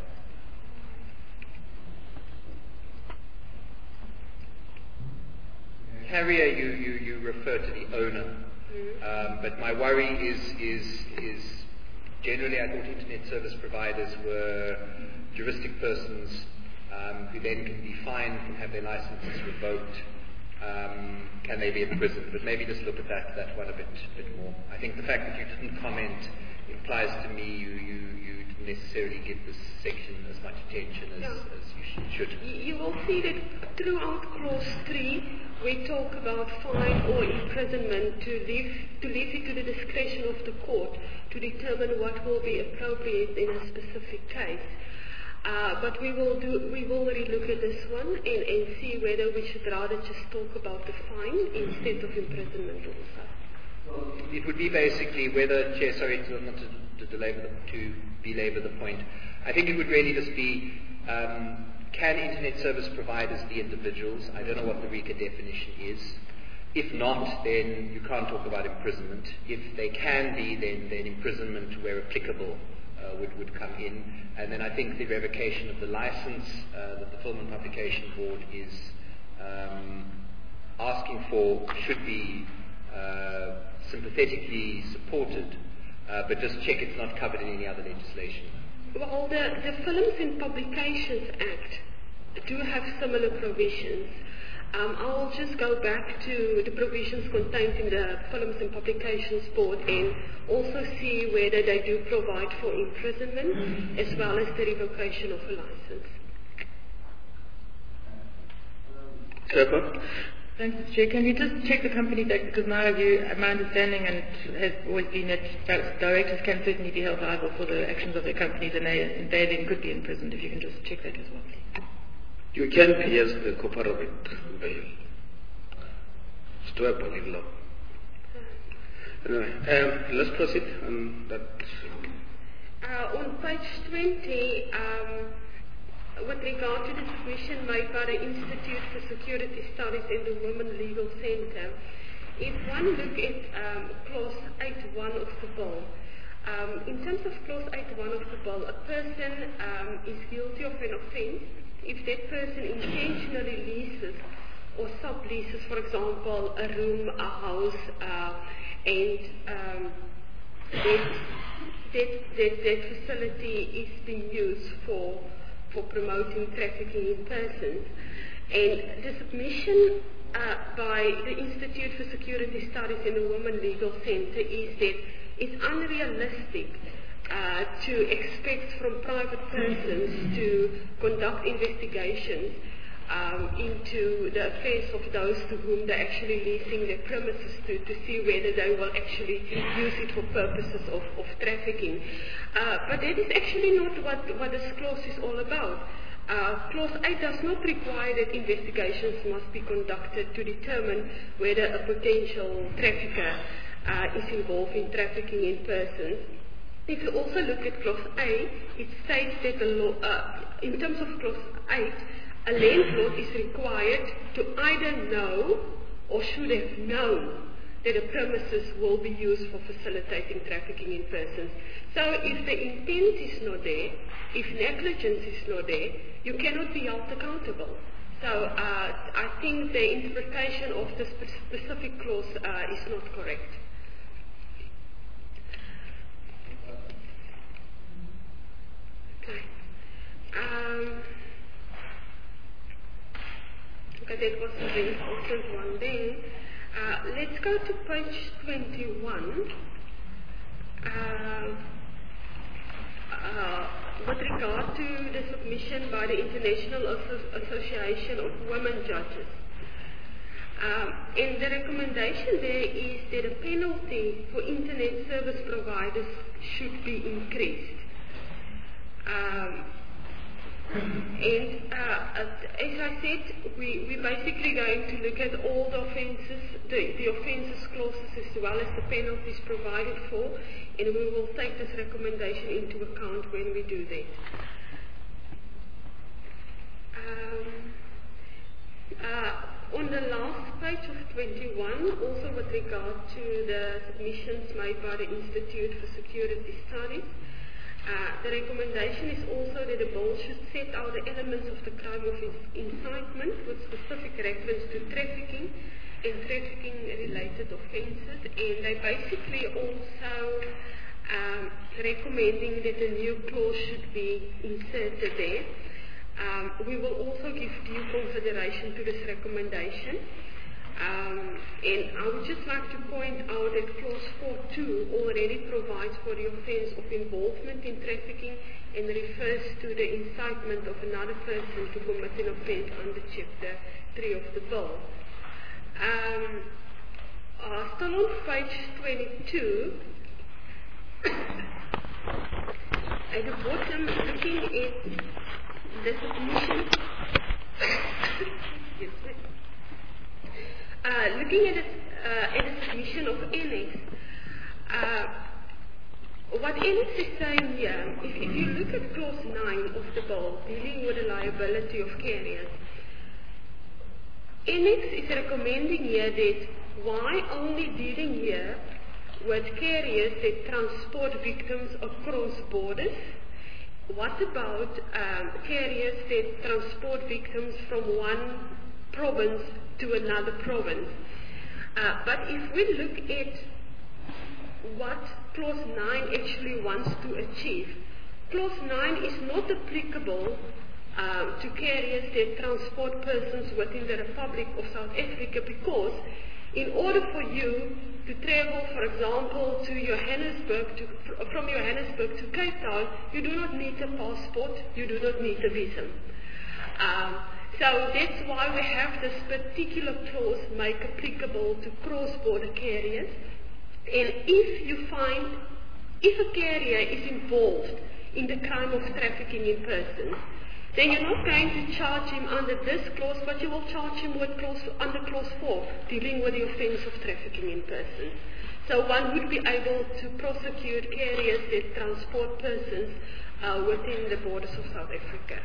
Carrier, you, you, you refer to the owner, um, but my worry is is is generally I thought internet service providers were juristic persons um, who then can be fined, can have their licenses revoked, um, can they be imprisoned? But maybe just look at that that one a bit bit more. I think the fact that you didn't comment implies to me you you, you didn't necessarily give this section as much attention as, yeah. as you should. You will see that throughout clause three, we talk about fine or imprisonment to leave to leave it to the discretion of the court to determine what will be appropriate in a specific case. Uh, but we will do we will relook at this one and, and see whether we should rather just talk about the fine instead of imprisonment also. It would be basically whether, Chair, sorry to, not to, to, belabor the, to belabor the point, I think it would really just be, um, can internet service providers be individuals? I don't know what the RICA definition is. If not, then you can't talk about imprisonment. If they can be, then, then imprisonment where applicable uh, would, would come in. And then I think the revocation of the license uh, that the Film and Publication Board is um, asking for should be uh, sympathetically supported, uh, but just check it's not covered in any other legislation. Well, the, the Films and Publications Act do have similar provisions. Um, I'll just go back to the provisions contained in the Films and Publications Board and also see whether they do provide for imprisonment as well as the revocation of a license. Trevor? Thanks, Mister Chair. Can we just check the Companies Act? Because my view, my understanding and has always been that directors can certainly be held liable for the actions of their companies, and they, and they then could be imprisoned. If you can just check that as well, please. You can pierce the corporate veil. It's doable in law. Anyway, um, let's proceed on that. Uh, on page twenty, um, with regard to the submission made by the Institute for Security Studies and the Women Legal Centre, if one look at um, clause eight one of the bill, um, in terms of clause eight one of the bill, a person um, is guilty of an offence if that person intentionally leases or subleases, for example, a room, a house, uh, and um, that, that, that, that facility is being used for for promoting trafficking in persons. And the submission uh, by the Institute for Security Studies and the Women Legal Centre is that it's unrealistic uh, to expect from private persons to conduct investigations um, into the affairs of those to whom they're actually leasing their premises to, to see whether they will actually use it for purposes of, of trafficking. Uh, but that is actually not what, what this clause is all about. Uh, clause eight does not require that investigations must be conducted to determine whether a potential trafficker uh, is involved in trafficking in persons. If you also look at clause A, it states that the law, uh, in terms of clause eight, a landlord is required to either know or should have known that the premises will be used for facilitating trafficking in persons. So if the intent is not there, if negligence is not there, you cannot be held accountable. So uh, I think the interpretation of the spe- specific clause uh, is not correct. Okay. Um, okay, that was a very important one then. Uh, let's go to page twenty-one. Uh, uh, with regard to the submission by the International Asso- Association of Women Judges. Um, and the recommendation there is that a penalty for internet service providers should be increased. Um, And uh, as I said, we, we're basically going to look at all the offences, the, the offences clauses as well as the penalties provided for, and we will take this recommendation into account when we do that. Um, uh, on the last page of twenty-one, also with regard to the submissions made by the Institute for Security Studies, Uh, the recommendation is also that the bill should set out the elements of the crime of incitement with specific reference to trafficking and trafficking-related offences, and they basically also um, recommending that a new clause should be inserted there. Um, we will also give due consideration to this recommendation. Um, and I would just like to point out that clause four two already provides for the offence of involvement in trafficking and refers to the incitement of another person to commit an offence under chapter three of the bill. Um, uh, still on page twenty-two, at the bottom, looking at the submission. Yes, Uh, looking at, it, uh, at the submission of Annex, uh, what Annex is saying here, if, if you look at clause nine of the bill dealing with the liability of carriers, Annex is recommending here that why only dealing here with carriers that transport victims across borders? What about um, carriers that transport victims from one province to another province? Uh, but if we look at what clause nine actually wants to achieve, clause nine is not applicable uh, to carriers that transport persons within the Republic of South Africa, because in order for you to travel, for example, to Johannesburg, to, from Johannesburg to Cape Town, you do not need a passport, you do not need a visa. Um, So that's why we have this particular clause make applicable to cross-border carriers. And if you find, if a carrier is involved in the crime of trafficking in persons, then you're not going to charge him under this clause, but you will charge him with clause, under clause four, dealing with the offence of trafficking in persons. So one would be able to prosecute carriers that transport persons uh, within the borders of South Africa.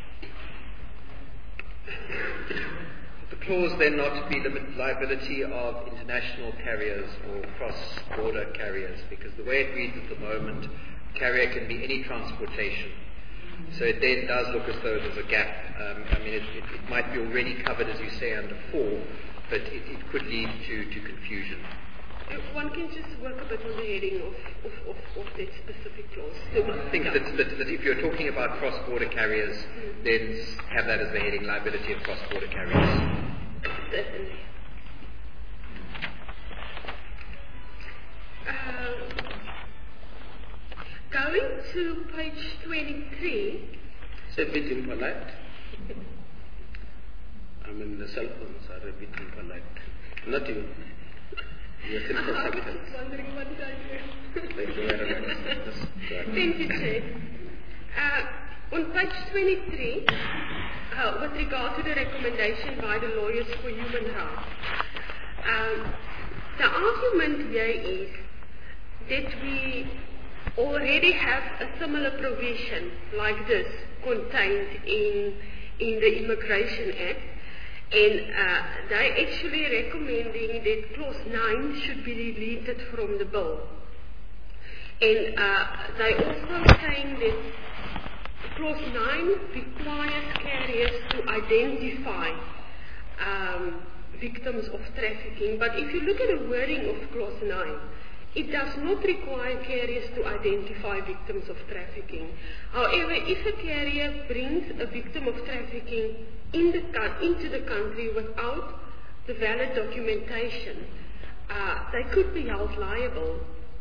The clause then not to be the liability of international carriers or cross-border carriers, because the way it reads at the moment, carrier can be any transportation. So it then does look as though there's a gap. Um, I mean, it, it, it might be already covered, as you say, under four, but it, it could lead to, to confusion. If one can just work a bit on the heading of, of, of, of that specific clause. I think that, that, that if you're talking about cross-border carriers, mm. then have that as the heading, liability of cross-border carriers. Certainly. Um, going to page twenty-three. It's a bit impolite. I mean, the cell phones are a bit impolite. Not you. You're still for I was just wondering what did I do. Thank you, Chair. Uh, on page twenty-three, uh, with regard to the recommendation by the Lawyers for Human Rights, um, the argument here is that we already have a similar provision like this contained in, in the Immigration Act, and uh, they're actually recommending that clause nine should be deleted from the bill. And uh, they're also saying that clause nine requires carriers to identify um, victims of trafficking. But if you look at the wording of clause nine, it does not require carriers to identify victims of trafficking. However, if a carrier brings a victim of trafficking in the, into the country without the valid documentation, uh, they could be held liable.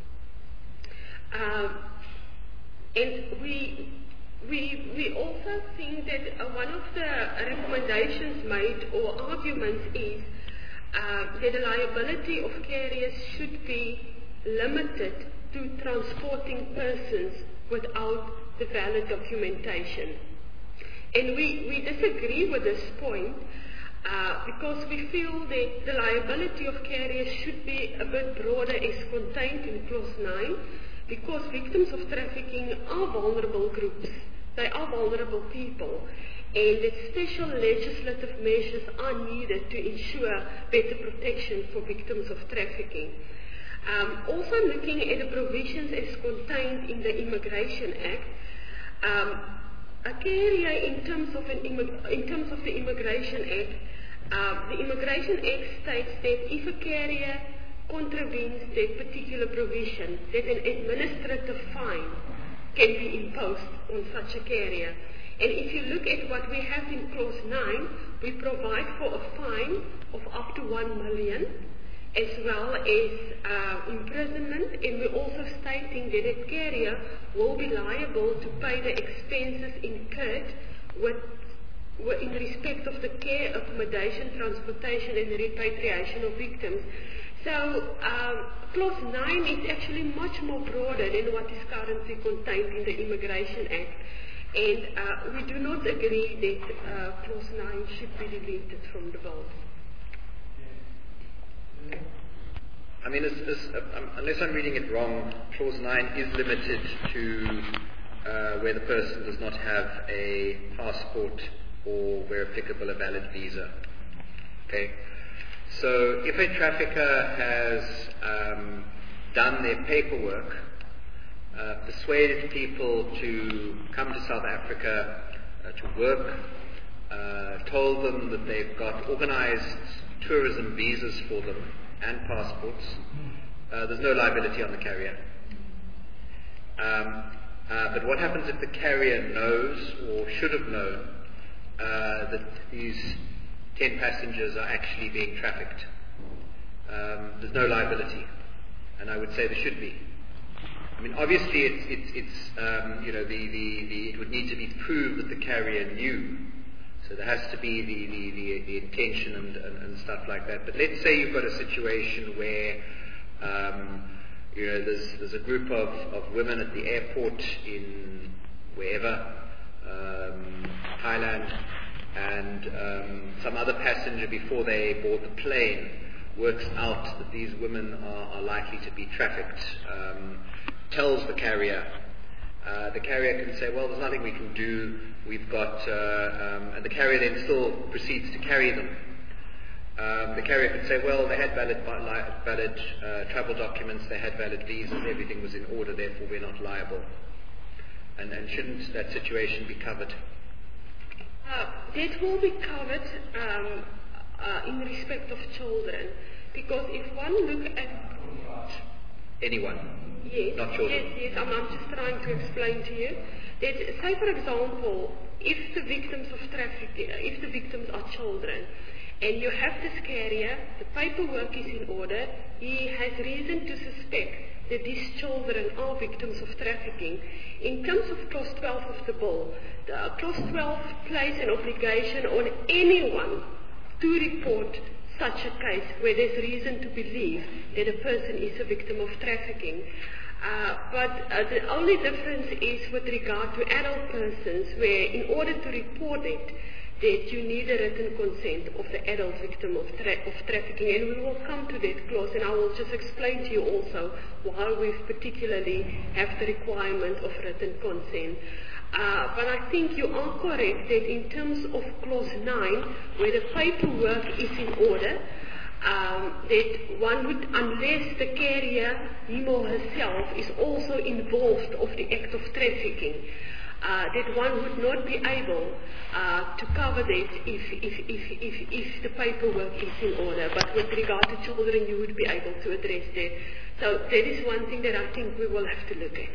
Uh, and we, we, we also think that uh, one of the recommendations made or arguments is uh, that the liability of carriers should be limited to transporting persons without the valid documentation. And we, we disagree with this point uh, because we feel that the liability of carriers should be a bit broader as contained in clause nine, because victims of trafficking are vulnerable groups. They are vulnerable people, and that special legislative measures are needed to ensure better protection for victims of trafficking. Um, also looking at the provisions as contained in the Immigration Act, um, a carrier in terms of, an immig- in terms of the Immigration Act, uh, the Immigration Act states that if a carrier contravenes that particular provision, that an administrative fine can be imposed on such a carrier. And if you look at what we have in clause nine, we provide for a fine of up to one million, as well as uh, imprisonment, and we're also stating that a carrier will be liable to pay the expenses incurred with, with, in respect of the care, accommodation, transportation, and repatriation of victims. So um, clause nine is actually much more broader than what is currently contained in the Immigration Act, and uh, we do not agree that uh, clause nine should be deleted from the bill. I mean, it's, it's, uh, um, unless I'm reading it wrong, clause nine is limited to uh, where the person does not have a passport or, where applicable, a valid visa. Okay? So if a trafficker has um, done their paperwork, uh, persuaded people to come to South Africa uh, to work, uh, told them that they've got organized tourism visas for them and passports, uh, there's no liability on the carrier. Um, uh, but what happens if the carrier knows or should have known uh, that these ten passengers are actually being trafficked? Um, there's no liability, and I would say there should be. I mean, obviously, it's, it's, it's um, you know, the, the, the, it would need to be proved that the carrier knew. So there has to be the, the, the, the intention and, and, and stuff like that. But let's say you've got a situation where um, you know, there's, there's a group of, of women at the airport in wherever, um, Thailand, and um, some other passenger before they board the plane works out that these women are, are likely to be trafficked, um, tells the carrier. Uh, the carrier can say, well, there's nothing we can do, we've got, uh, um, and the carrier then still proceeds to carry them. Um, the carrier could say, well, they had valid, valid uh, travel documents, they had valid visas, everything was in order, therefore we're not liable. And, and shouldn't that situation be covered? Uh, that will be covered um, uh, in respect of children, because if one look at... Anyone? Yes, not children. yes, yes, I'm, I'm just trying to explain to you that, say for example, if the victims of trafficking, if the victims are children, and you have this carrier, the paperwork is in order, he has reason to suspect that these children are victims of trafficking. In terms of clause twelve of the bill, the clause twelve places an obligation on anyone to report such a case where there's reason to believe that a person is a victim of trafficking. Uh, but uh, the only difference is with regard to adult persons, where in order to report it, that you need a written consent of the adult victim of, tra- of trafficking, and we will come to that clause, and I will just explain to you also why we particularly have the requirement of written consent. Uh, but I think you are correct that in terms of clause nine, where the paperwork is in order, um, that one would, unless the carrier, him or herself, is also involved of the act of trafficking, Uh, that one would not be able uh, to cover that if, if, if, if, if the paperwork is in order. But with regard to children, you would be able to address that. So that is one thing that I think we will have to look at.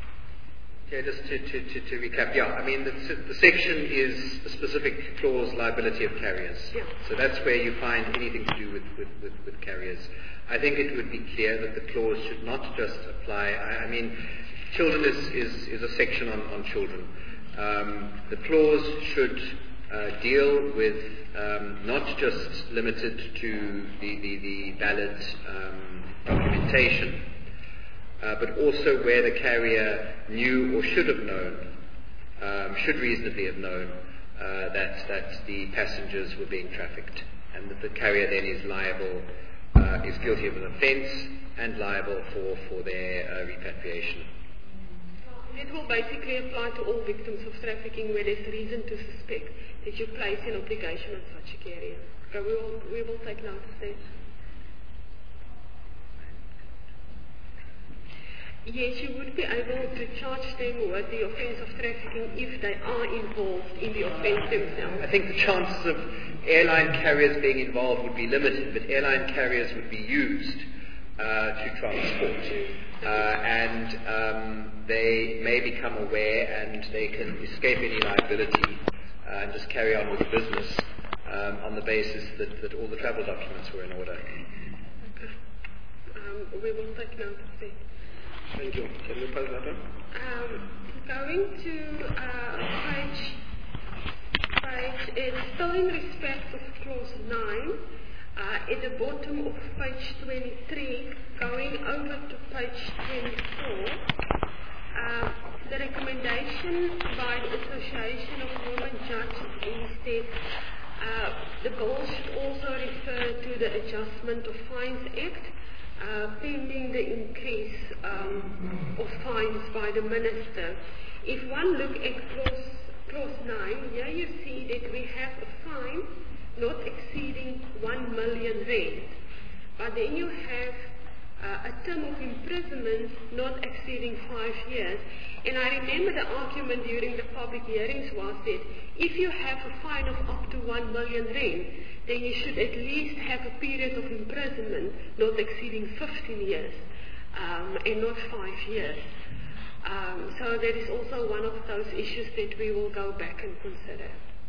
Yeah, just to, to, to, to recap, yeah, I mean, the, the section is the specific clause liability of carriers. Yeah. So that's where you find anything to do with, with, with, with carriers. I think it would be clear that the clause should not just apply, I, I mean, children is, is, is a section on, on children. Um, the clause should uh, deal with um, not just limited to the, the, the valid um, documentation, uh, but also where the carrier knew or should have known, um, should reasonably have known uh, that, that the passengers were being trafficked, and that the carrier then is liable, uh, is guilty of an offence and liable for, for their uh, repatriation. It will basically apply to all victims of trafficking where there's reason to suspect that you place an obligation on such a carrier. So we will, we will take note of that. Yes, you would be able to charge them with the offence of trafficking if they are involved in the offence themselves. I think the chances of airline carriers being involved would be limited, but airline carriers would be used uh, to transport. Uh, and um, they may become aware and they can escape any liability uh, and just carry on with the business um, on the basis that, that all the travel documents were in order. Okay. Um, we will take note of that. Thank you. Can you pass that on? Um, going to uh, page, page, it's still in respect of clause nine. Uh, at the bottom of page twenty-three, going over to page twenty-four, uh, the recommendation by the Association of Women Judges is that uh, the bill should also refer to the Adjustment of Fines Act, uh, pending the increase um, of fines by the Minister. If one look at clause, clause nine, here you see that we have a fine not exceeding one million rand. But then you have uh, a term of imprisonment not exceeding five years. And I remember the argument during the public hearings was that if you have a fine of up to one million rand, then you should at least have a period of imprisonment not exceeding fifteen years um, and not five years. Um, so that is also one of those issues that we will go back and consider.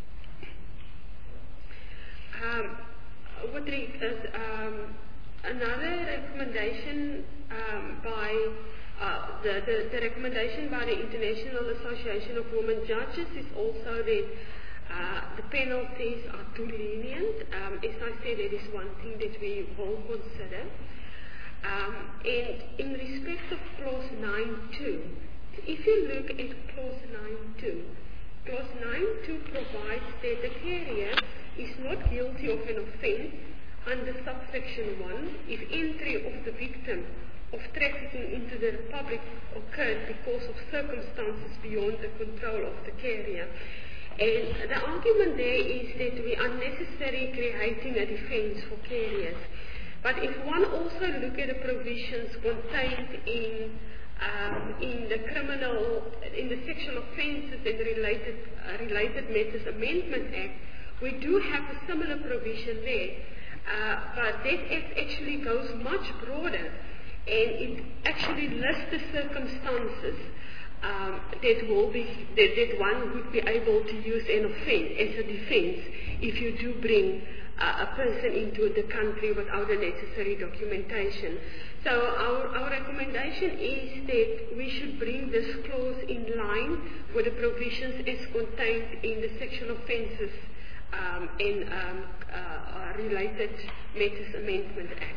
Um, what is um, another recommendation um, by uh, the, the, the recommendation by the International Association of Women Judges is also that uh, uh, the penalties are too lenient. Um, as I said, that is one thing that we will consider. Um, and in respect of clause nine two, if you look at clause nine two, clause nine two provides that the carrier is not guilty of an offence under subsection one if entry of the victim of trafficking into the Republic occurred because of circumstances beyond the control of the carrier. And the argument there is that we are unnecessarily creating a defence for carriers. But if one also look at the provisions contained in um, in the criminal, in the Sexual Offences and Related uh, Related Matters Amendment Act, we do have a similar provision there. Uh, but that act actually goes much broader, and it actually lists the circumstances um, that will be that, that one would be able to use an offence as a defence if you do bring uh, a person into the country without the necessary documentation. So our, our recommendation is that we should bring this clause in line with the provisions as contained in the Sexual Offences um, and um, uh, Related Matters Amendment Act.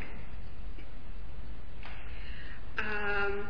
Um,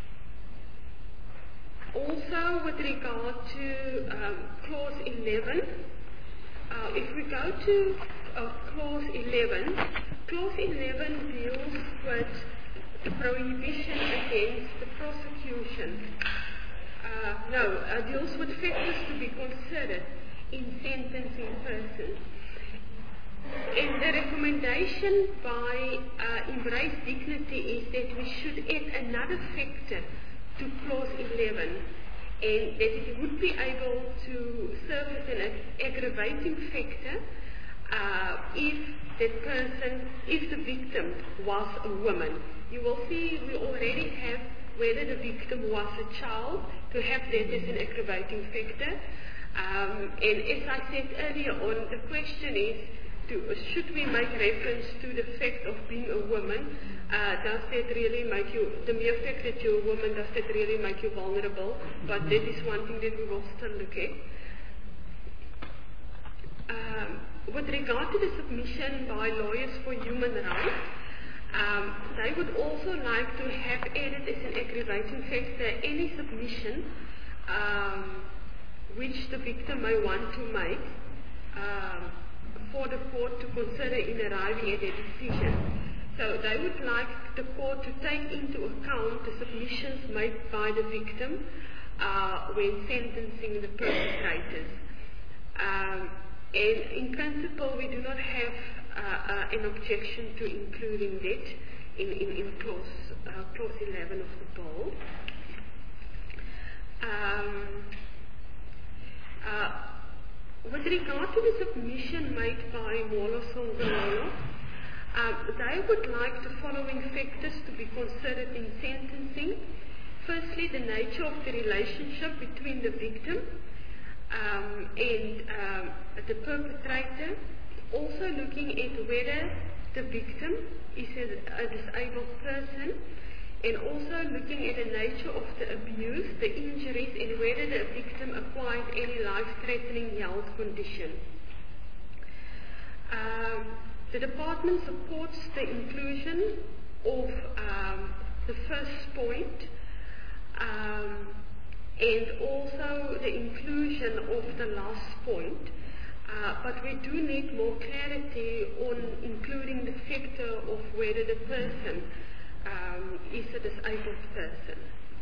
also, with regard to um, clause eleven, uh, if we go to uh, clause eleven, clause eleven deals with the prohibition against the prosecution. Uh, no, uh, deals with factors to be considered in sentencing persons. And the recommendation by uh, Embrace Dignity is that we should add another factor to clause eleven, and that it would be able to serve as an aggravating factor uh, if that person, if the victim was a woman. You will see we already have whether the victim was a child, to have that as an aggravating factor. Um, and as I said earlier on, the question is, To, should we make reference to the fact of being a woman? Uh, does that really make you, the mere fact that you're a woman, does that really make you vulnerable? But that is one thing that we will still look at. Um, with regard to the submission by Lawyers for Human Rights, um, they would also like to have added as an aggravating factor any submission um, which the victim may want to make um, for the court to consider in arriving at a decision. So they would like the court to take into account the submissions made by the victim uh, when sentencing the perpetrators. Um, and in principle, we do not have uh, uh, an objection to including that in, in, in clause, uh, clause eleven of the bill. Um, uh, With regard to the submission made by Molo Songololo, um, they would like the following factors to be considered in sentencing. Firstly, the nature of the relationship between the victim um, and um, the perpetrator. Also looking at whether the victim is a, a disabled person, and also looking at the nature of the abuse, the injuries, and whether the victim acquired any life-threatening health condition. Um, the department supports the inclusion of um, the first point um, and also the inclusion of the last point. Uh, but we do need more clarity on including the factor of whether the person Um, is a disabled person.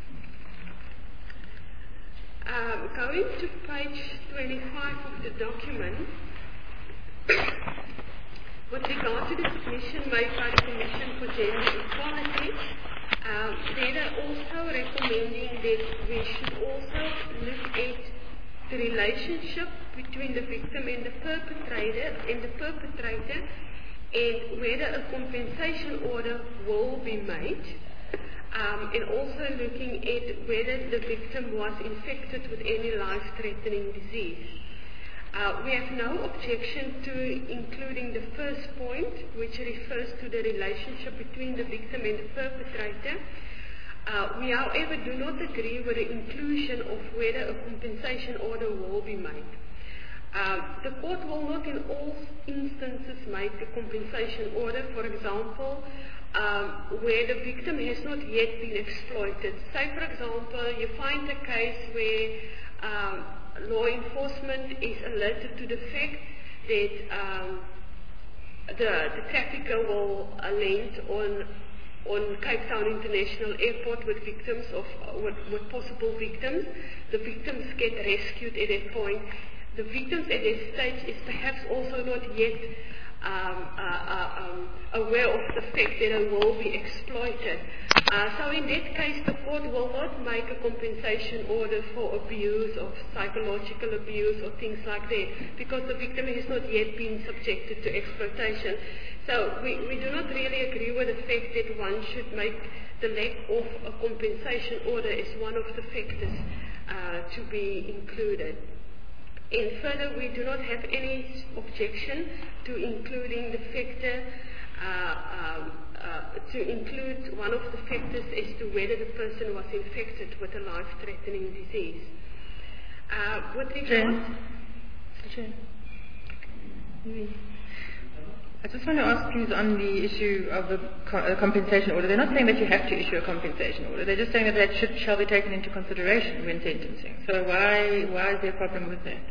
Um, going to page twenty-five of the document, with regard to the submission made by the Commission for Gender Equality, um, they are also recommending that we should also look at the relationship between the victim and the perpetrator and the perpetrator and whether a compensation order will be made, um, and also looking at whether the victim was infected with any life-threatening disease. Uh, we have no objection to including the first point, which refers to the relationship between the victim and the perpetrator. Uh, we, however, do not agree with the inclusion of whether a compensation order will be made. Uh, the court will not in all instances make a compensation order, for example, um, where the victim has not yet been exploited. Say, for example, you find a case where um, law enforcement is alerted to the fact that um, the, the trafficker will uh, land on on Cape Town International Airport with victims of uh, with, with possible victims. The victims get rescued at that point. The victims at that stage is perhaps also not yet um, uh, uh, um, aware of the fact that they will be exploited. Uh, so in that case, the court will not make a compensation order for abuse, or psychological abuse, or things like that, because the victim has not yet been subjected to exploitation. So we, we do not really agree with the fact that one should make the lack of a compensation order as one of the factors uh, to be included. And further, we do not have any objection to including the factor, uh, um, uh, to include one of the factors as to whether the person was infected with a life-threatening disease. Uh, with regard... Jane. Jane. I just want to ask you on the issue of the co- uh, compensation order. They're not saying that you have to issue a compensation order. They're just saying that that should, shall be taken into consideration when sentencing. So why why is there a problem with that?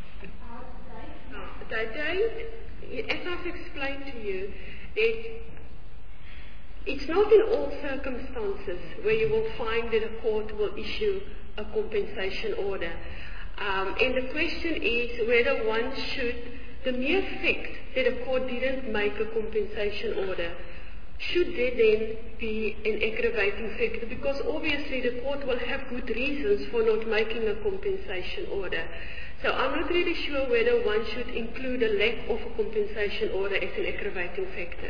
Uh, they, as I've explained to you, that it's not in all circumstances where you will find that a court will issue a compensation order. Um, and the question is whether one should, the mere fact that a court didn't make a compensation order, should there then be an aggravating factor? Because obviously the court will have good reasons for not making a compensation order. So I'm not really sure whether one should include a lack of a compensation order as an aggravating factor.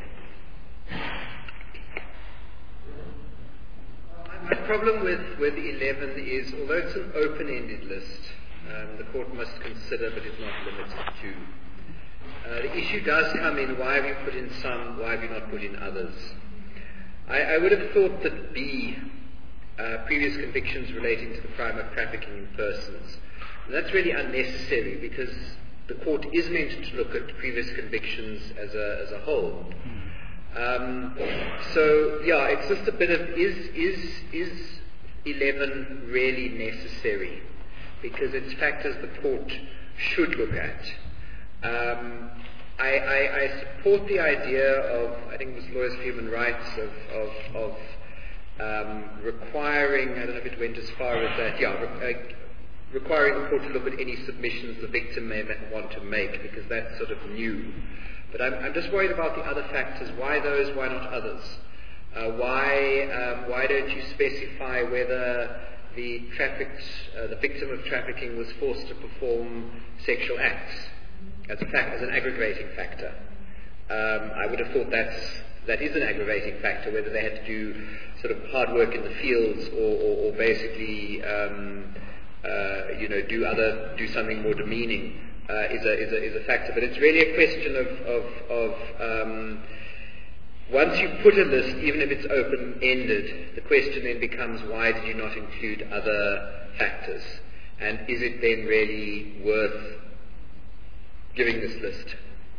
My problem with, with eleven is, although it's an open-ended list, um, the court must consider but is not limited to. Uh, the issue does come in, why have you put in some, why have you not put in others? I, I would have thought that B, uh, previous convictions relating to the crime of trafficking in persons, and that's really unnecessary because the court is meant to look at previous convictions as a, as a whole. Um, so, yeah, it's just a bit of, is, is, is eleven really necessary? Because it's factors the court should look at. Um, I, I, I support the idea of, I think it was Lawyers for Human Rights, of, of, of um, requiring, I don't know if it went as far as that, yeah, re- uh, requiring the court to look at any submissions the victim may want to make, because that's sort of new. But I'm, I'm just worried about the other factors. Why those, why not others? Uh, why, um, why don't you specify whether the trafficked, uh, the victim of trafficking was forced to perform sexual acts? As a fact, as an aggravating factor. Um, I would have thought that's, that is an aggravating factor, whether they had to do sort of hard work in the fields or, or, or basically, um, uh, you know, do other, do something more demeaning, uh, is a, is a, is a factor. But it's really a question of, of, of um, once you put a list, even if it's open-ended, the question then becomes, why did you not include other factors? And is it then really worth giving this list?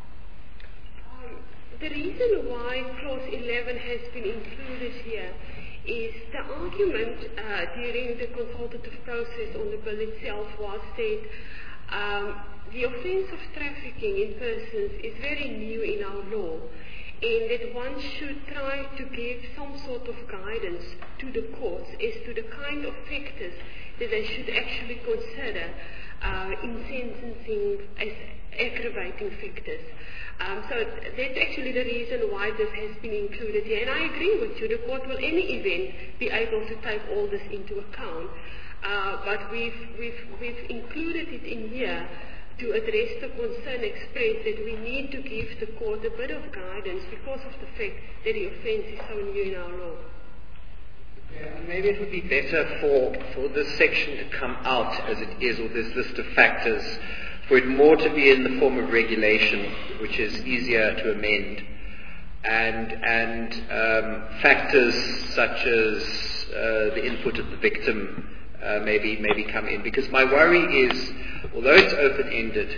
Um, the reason why clause eleven has been included here is the argument uh, during the consultative process on the bill itself was that um, the offence of trafficking in persons is very new in our law, and that one should try to give some sort of guidance to the courts as to the kind of factors that they should actually consider uh, in sentencing as aggravating factors. Um, so that's actually the reason why this has been included here. And I agree with you, the court will any event be able to take all this into account. Uh, but we've, we've, we've included it in here to address the concern expressed that we need to give the court a bit of guidance because of the fact that the offence is so new in our law. Yeah, maybe it would be better for, for this section to come out as it is, or this list of factors, for it more to be in the form of regulation, which is easier to amend, and and um, factors such as uh, the input of the victim uh, maybe maybe come in. Because my worry is, although it's open-ended,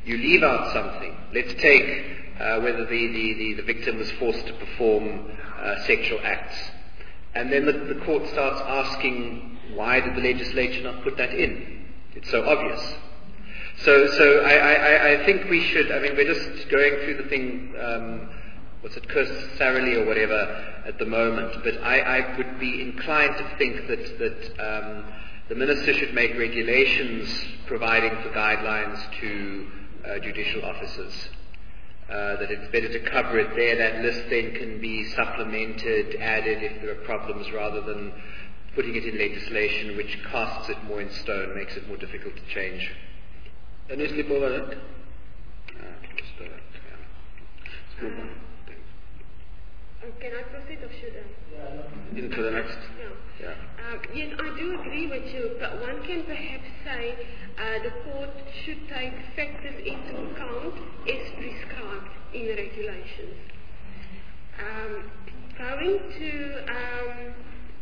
you leave out something. Let's take uh, whether the, the, the, the victim was forced to perform uh, sexual acts. And then the, the court starts asking, why did the legislature not put that in? It's so obvious. So, so I, I, I think we should, I mean, we're just going through the thing, um, what's it, cursorily or whatever at the moment, but I, I would be inclined to think that, that um, the minister should make regulations providing for guidelines to uh, judicial officers. Uh, that it's better to cover it there. That list then can be supplemented, added if there are problems, rather than putting it in legislation, which casts it more in stone, makes it more difficult to change. Can you slip over that? Uh, just, uh, yeah. Let's move on. Uh, can I proceed or should I? Into the next. Yeah. Yeah. Um, yes, I do agree with you, but one can perhaps say uh, the court should take factors into account as prescribed in the regulations. Um, going to um,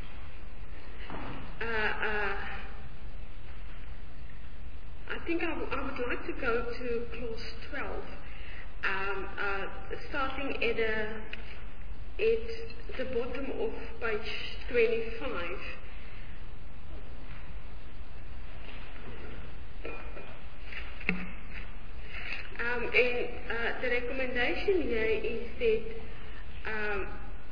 uh, uh, I think I, w- I would like to go to clause twelve, um, uh, starting at a at the bottom of page twenty-five. Um, and uh, the recommendation here is that, um,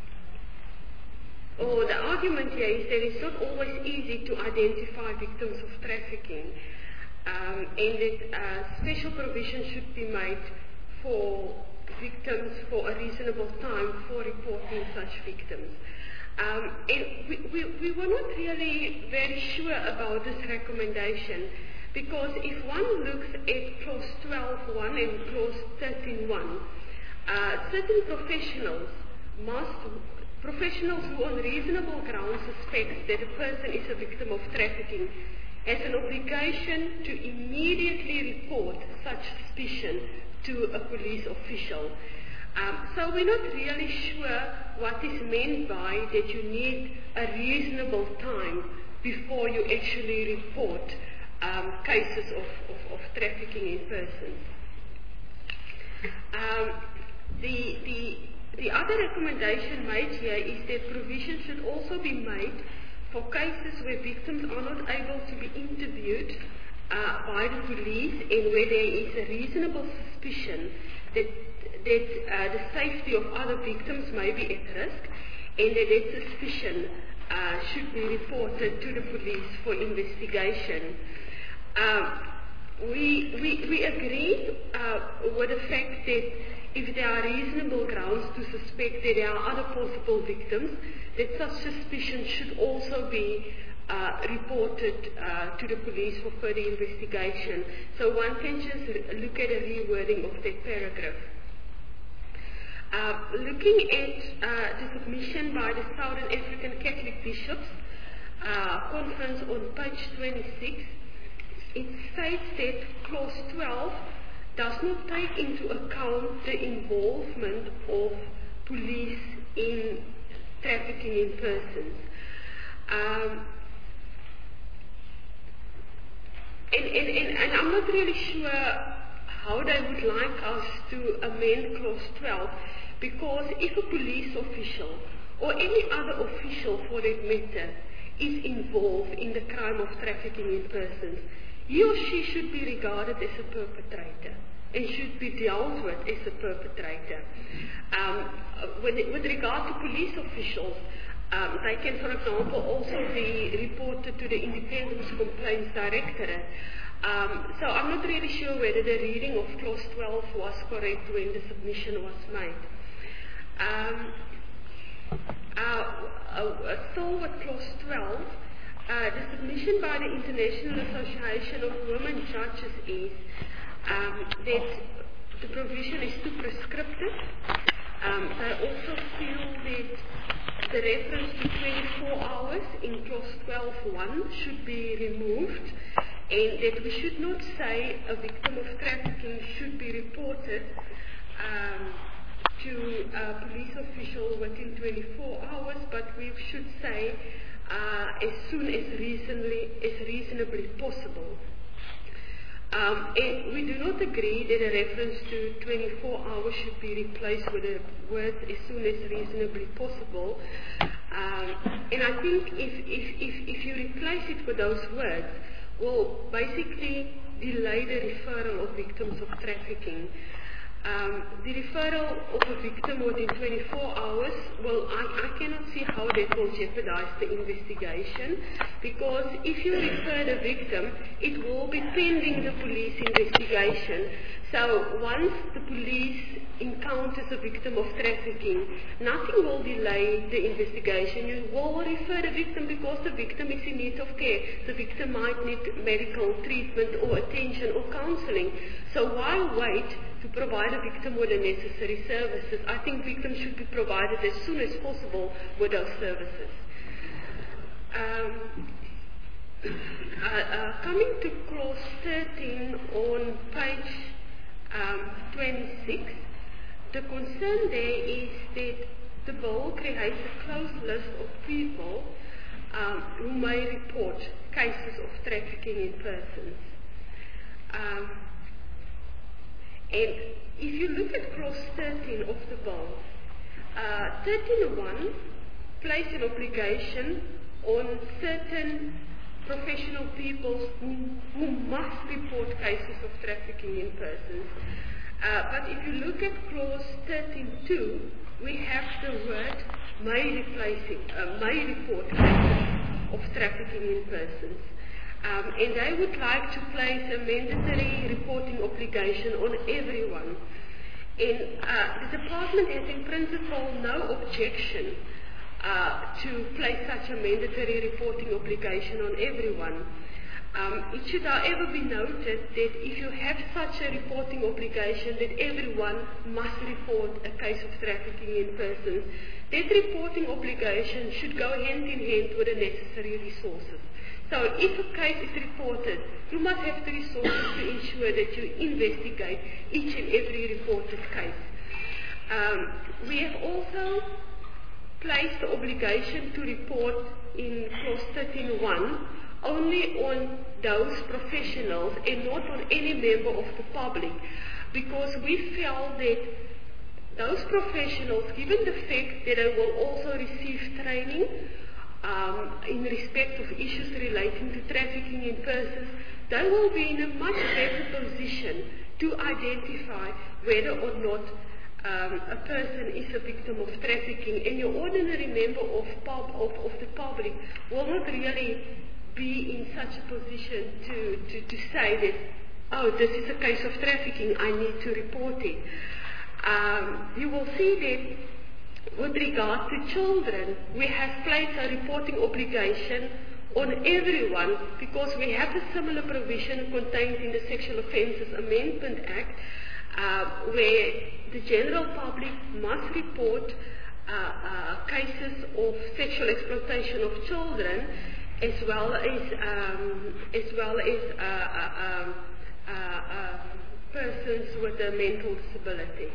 or the argument here is that it's not always easy to identify victims of trafficking, um, and that uh, special provision should be made for victims for a reasonable time for reporting such victims. Um, and we, we, we were not really very sure about this recommendation, because if one looks at clause twelve point one and clause thirteen point one, uh, certain professionals must, professionals who on reasonable grounds suspect that a person is a victim of trafficking, has an obligation to immediately report such suspicion to a police official. Um, so we're not really sure what is meant by that you need a reasonable time before you actually report um, cases of, of, of trafficking in persons. Um, the, the, the other recommendation made here is that provision should also be made for cases where victims are not able to be interviewed uh, by the police and where there is a reasonable suspicion that, that uh, the safety of other victims may be at risk, and that that suspicion uh, should be reported to the police for investigation. Um, we, we, we agree uh, with the fact that if there are reasonable grounds to suspect that there are other possible victims, that such suspicion should also be uh, reported uh, to the police for further investigation. So one can just look at a rewording of that paragraph. Uh, looking at uh, the submission by the Southern African Catholic Bishops uh, Conference on page twenty-six, it states that clause twelve does not take into account the involvement of police in trafficking in persons. Um, and, and, and, and I'm not really sure how they would like us to amend clause twelve, because if a police official or any other official for that matter is involved in the crime of trafficking in persons, he or she should be regarded as a perpetrator and should be dealt with as a perpetrator. Um, when it, with regard to police officials, um, they can, for example, also be reported to the Independence Complaints Directorate. Um, so I'm not really sure whether the reading of clause twelve was correct when the submission was made. Um, uh, uh, still with clause twelve, Uh, the submission by the International Association of Women Judges is um, that the provision is too prescriptive. Um, they also feel that the reference to twenty-four hours in clause twelve point one should be removed, and that we should not say a victim of trafficking should be reported um, to a police official within twenty-four hours, but we should say Uh, as soon as reasonably, as reasonably possible. Um, and we do not agree that a reference to twenty-four hours should be replaced with a word as soon as reasonably possible. Um, and I think if, if, if, if you replace it with those words, will basically delay the referral of victims of trafficking. Um, the referral of a victim within twenty-four hours, well, I, I cannot see how that will jeopardize the investigation, because if you refer the victim, it will be pending the police investigation. So once the police encounters a victim of trafficking, nothing will delay the investigation. You will refer the victim because the victim is in need of care. The victim might need medical treatment or attention or counseling. So why wait to provide a victim with the necessary services? I think victims should be provided as soon as possible with those services. Um, uh, uh, coming to clause thirteen on page um, twenty-six, the concern there is that the bill creates a closed list of people um, who may report cases of trafficking in persons. Um, and if you look at clause thirteen of the bill, uh, thirteen oh one places an obligation on certain professional people who, who must report cases of trafficking in persons. Uh, but if you look at clause thirteen two, we have the word may replacing, uh, may report cases of trafficking in persons. Um, and they would like to place a mandatory reporting obligation on everyone. And uh, the department has in principle no objection uh, to place such a mandatory reporting obligation on everyone. Um, it should however be noted that if you have such a reporting obligation that everyone must report a case of trafficking in persons, that reporting obligation should go hand in hand with the necessary resources. So if a case is reported, you must have the resources to ensure that you investigate each and every reported case. Um, we have also placed the obligation to report in clause thirteen one only on those professionals and not on any member of the public, because we felt that those professionals, given the fact that they will also receive training um, in respect of issues relating to trafficking in persons, they will be in a much better position to identify whether or not um, a person is a victim of trafficking, and your ordinary member of, pub, of, of the public will not really be in such a position to, to, to say that, oh, this is a case of trafficking, I need to report it. Um, you will see that with regard to children, we have placed a reporting obligation on everyone because we have a similar provision contained in the Sexual Offences Amendment Act uh, where the general public must report uh, uh, cases of sexual exploitation of children, as well as um, as well as uh, uh, um, uh, uh, persons with a mental disability.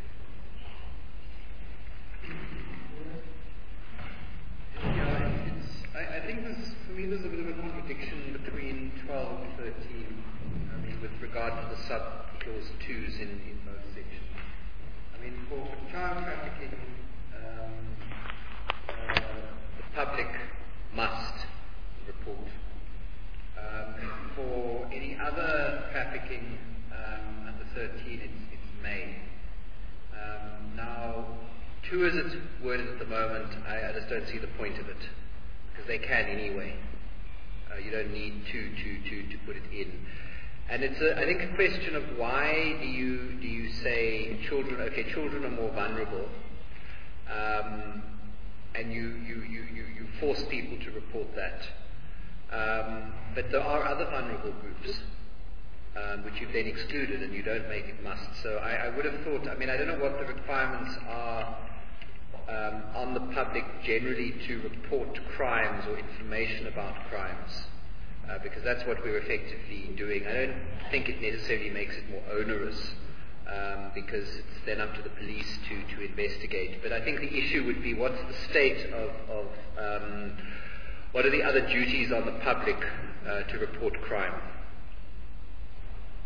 Yeah, it's, I, I think this, for me, there's a bit of a contradiction between twelve and thirteen. I mean, with regard to the sub-clause twos in, in both sections. I mean, for child trafficking, um, uh, the public must report. Um, for any other trafficking um, under thirteen, it's, it's may. Um, now, two as it's worded at the moment, I, I just don't see the point of it, because they can anyway. Uh, you don't need to, to, to, to put it in. And it's, a, I think, a question of why do you do you say children? Okay, children are more vulnerable, um, and you, you, you, you, you force people to report that. Um, but there are other vulnerable groups um, which you've then excluded, and you don't make it must. So I, I would have thought. I mean, I don't know what the requirements are um, on the public generally to report crimes or information about crimes. Uh, because that's what we're effectively doing. I don't think it necessarily makes it more onerous, um, because it's then up to the police to, to investigate. But I think the issue would be what's the state of, of um, what are the other duties on the public uh, to report crime?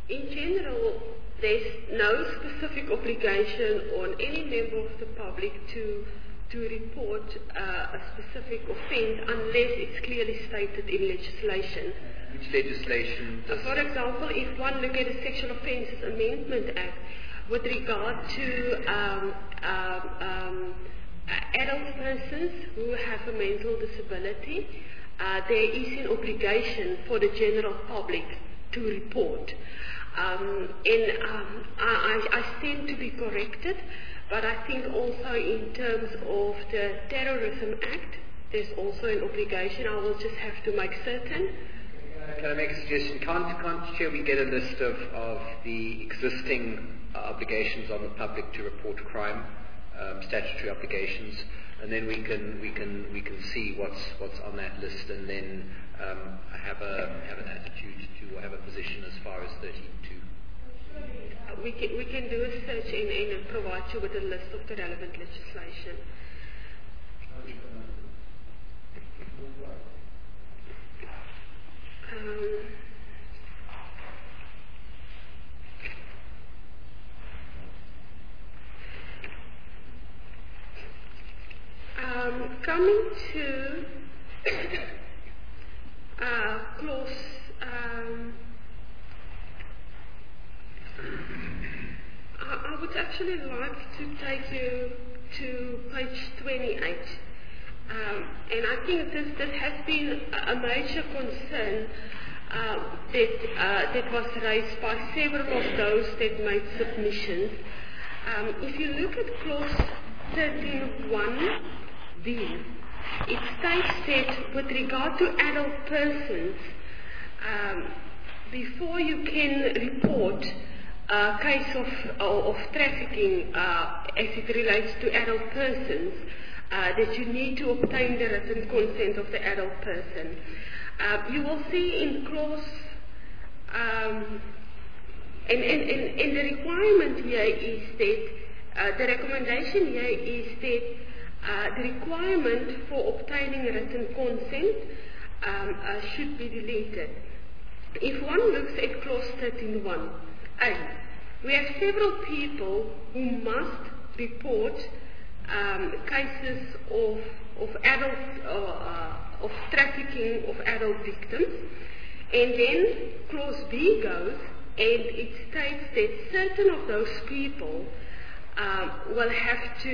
in general, there's no specific obligation on any member of the public to to report uh, a specific offence unless it's clearly stated in legislation. Which legislation? So for example, if one look at the Sexual Offences Amendment Act, with regard to um, um, um, adult persons who have a mental disability, uh, there is an obligation for the general public to report. Um, and um, I, I stand to be corrected, but I think also in terms of the Terrorism Act, there's also an obligation. I will just have to make certain. Can I make a suggestion? Can't, can't Chair, we get a list of, of the existing uh, obligations on the public to report crime, um, statutory obligations, and then we can we can we can see what's what's on that list, and then um, have a have an attitude to or have a position as far as thirty-two. We can, we can do a search in, in and provide you with a list of the relevant legislation. Um, um, coming to uh, clause um, I, I would actually like to take you to page twenty-eight. Um, and I think this, this has been a major concern uh, that, uh, that was raised by several of those that made submissions. Um, if you look at clause thirteen one B, it states that with regard to adult persons, um, before you can report a case of, of, of trafficking uh, as it relates to adult persons, Uh, that you need to obtain the written consent of the adult person. Uh, you will see in clause, um, and, and, and, and the requirement here is that, uh, the recommendation here is that uh, the requirement for obtaining written consent um, uh, should be deleted. If one looks at clause thirteen one A, we have several people who must report Um, cases of, of adult, uh, of trafficking of adult victims, and then clause B goes and it states that certain of those people um, will have to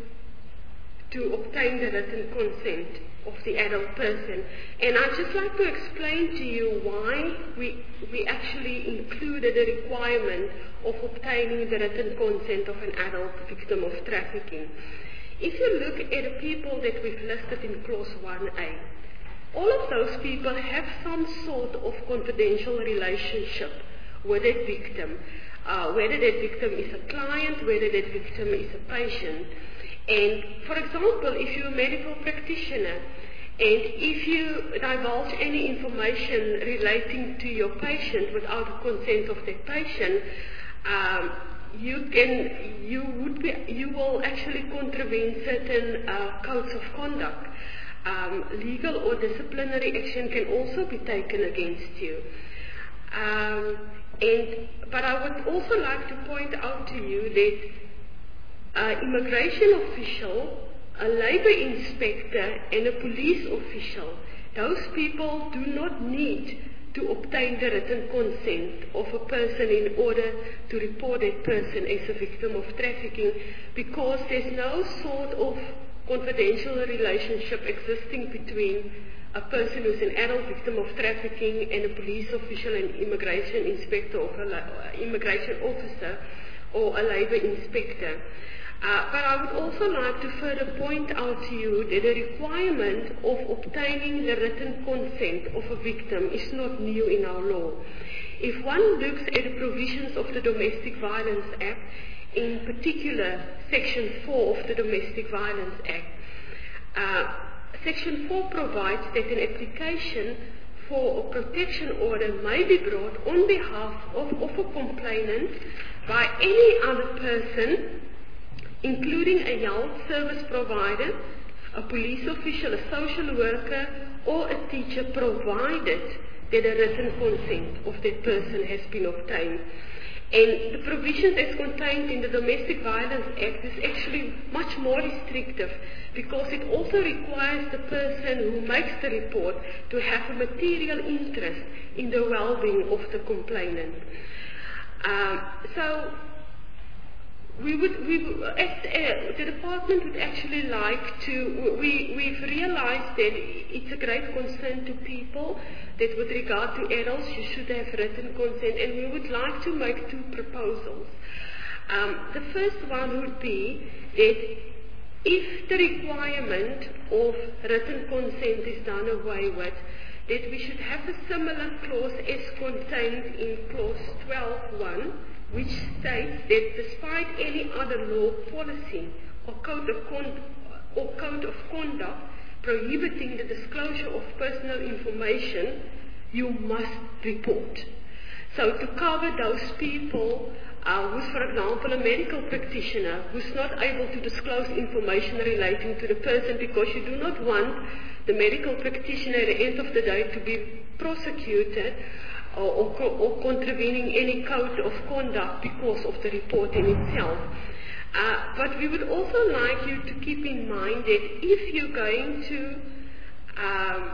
to obtain the written consent of the adult person. And I'd just like to explain to you why we we actually included a requirement of obtaining the written consent of an adult victim of trafficking. If you look at the people that we've listed in clause one A, all of those people have some sort of confidential relationship with that victim, uh, whether that victim is a client, whether that victim is a patient. And for example, if you're a medical practitioner, and if you divulge any information relating to your patient without the consent of that patient, um, you can, you would be, you will actually contravene certain uh, codes of conduct. Um, legal or disciplinary action can also be taken against you. Um, and but I would also like to point out to you that uh, immigration official, a labor inspector, and a police official, those people do not need to obtain the written consent of a person in order to report that person as a victim of trafficking, because there's no sort of confidential relationship existing between a person who's an adult victim of trafficking and a police official, an immigration inspector, or an immigration officer, or a labor inspector. Uh, but I would also like to further point out to you that the requirement of obtaining the written consent of a victim is not new in our law. If one looks at the provisions of the Domestic Violence Act, in particular Section four of the Domestic Violence Act, uh, Section four provides that an application for a protection order may be brought on behalf of, of a complainant by any other person, including a health service provider, a police official, a social worker, or a teacher, provided that a written consent of that person has been obtained. And the provisions as contained in the Domestic Violence Act is actually much more restrictive because it also requires the person who makes the report to have a material interest in the well-being of the complainant. Um, so we would, we would as, uh, the department would actually like to, we, we've realized that it's a great concern to people that with regard to adults you should have written consent, and we would like to make two proposals. Um, the first one would be that if the requirement of written consent is done away with, that we should have a similar clause as contained in clause twelve point one, which states that despite any other law, policy, or code of, con- or code of conduct prohibiting the disclosure of personal information, you must report. So to cover those people uh, who's, for example, a medical practitioner who's not able to disclose information relating to the person because you do not want the medical practitioner at the end of the day to be prosecuted or, or, or contravening any code of conduct because of the report in itself. Uh, but we would also like you to keep in mind that if you're going to um,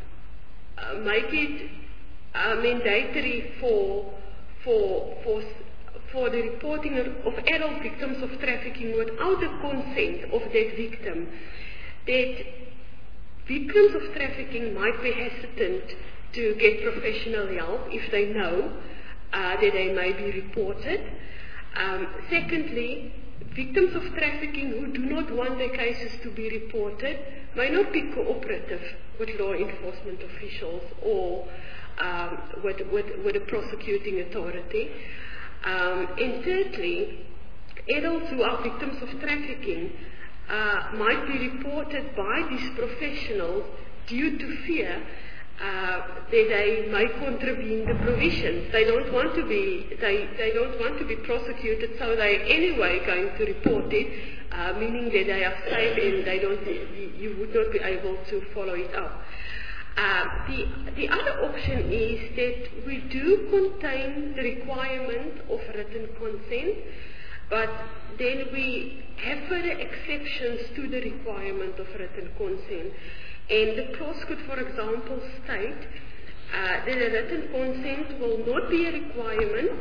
uh, make it uh, mandatory for, for, for, for the reporting of, of adult victims of trafficking without the consent of that victim, that victims of trafficking might be hesitant to get professional help if they know uh, that they may be reported. Um, secondly, victims of trafficking who do not want their cases to be reported may not be cooperative with law enforcement officials or um, with, with, with a prosecuting authority. Um, and thirdly, adults who are victims of trafficking uh, might be reported by these professionals due to fear Uh, that they may contravene the provisions. They don't want to be they, they don't want to be prosecuted, so they're anyway going to report it, uh, meaning that they are safe and they don't you, you would not be able to follow it up. Uh, the the other option is that we do contain the requirement of written consent, but then we have further exceptions to the requirement of written consent. And the clause could, for example, state uh, that a written consent will not be a requirement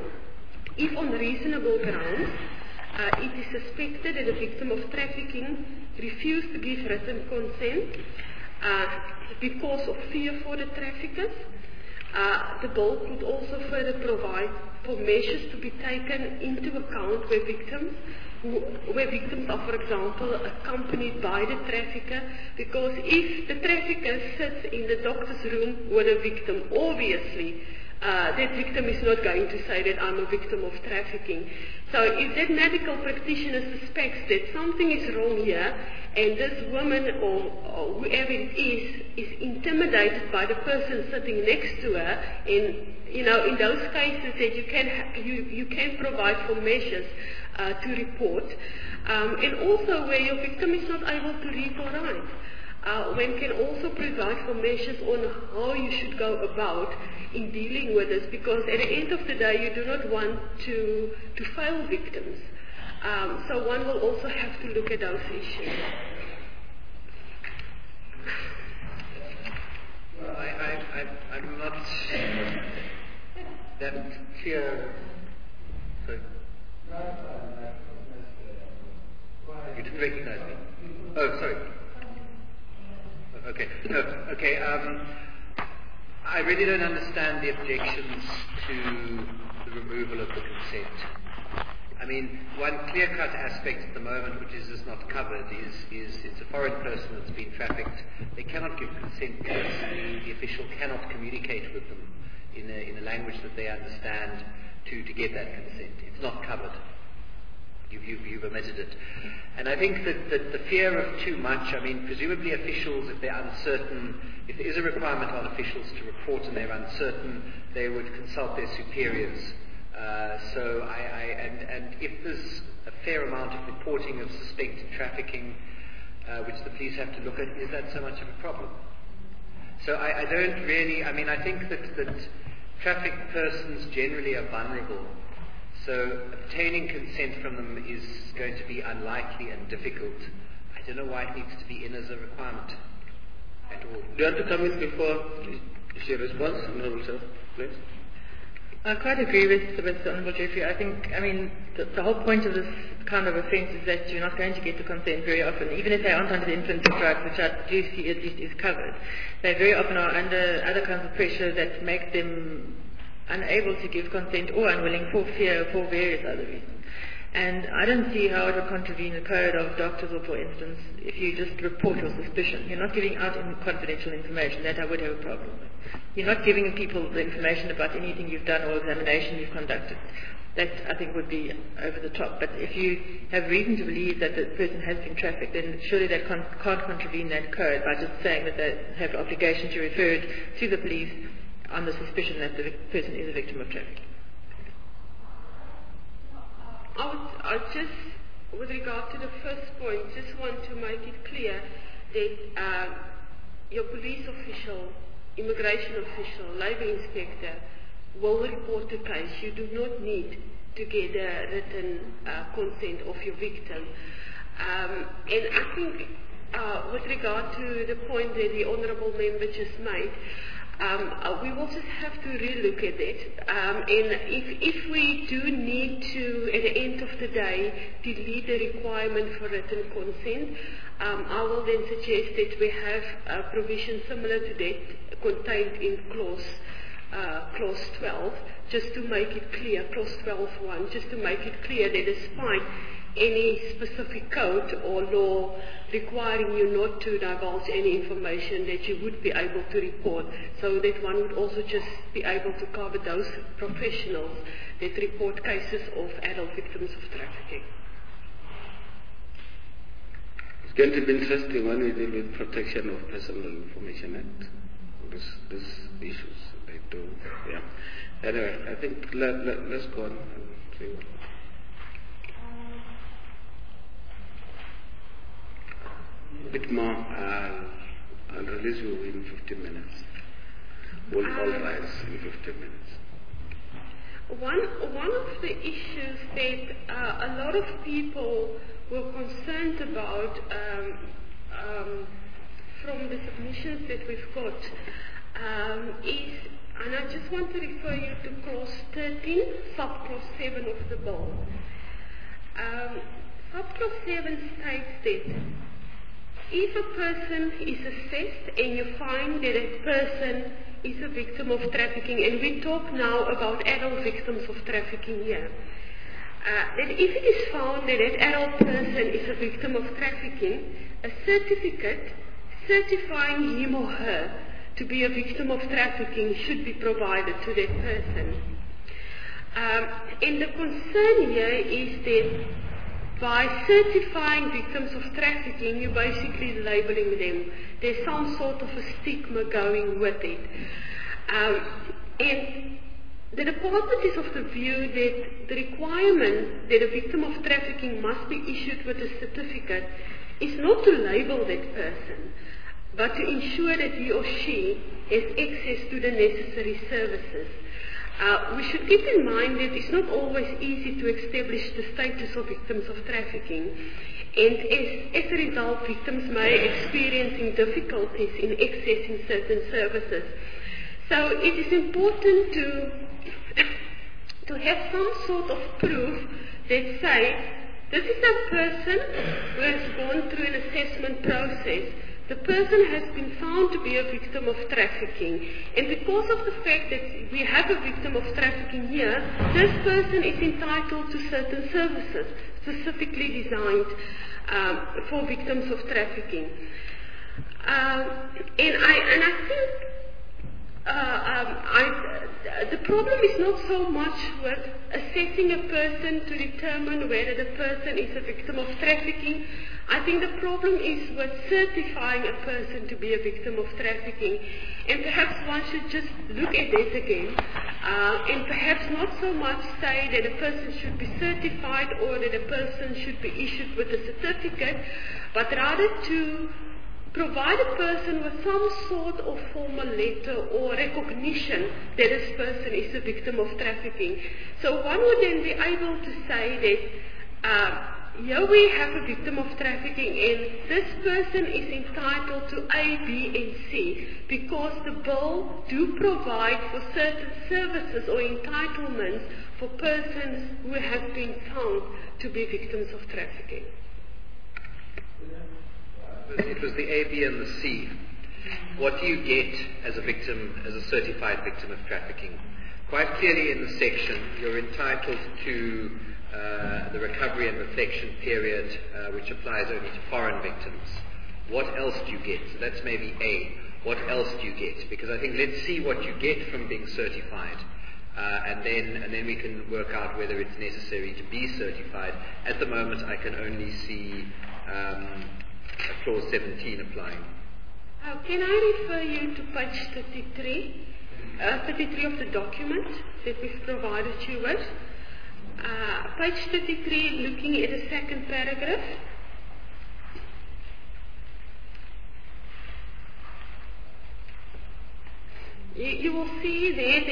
if on reasonable grounds uh, it is suspected that a victim of trafficking refused to give written consent uh, because of fear for the traffickers. Uh, the bill could also further provide for measures to be taken into account where victims where victims are, for example, accompanied by the trafficker, because if the trafficker sits in the doctor's room with a victim, obviously uh, that victim is not going to say that I'm a victim of trafficking. So if that medical practitioner suspects that something is wrong here, and this woman or, or whoever it is is intimidated by the person sitting next to her, and you know, in those cases that you can ha- you you can provide for measures Uh, to report, um, and also where your victim is not able to read or write. Uh, one can also provide for measures on how you should go about in dealing with this, because at the end of the day you do not want to, to fail victims. Um, so one will also have to look at those issues. Well, I, I, I, I'm not that clear. Sorry. You didn't recognize me. Oh, sorry. Okay. No. Okay. Um, I really don't understand the objections to the removal of the consent. I mean, one clear-cut aspect at the moment, which is just not covered, is, is it's a foreign person that's been trafficked. They cannot give consent because the, the official cannot communicate with them in a, in a language that they understand to, to get that consent. It's not covered. You've, you've, you've omitted it. And I think that, that the fear of too much, I mean, presumably officials, if they're uncertain, if there is a requirement on officials to report and they're uncertain, they would consult their superiors. Uh, so I, I and, and if there's a fair amount of reporting of suspected trafficking, uh, which the police have to look at, is that so much of a problem? So I, I don't really, I mean, I think that, that trafficked persons generally are vulnerable. So obtaining consent from them is going to be unlikely and difficult. I don't know why it needs to be in as a requirement at all. Do you want to come in before she responds, Honourable Sir, please? I quite agree with, with Honourable Jeffrey. I think, I mean, the, the whole point of this kind of offence is that you're not going to get the consent very often, even if they aren't under the influence of drugs, which I do see at least is covered. They very often are under other kinds of pressure that make them unable to give consent or unwilling for fear or for various other reasons. And I don't see how it would contravene the code of doctors, or for instance, if you just report your suspicion. You're not giving out confidential information. That I would have a problem with. You're not giving people the information about anything you've done or examination you've conducted. That, I think, would be over the top. But if you have reason to believe that the person has been trafficked, then surely that con- can't contravene that code by just saying that they have the obligation to refer it to the police on the suspicion that the vic- person is a victim of trafficking. I would, I just, with regard to the first point, just want to make it clear that um, your police official, immigration official, labour inspector will report the case. You do not need to get a written uh, consent of your victim. Um, and I think uh, with regard to the point that the Honourable Member just made, Um, uh, we will just have to relook at it. Um, and if, if we do need to, at the end of the day, delete the requirement for written consent, um, I will then suggest that we have a provision similar to that contained in clause, uh, clause twelve, just to make it clear, clause twelve one, just to make it clear that despite any specific code or law requiring you not to divulge any information, that you would be able to report, so that one would also just be able to cover those professionals that report cases of adult victims of trafficking. It's going to be interesting when we deal with Protection of Personal Information Act. This, these issues, they do, yeah. Anyway, I think let, let, let's go on and see what. A bit more, I'll, I'll release you in fifteen minutes. We'll all rise in fifteen minutes. One, one of the issues that uh, a lot of people were concerned about um, um, from the submissions that we've got um, is, and I just want to refer you to clause thirteen, subclause seven of the bill. Um, subclause seven states that if a person is assessed and you find that that person is a victim of trafficking, and we talk now about adult victims of trafficking here, uh, that if it is found that that adult person is a victim of trafficking, a certificate certifying him or her to be a victim of trafficking should be provided to that person. Um, and the concern here is that by certifying victims of trafficking, you're basically labeling them. There's some sort of a stigma going with it. Um, and the department is of the view that the requirement that a victim of trafficking must be issued with a certificate is not to label that person, but to ensure that he or she has access to the necessary services. Uh, we should keep in mind that it's not always easy to establish the status of victims of trafficking, and as, as a result, victims may experience difficulties in accessing certain services. So it is important to, to have some sort of proof that say, this is a person who has gone through an assessment process. The person has been found to be a victim of trafficking, and because of the fact that we have a victim of trafficking here, this person is entitled to certain services specifically designed um, for victims of trafficking. Um, and I and I think uh, um, I, the problem is not so much with assessing a person to determine whether the person is a victim of trafficking. I think the problem is with certifying a person to be a victim of trafficking, and perhaps one should just look at this again, uh, and perhaps not so much say that a person should be certified or that a person should be issued with a certificate, but rather to provide a person with some sort of formal letter or recognition that this person is a victim of trafficking. So one would then be able to say that uh, here we have a victim of trafficking and this person is entitled to A, B and C because the bill do provide for certain services or entitlements for persons who have been found to be victims of trafficking. It was the A, B and the C. What do you get as a victim, as a certified victim of trafficking? Quite clearly in the section, you're entitled to uh, the recovery and reflection period, uh, which applies only to foreign victims. What else do you get? So that's maybe A. What else do you get? Because I think let's see what you get from being certified. Uh, and then and then we can work out whether it's necessary to be certified. At the moment, I can only see um, clause seventeen applying. Uh, can I refer you to page thirty-three, uh, thirty-three of the document that we've provided you with? Uh, page thirty-three, looking at the second paragraph. You, you will see there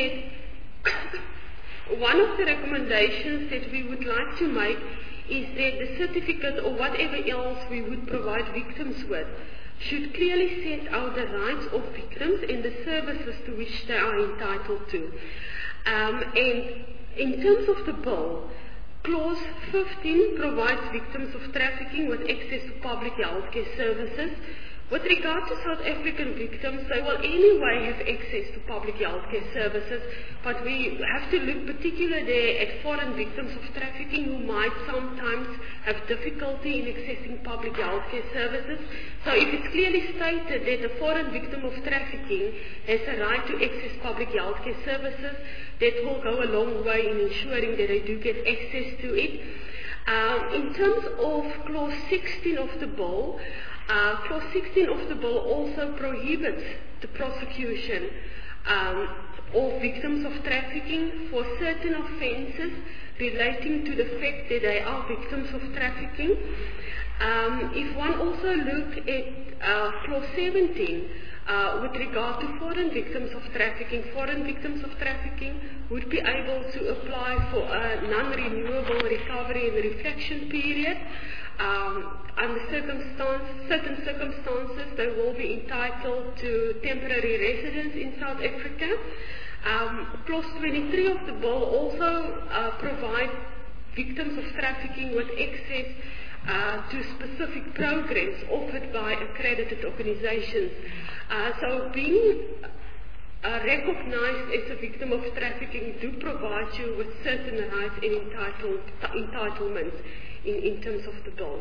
that one of the recommendations that we would like to make is that the certificate or whatever else we would provide victims with should clearly set out the rights of victims and the services to which they are entitled to. Um, and in terms of the bill, clause fifteen provides victims of trafficking with access to public healthcare services. With regard to South African victims, they will anyway have access to public healthcare services, but we have to look particularly at foreign victims of trafficking who might sometimes have difficulty in accessing public healthcare services. So if it's clearly stated that a foreign victim of trafficking has a right to access public healthcare services, that will go a long way in ensuring that they do get access to it. Um, in terms of clause sixteen of the bill, Uh, clause sixteen of the bill also prohibits the prosecution um, of victims of trafficking for certain offences relating to the fact that they are victims of trafficking. Um, if one also look at uh, clause seventeen, uh, with regard to foreign victims of trafficking, foreign victims of trafficking would be able to apply for a non-renewable recovery and reflection period. Um, under circumstance, certain circumstances, they will be entitled to temporary residence in South Africa. Um, clause twenty-three of the bill also uh, provides victims of trafficking with access uh, to specific programs offered by accredited organizations. Uh, so being uh, recognized as a victim of trafficking do provide you with certain rights and entitled, entitlements in, in terms of the bill.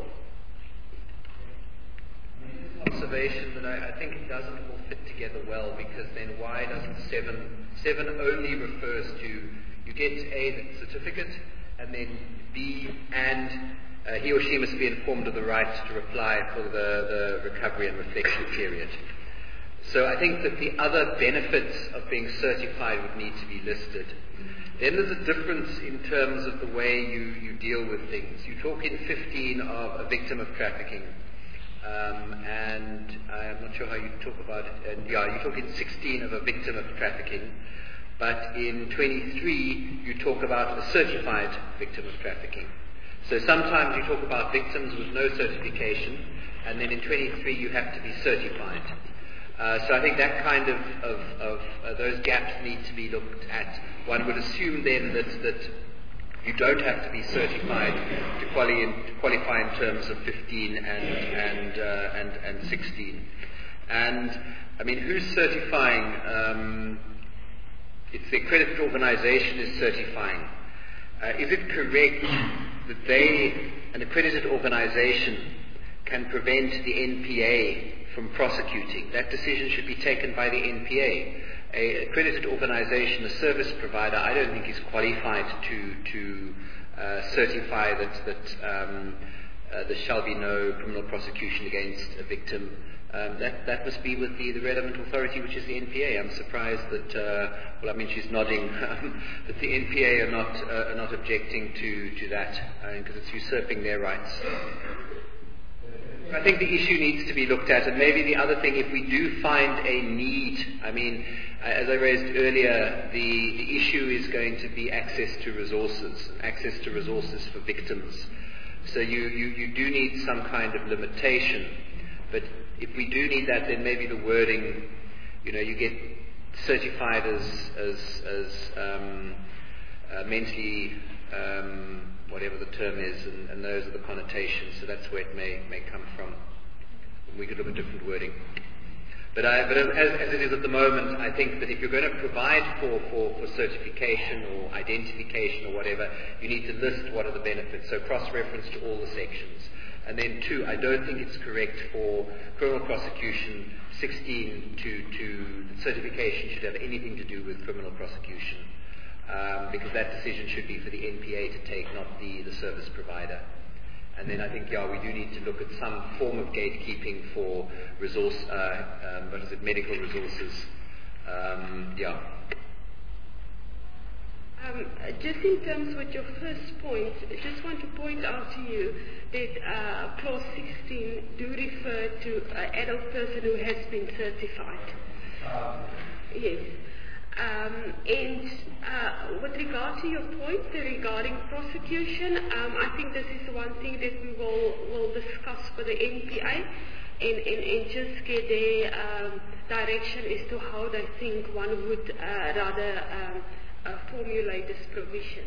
Observation that I, I think it doesn't all fit together well, because then why doesn't seven seven only refers to you get A, the certificate, and then B, and uh, he or she must be informed of the right to apply for the, the recovery and reflection period. So I think that the other benefits of being certified would need to be listed. Then there's a difference in terms of the way you, you deal with things. You talk in fifteen of a victim of trafficking. Um, and I'm not sure how you talk about it. And yeah, you talk in sixteen of a victim of trafficking, but in twenty-three you talk about a certified victim of trafficking. So sometimes you talk about victims with no certification, and then in twenty-three you have to be certified. Uh, so I think that kind of, of, of uh, those gaps need to be looked at. One would assume then that that you don't have to be certified to, quali- to qualify in terms of fifteen and and, uh, and and sixteen. And I mean, who's certifying? Um, it's the accredited organisation is certifying. Uh, is it correct that they, an accredited organisation, can prevent the N P A from prosecuting? That decision should be taken by the N P A. A accredited organisation, a service provider, I don't think is qualified to to uh, certify that that um, uh, there shall be no criminal prosecution against a victim. Um, that that must be with the, the relevant authority, which is the N P A. I'm surprised that uh, well, I mean, she's nodding um, that the N P A are not uh, are not objecting to to that, because uh, it's usurping their rights. I think the issue needs to be looked at, and maybe the other thing, if we do find a need, I mean, as I raised earlier, the, the issue is going to be access to resources, access to resources for victims. So you, you, you do need some kind of limitation, but if we do need that, then maybe the wording, you know, you get certified as, as, as um, uh, mentally, um, whatever the term is, and, and those are the connotations, so that's where it may, may come from. We could look at different wording. But, I, but as, as it is at the moment, I think that if you're going to provide for, for, for certification or identification or whatever, you need to list what are the benefits, so cross-reference to all the sections. And then two, I don't think it's correct for criminal prosecution sixteen to, to certification should have anything to do with criminal prosecution, um, because that decision should be for the N P A to take, not the, the service provider. And then I think, yeah, we do need to look at some form of gatekeeping for resource, uh, um, what is it, medical resources. Um, yeah. Um, just in terms with your first point, I just want to point out to you that uh, clause sixteen do refer to an adult person who has been certified. Um. Yes. Um, and uh, with regard to your point regarding prosecution, um, I think this is one thing that we will, will discuss for the N P A and, and, and just get their um, direction as to how they think one would uh, rather um, uh, formulate this provision.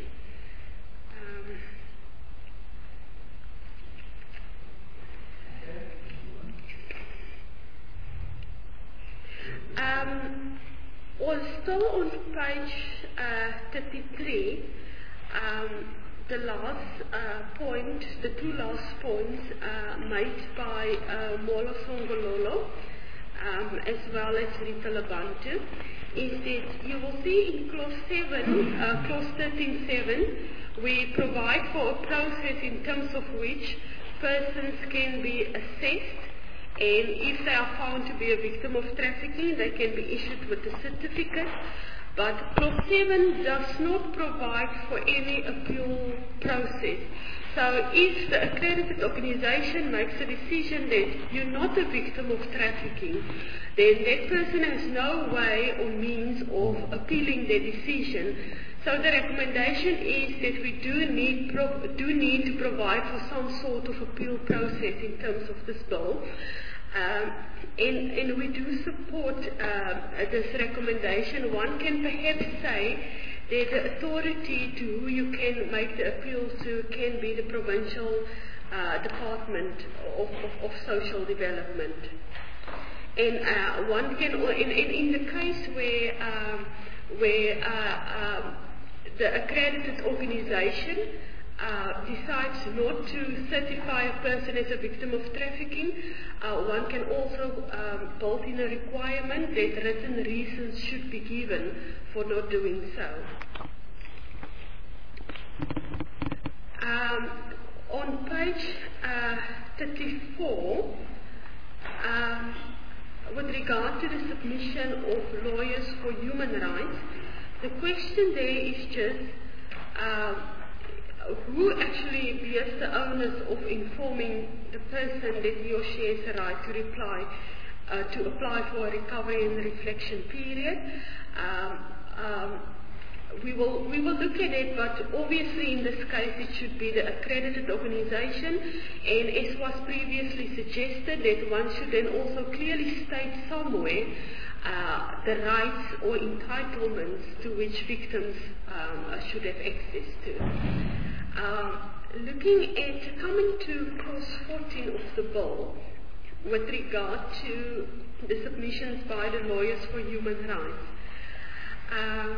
Um, um, Also on page uh, thirty-three, um, the last uh, point, the two last points uh, made by uh, Molo Songololo um, as well as Rita Labantu, is that you will see in clause seven, uh, clause thirteen seven, we provide for a process in terms of which persons can be assessed. And if they are found to be a victim of trafficking, they can be issued with a certificate. But clause seven does not provide for any appeal process. So if the accredited organization makes a decision that you're not a victim of trafficking, then that person has no way or means of appealing their decision. So the recommendation is that we do need, pro- do need to provide for some sort of appeal process in terms of this bill. Um, and, and we do support uh, this recommendation. One can perhaps say that the authority to who you can make the appeal to can be the provincial uh, Department of, of, of Social Development. And uh, one can, in, in, in the case where, um, where uh, um, the accredited organization Uh, decides not to certify a person as a victim of trafficking, uh, one can also um, build in a requirement that written reasons should be given for not doing so. Um, on page uh, thirty-four, um, with regard to the submission of lawyers for human rights, the question there is just uh, who actually bears the onus of informing the person that he or she has a right to reply, uh, to apply for a recovery and reflection period. Um, um, we will we will look at it, but obviously in this case it should be the accredited organization, and as was previously suggested, that one should then also clearly state somewhere uh, the rights or entitlements to which victims um, should have access to. Uh, looking at, coming to clause fourteen of the bill, with regard to the submissions by the lawyers for human rights, uh,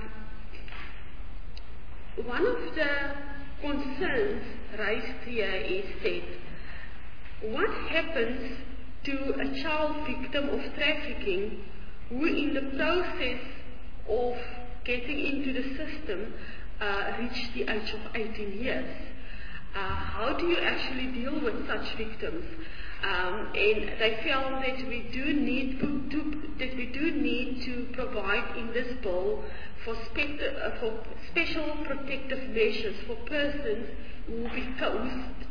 one of the concerns raised here is that what happens to a child victim of trafficking who in the process of getting into the system Uh, reach the age of eighteen years. Uh, how do you actually deal with such victims? Um, and they found that we do need to, to, that we do need to provide in this bill for, spect- uh, for special protective measures for persons who beca- whose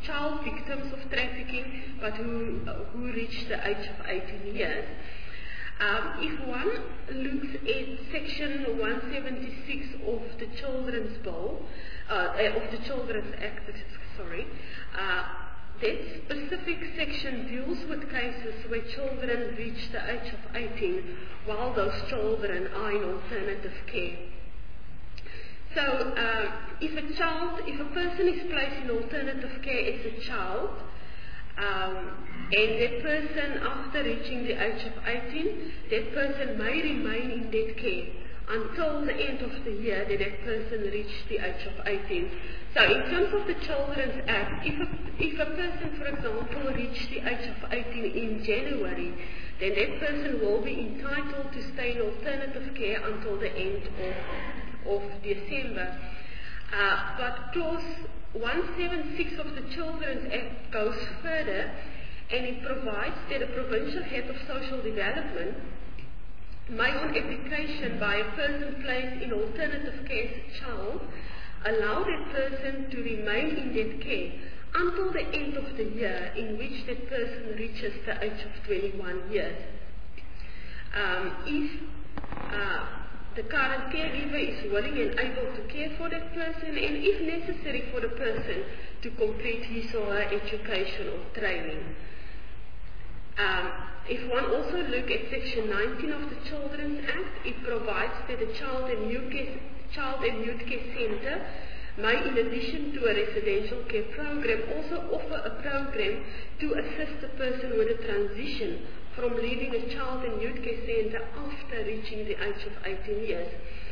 child victims of trafficking, but who, uh, who reach the age of eighteen years. Um, if one looks at Section one seventy-six of the Children's Bill, uh, of the Children's Act, sorry, uh, that specific section deals with cases where children reach the age of eighteen while those children are in alternative care. So, uh, if a child, if a person is placed in alternative care as a child, um, and that person, after reaching the age of eighteen, that person may remain in that care until the end of the year that that person reached the age of eighteen. So in terms of the Children's Act, if a, if a person, for example, reached the age of eighteen in January, then that person will be entitled to stay in alternative care until the end of, of December. Uh, but clause one seventy-six of the Children's Act goes further, and it provides that a provincial head of social development may, on application by a person placed in alternative care as a child, allow that person to remain in that care until the end of the year in which that person reaches the age of twenty-one years. Um, if uh, the current caregiver is willing and able to care for that person, and if necessary for the person to complete his or her education or training. Um, if one also look at Section nineteen of the Children's Act, it provides that a child and youth care, child and youth care centre may, in addition to a residential care program, also offer a program to assist a person with a transition from leaving a child and youth care centre after reaching the age of eighteen years.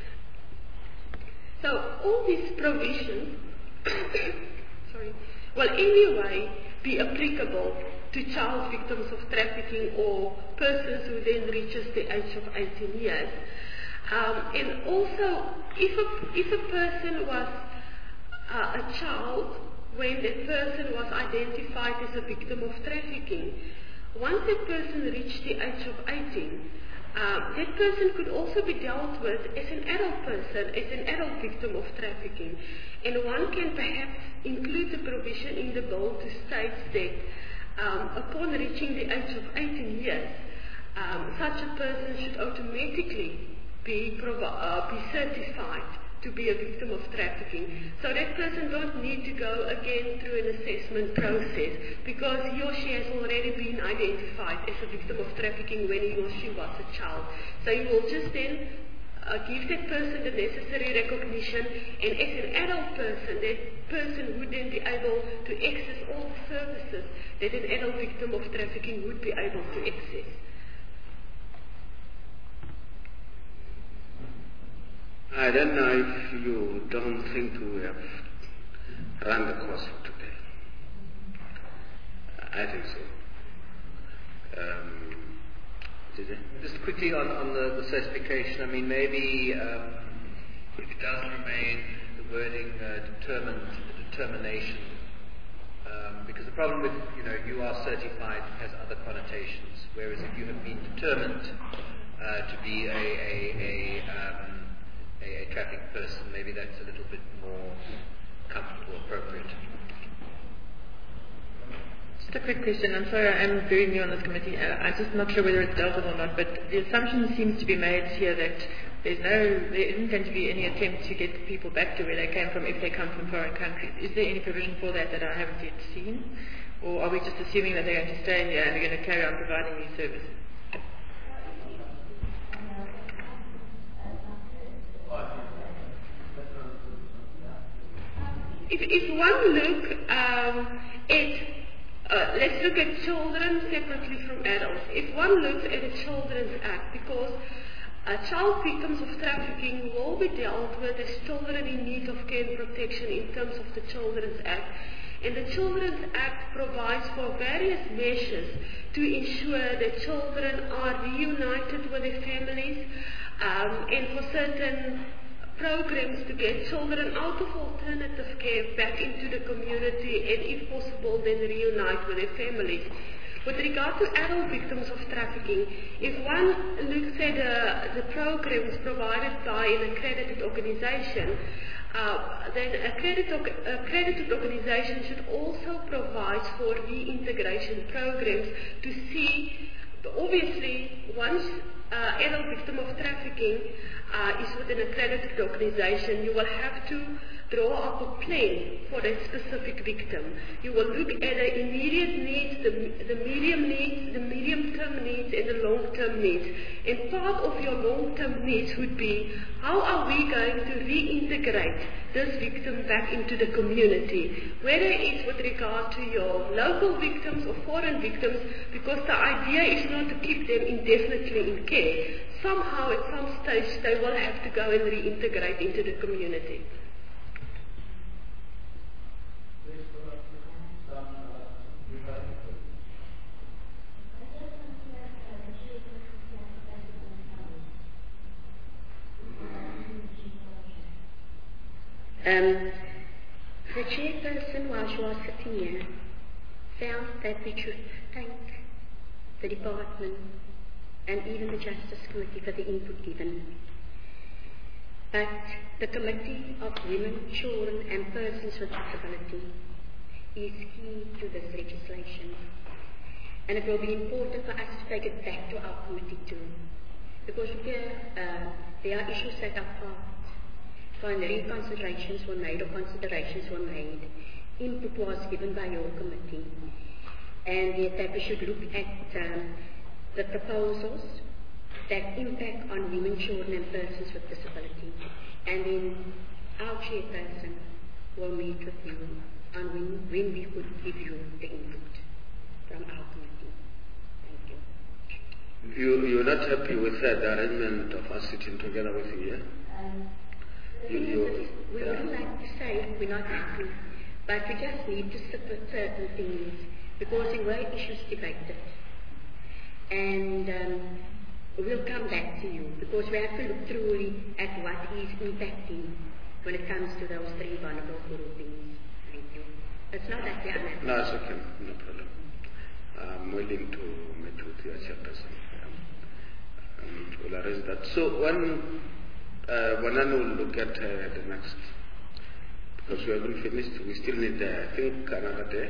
So all these provisions sorry, will anyway be applicable to child victims of trafficking or persons who then reaches the age of eighteen years. Um, and also, if a, if a person was uh, a child when that person was identified as a victim of trafficking, once that person reached the age of eighteen, um, that person could also be dealt with as an adult person, as an adult victim of trafficking. And one can perhaps include the provision in the bill to state that um, upon reaching the age of eighteen years, um, such a person should automatically be, provi- uh, be certified to be a victim of trafficking. So that person don't need to go again through an assessment process because he or she has already been identified as a victim of trafficking when he or she was a child. So you will just then uh, give that person the necessary recognition, and as an adult person, that person would then be able to access all the services that an adult victim of trafficking would be able to access. I don't know if you don't think we have run the course for today. I think so. Um, did I? Just quickly on, on the, the certification, I mean, maybe um, if it does remain the wording uh, determined, determination, um, because the problem with, you know, you are certified has other connotations, whereas if you have been determined uh, to be a, a, a um, A, a trafficked person, maybe that's a little bit more comfortable, appropriate. Just a quick question. I'm sorry, I'm very new on this committee. Uh, I'm just not sure whether it's dealt with or not, but the assumption seems to be made here that there's no, there isn't going to be any attempt to get people back to where they came from if they come from foreign countries. Is there any provision for that that I haven't yet seen? Or are we just assuming that they're going to stay here and they're going to carry on providing these services? If, if one look um, at, uh, let's look at children separately from adults. If one looks at the Children's Act, because uh, child victims of trafficking will be dealt with as children in need of care and protection in terms of the Children's Act. And the Children's Act provides for various measures to ensure that children are reunited with their families um, and for certain programs to get children out of alternative care back into the community and, if possible, then reunite with their families. With regard to adult victims of trafficking, if one looks at uh, the programs provided by an accredited organization, uh, then accredited, accredited organization should also provide for reintegration programs to see, obviously, once uh, adult victim of trafficking uh, is with an accredited organization, you will have to draw up a plan for a specific victim. You will look at the immediate needs, the, the medium needs, the medium-term needs, and the long-term needs. And part of your long-term needs would be, how are we going to reintegrate this victim back into the community? Whether it's with regard to your local victims or foreign victims, because the idea is not to keep them indefinitely in care. Somehow, at some stage, they will have to go and reintegrate into the community. Um, the chairperson, while she was sitting here, felt that we should thank the department and even the Justice Committee for the input given. But the Committee of Women, Children and Persons with Disability is key to this legislation. And it will be important for us to take it back to our committee too. Because here, uh, there are issues that are part. When reconsiderations were made or considerations were made, input was given by your committee, and yet that we should look at um, the proposals that impact on women, children and persons with disability. And then our chairperson will meet with you on when, when we could give you the input from our committee. Thank you. You, you're not happy with that arrangement of us sitting together with you, yeah? Um, You, you, we yeah. wouldn't like to say we're not happy, but we just need to sit with certain things because there were issues debated. And um, we'll come back to you because we have to look truly at what is impacting when it comes to those three vulnerable groupings. Thank you. It's not that we are unhappy. No, it's okay, no problem. I'm willing to meet with your chairperson. Um, we'll arrange that. So when Uh, Wanan will look at uh, the next, because we haven't finished. We still need, uh, I think, another day.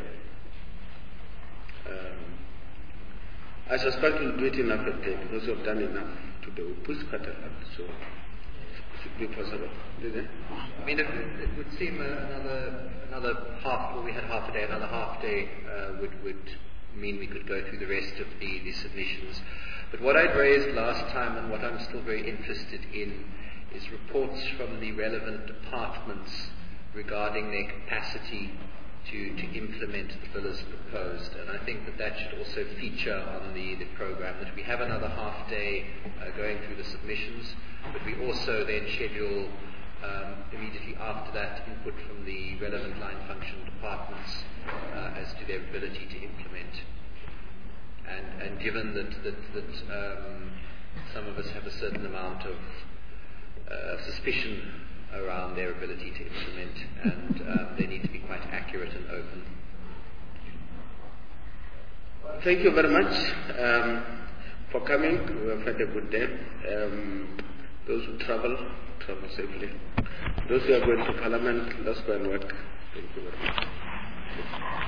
Um, I suspect we'll do it in another day because we've done enough today. We pushed quite a lot, so it should be possible. Did it? I mean, it, it would seem uh, another another half. Well, we had half a day. Another half day uh, would would mean we could go through the rest of the, the submissions. But what I'd raised last time, and what I'm still very interested in, is reports from the relevant departments regarding their capacity to, to implement the bill as proposed. And I think that that should also feature on the, the program, that we have another half day uh, going through the submissions, but we also then schedule um, immediately after that input from the relevant line function departments uh, as to their ability to implement. And, and given that, that, that um, some of us have a certain amount of Uh, suspicion around their ability to implement, and um, they need to be quite accurate and open. Thank you very much um, for coming. We have had a good day. Um, those who travel, travel safely. Those who are going to Parliament, let's go and work. Thank you very much.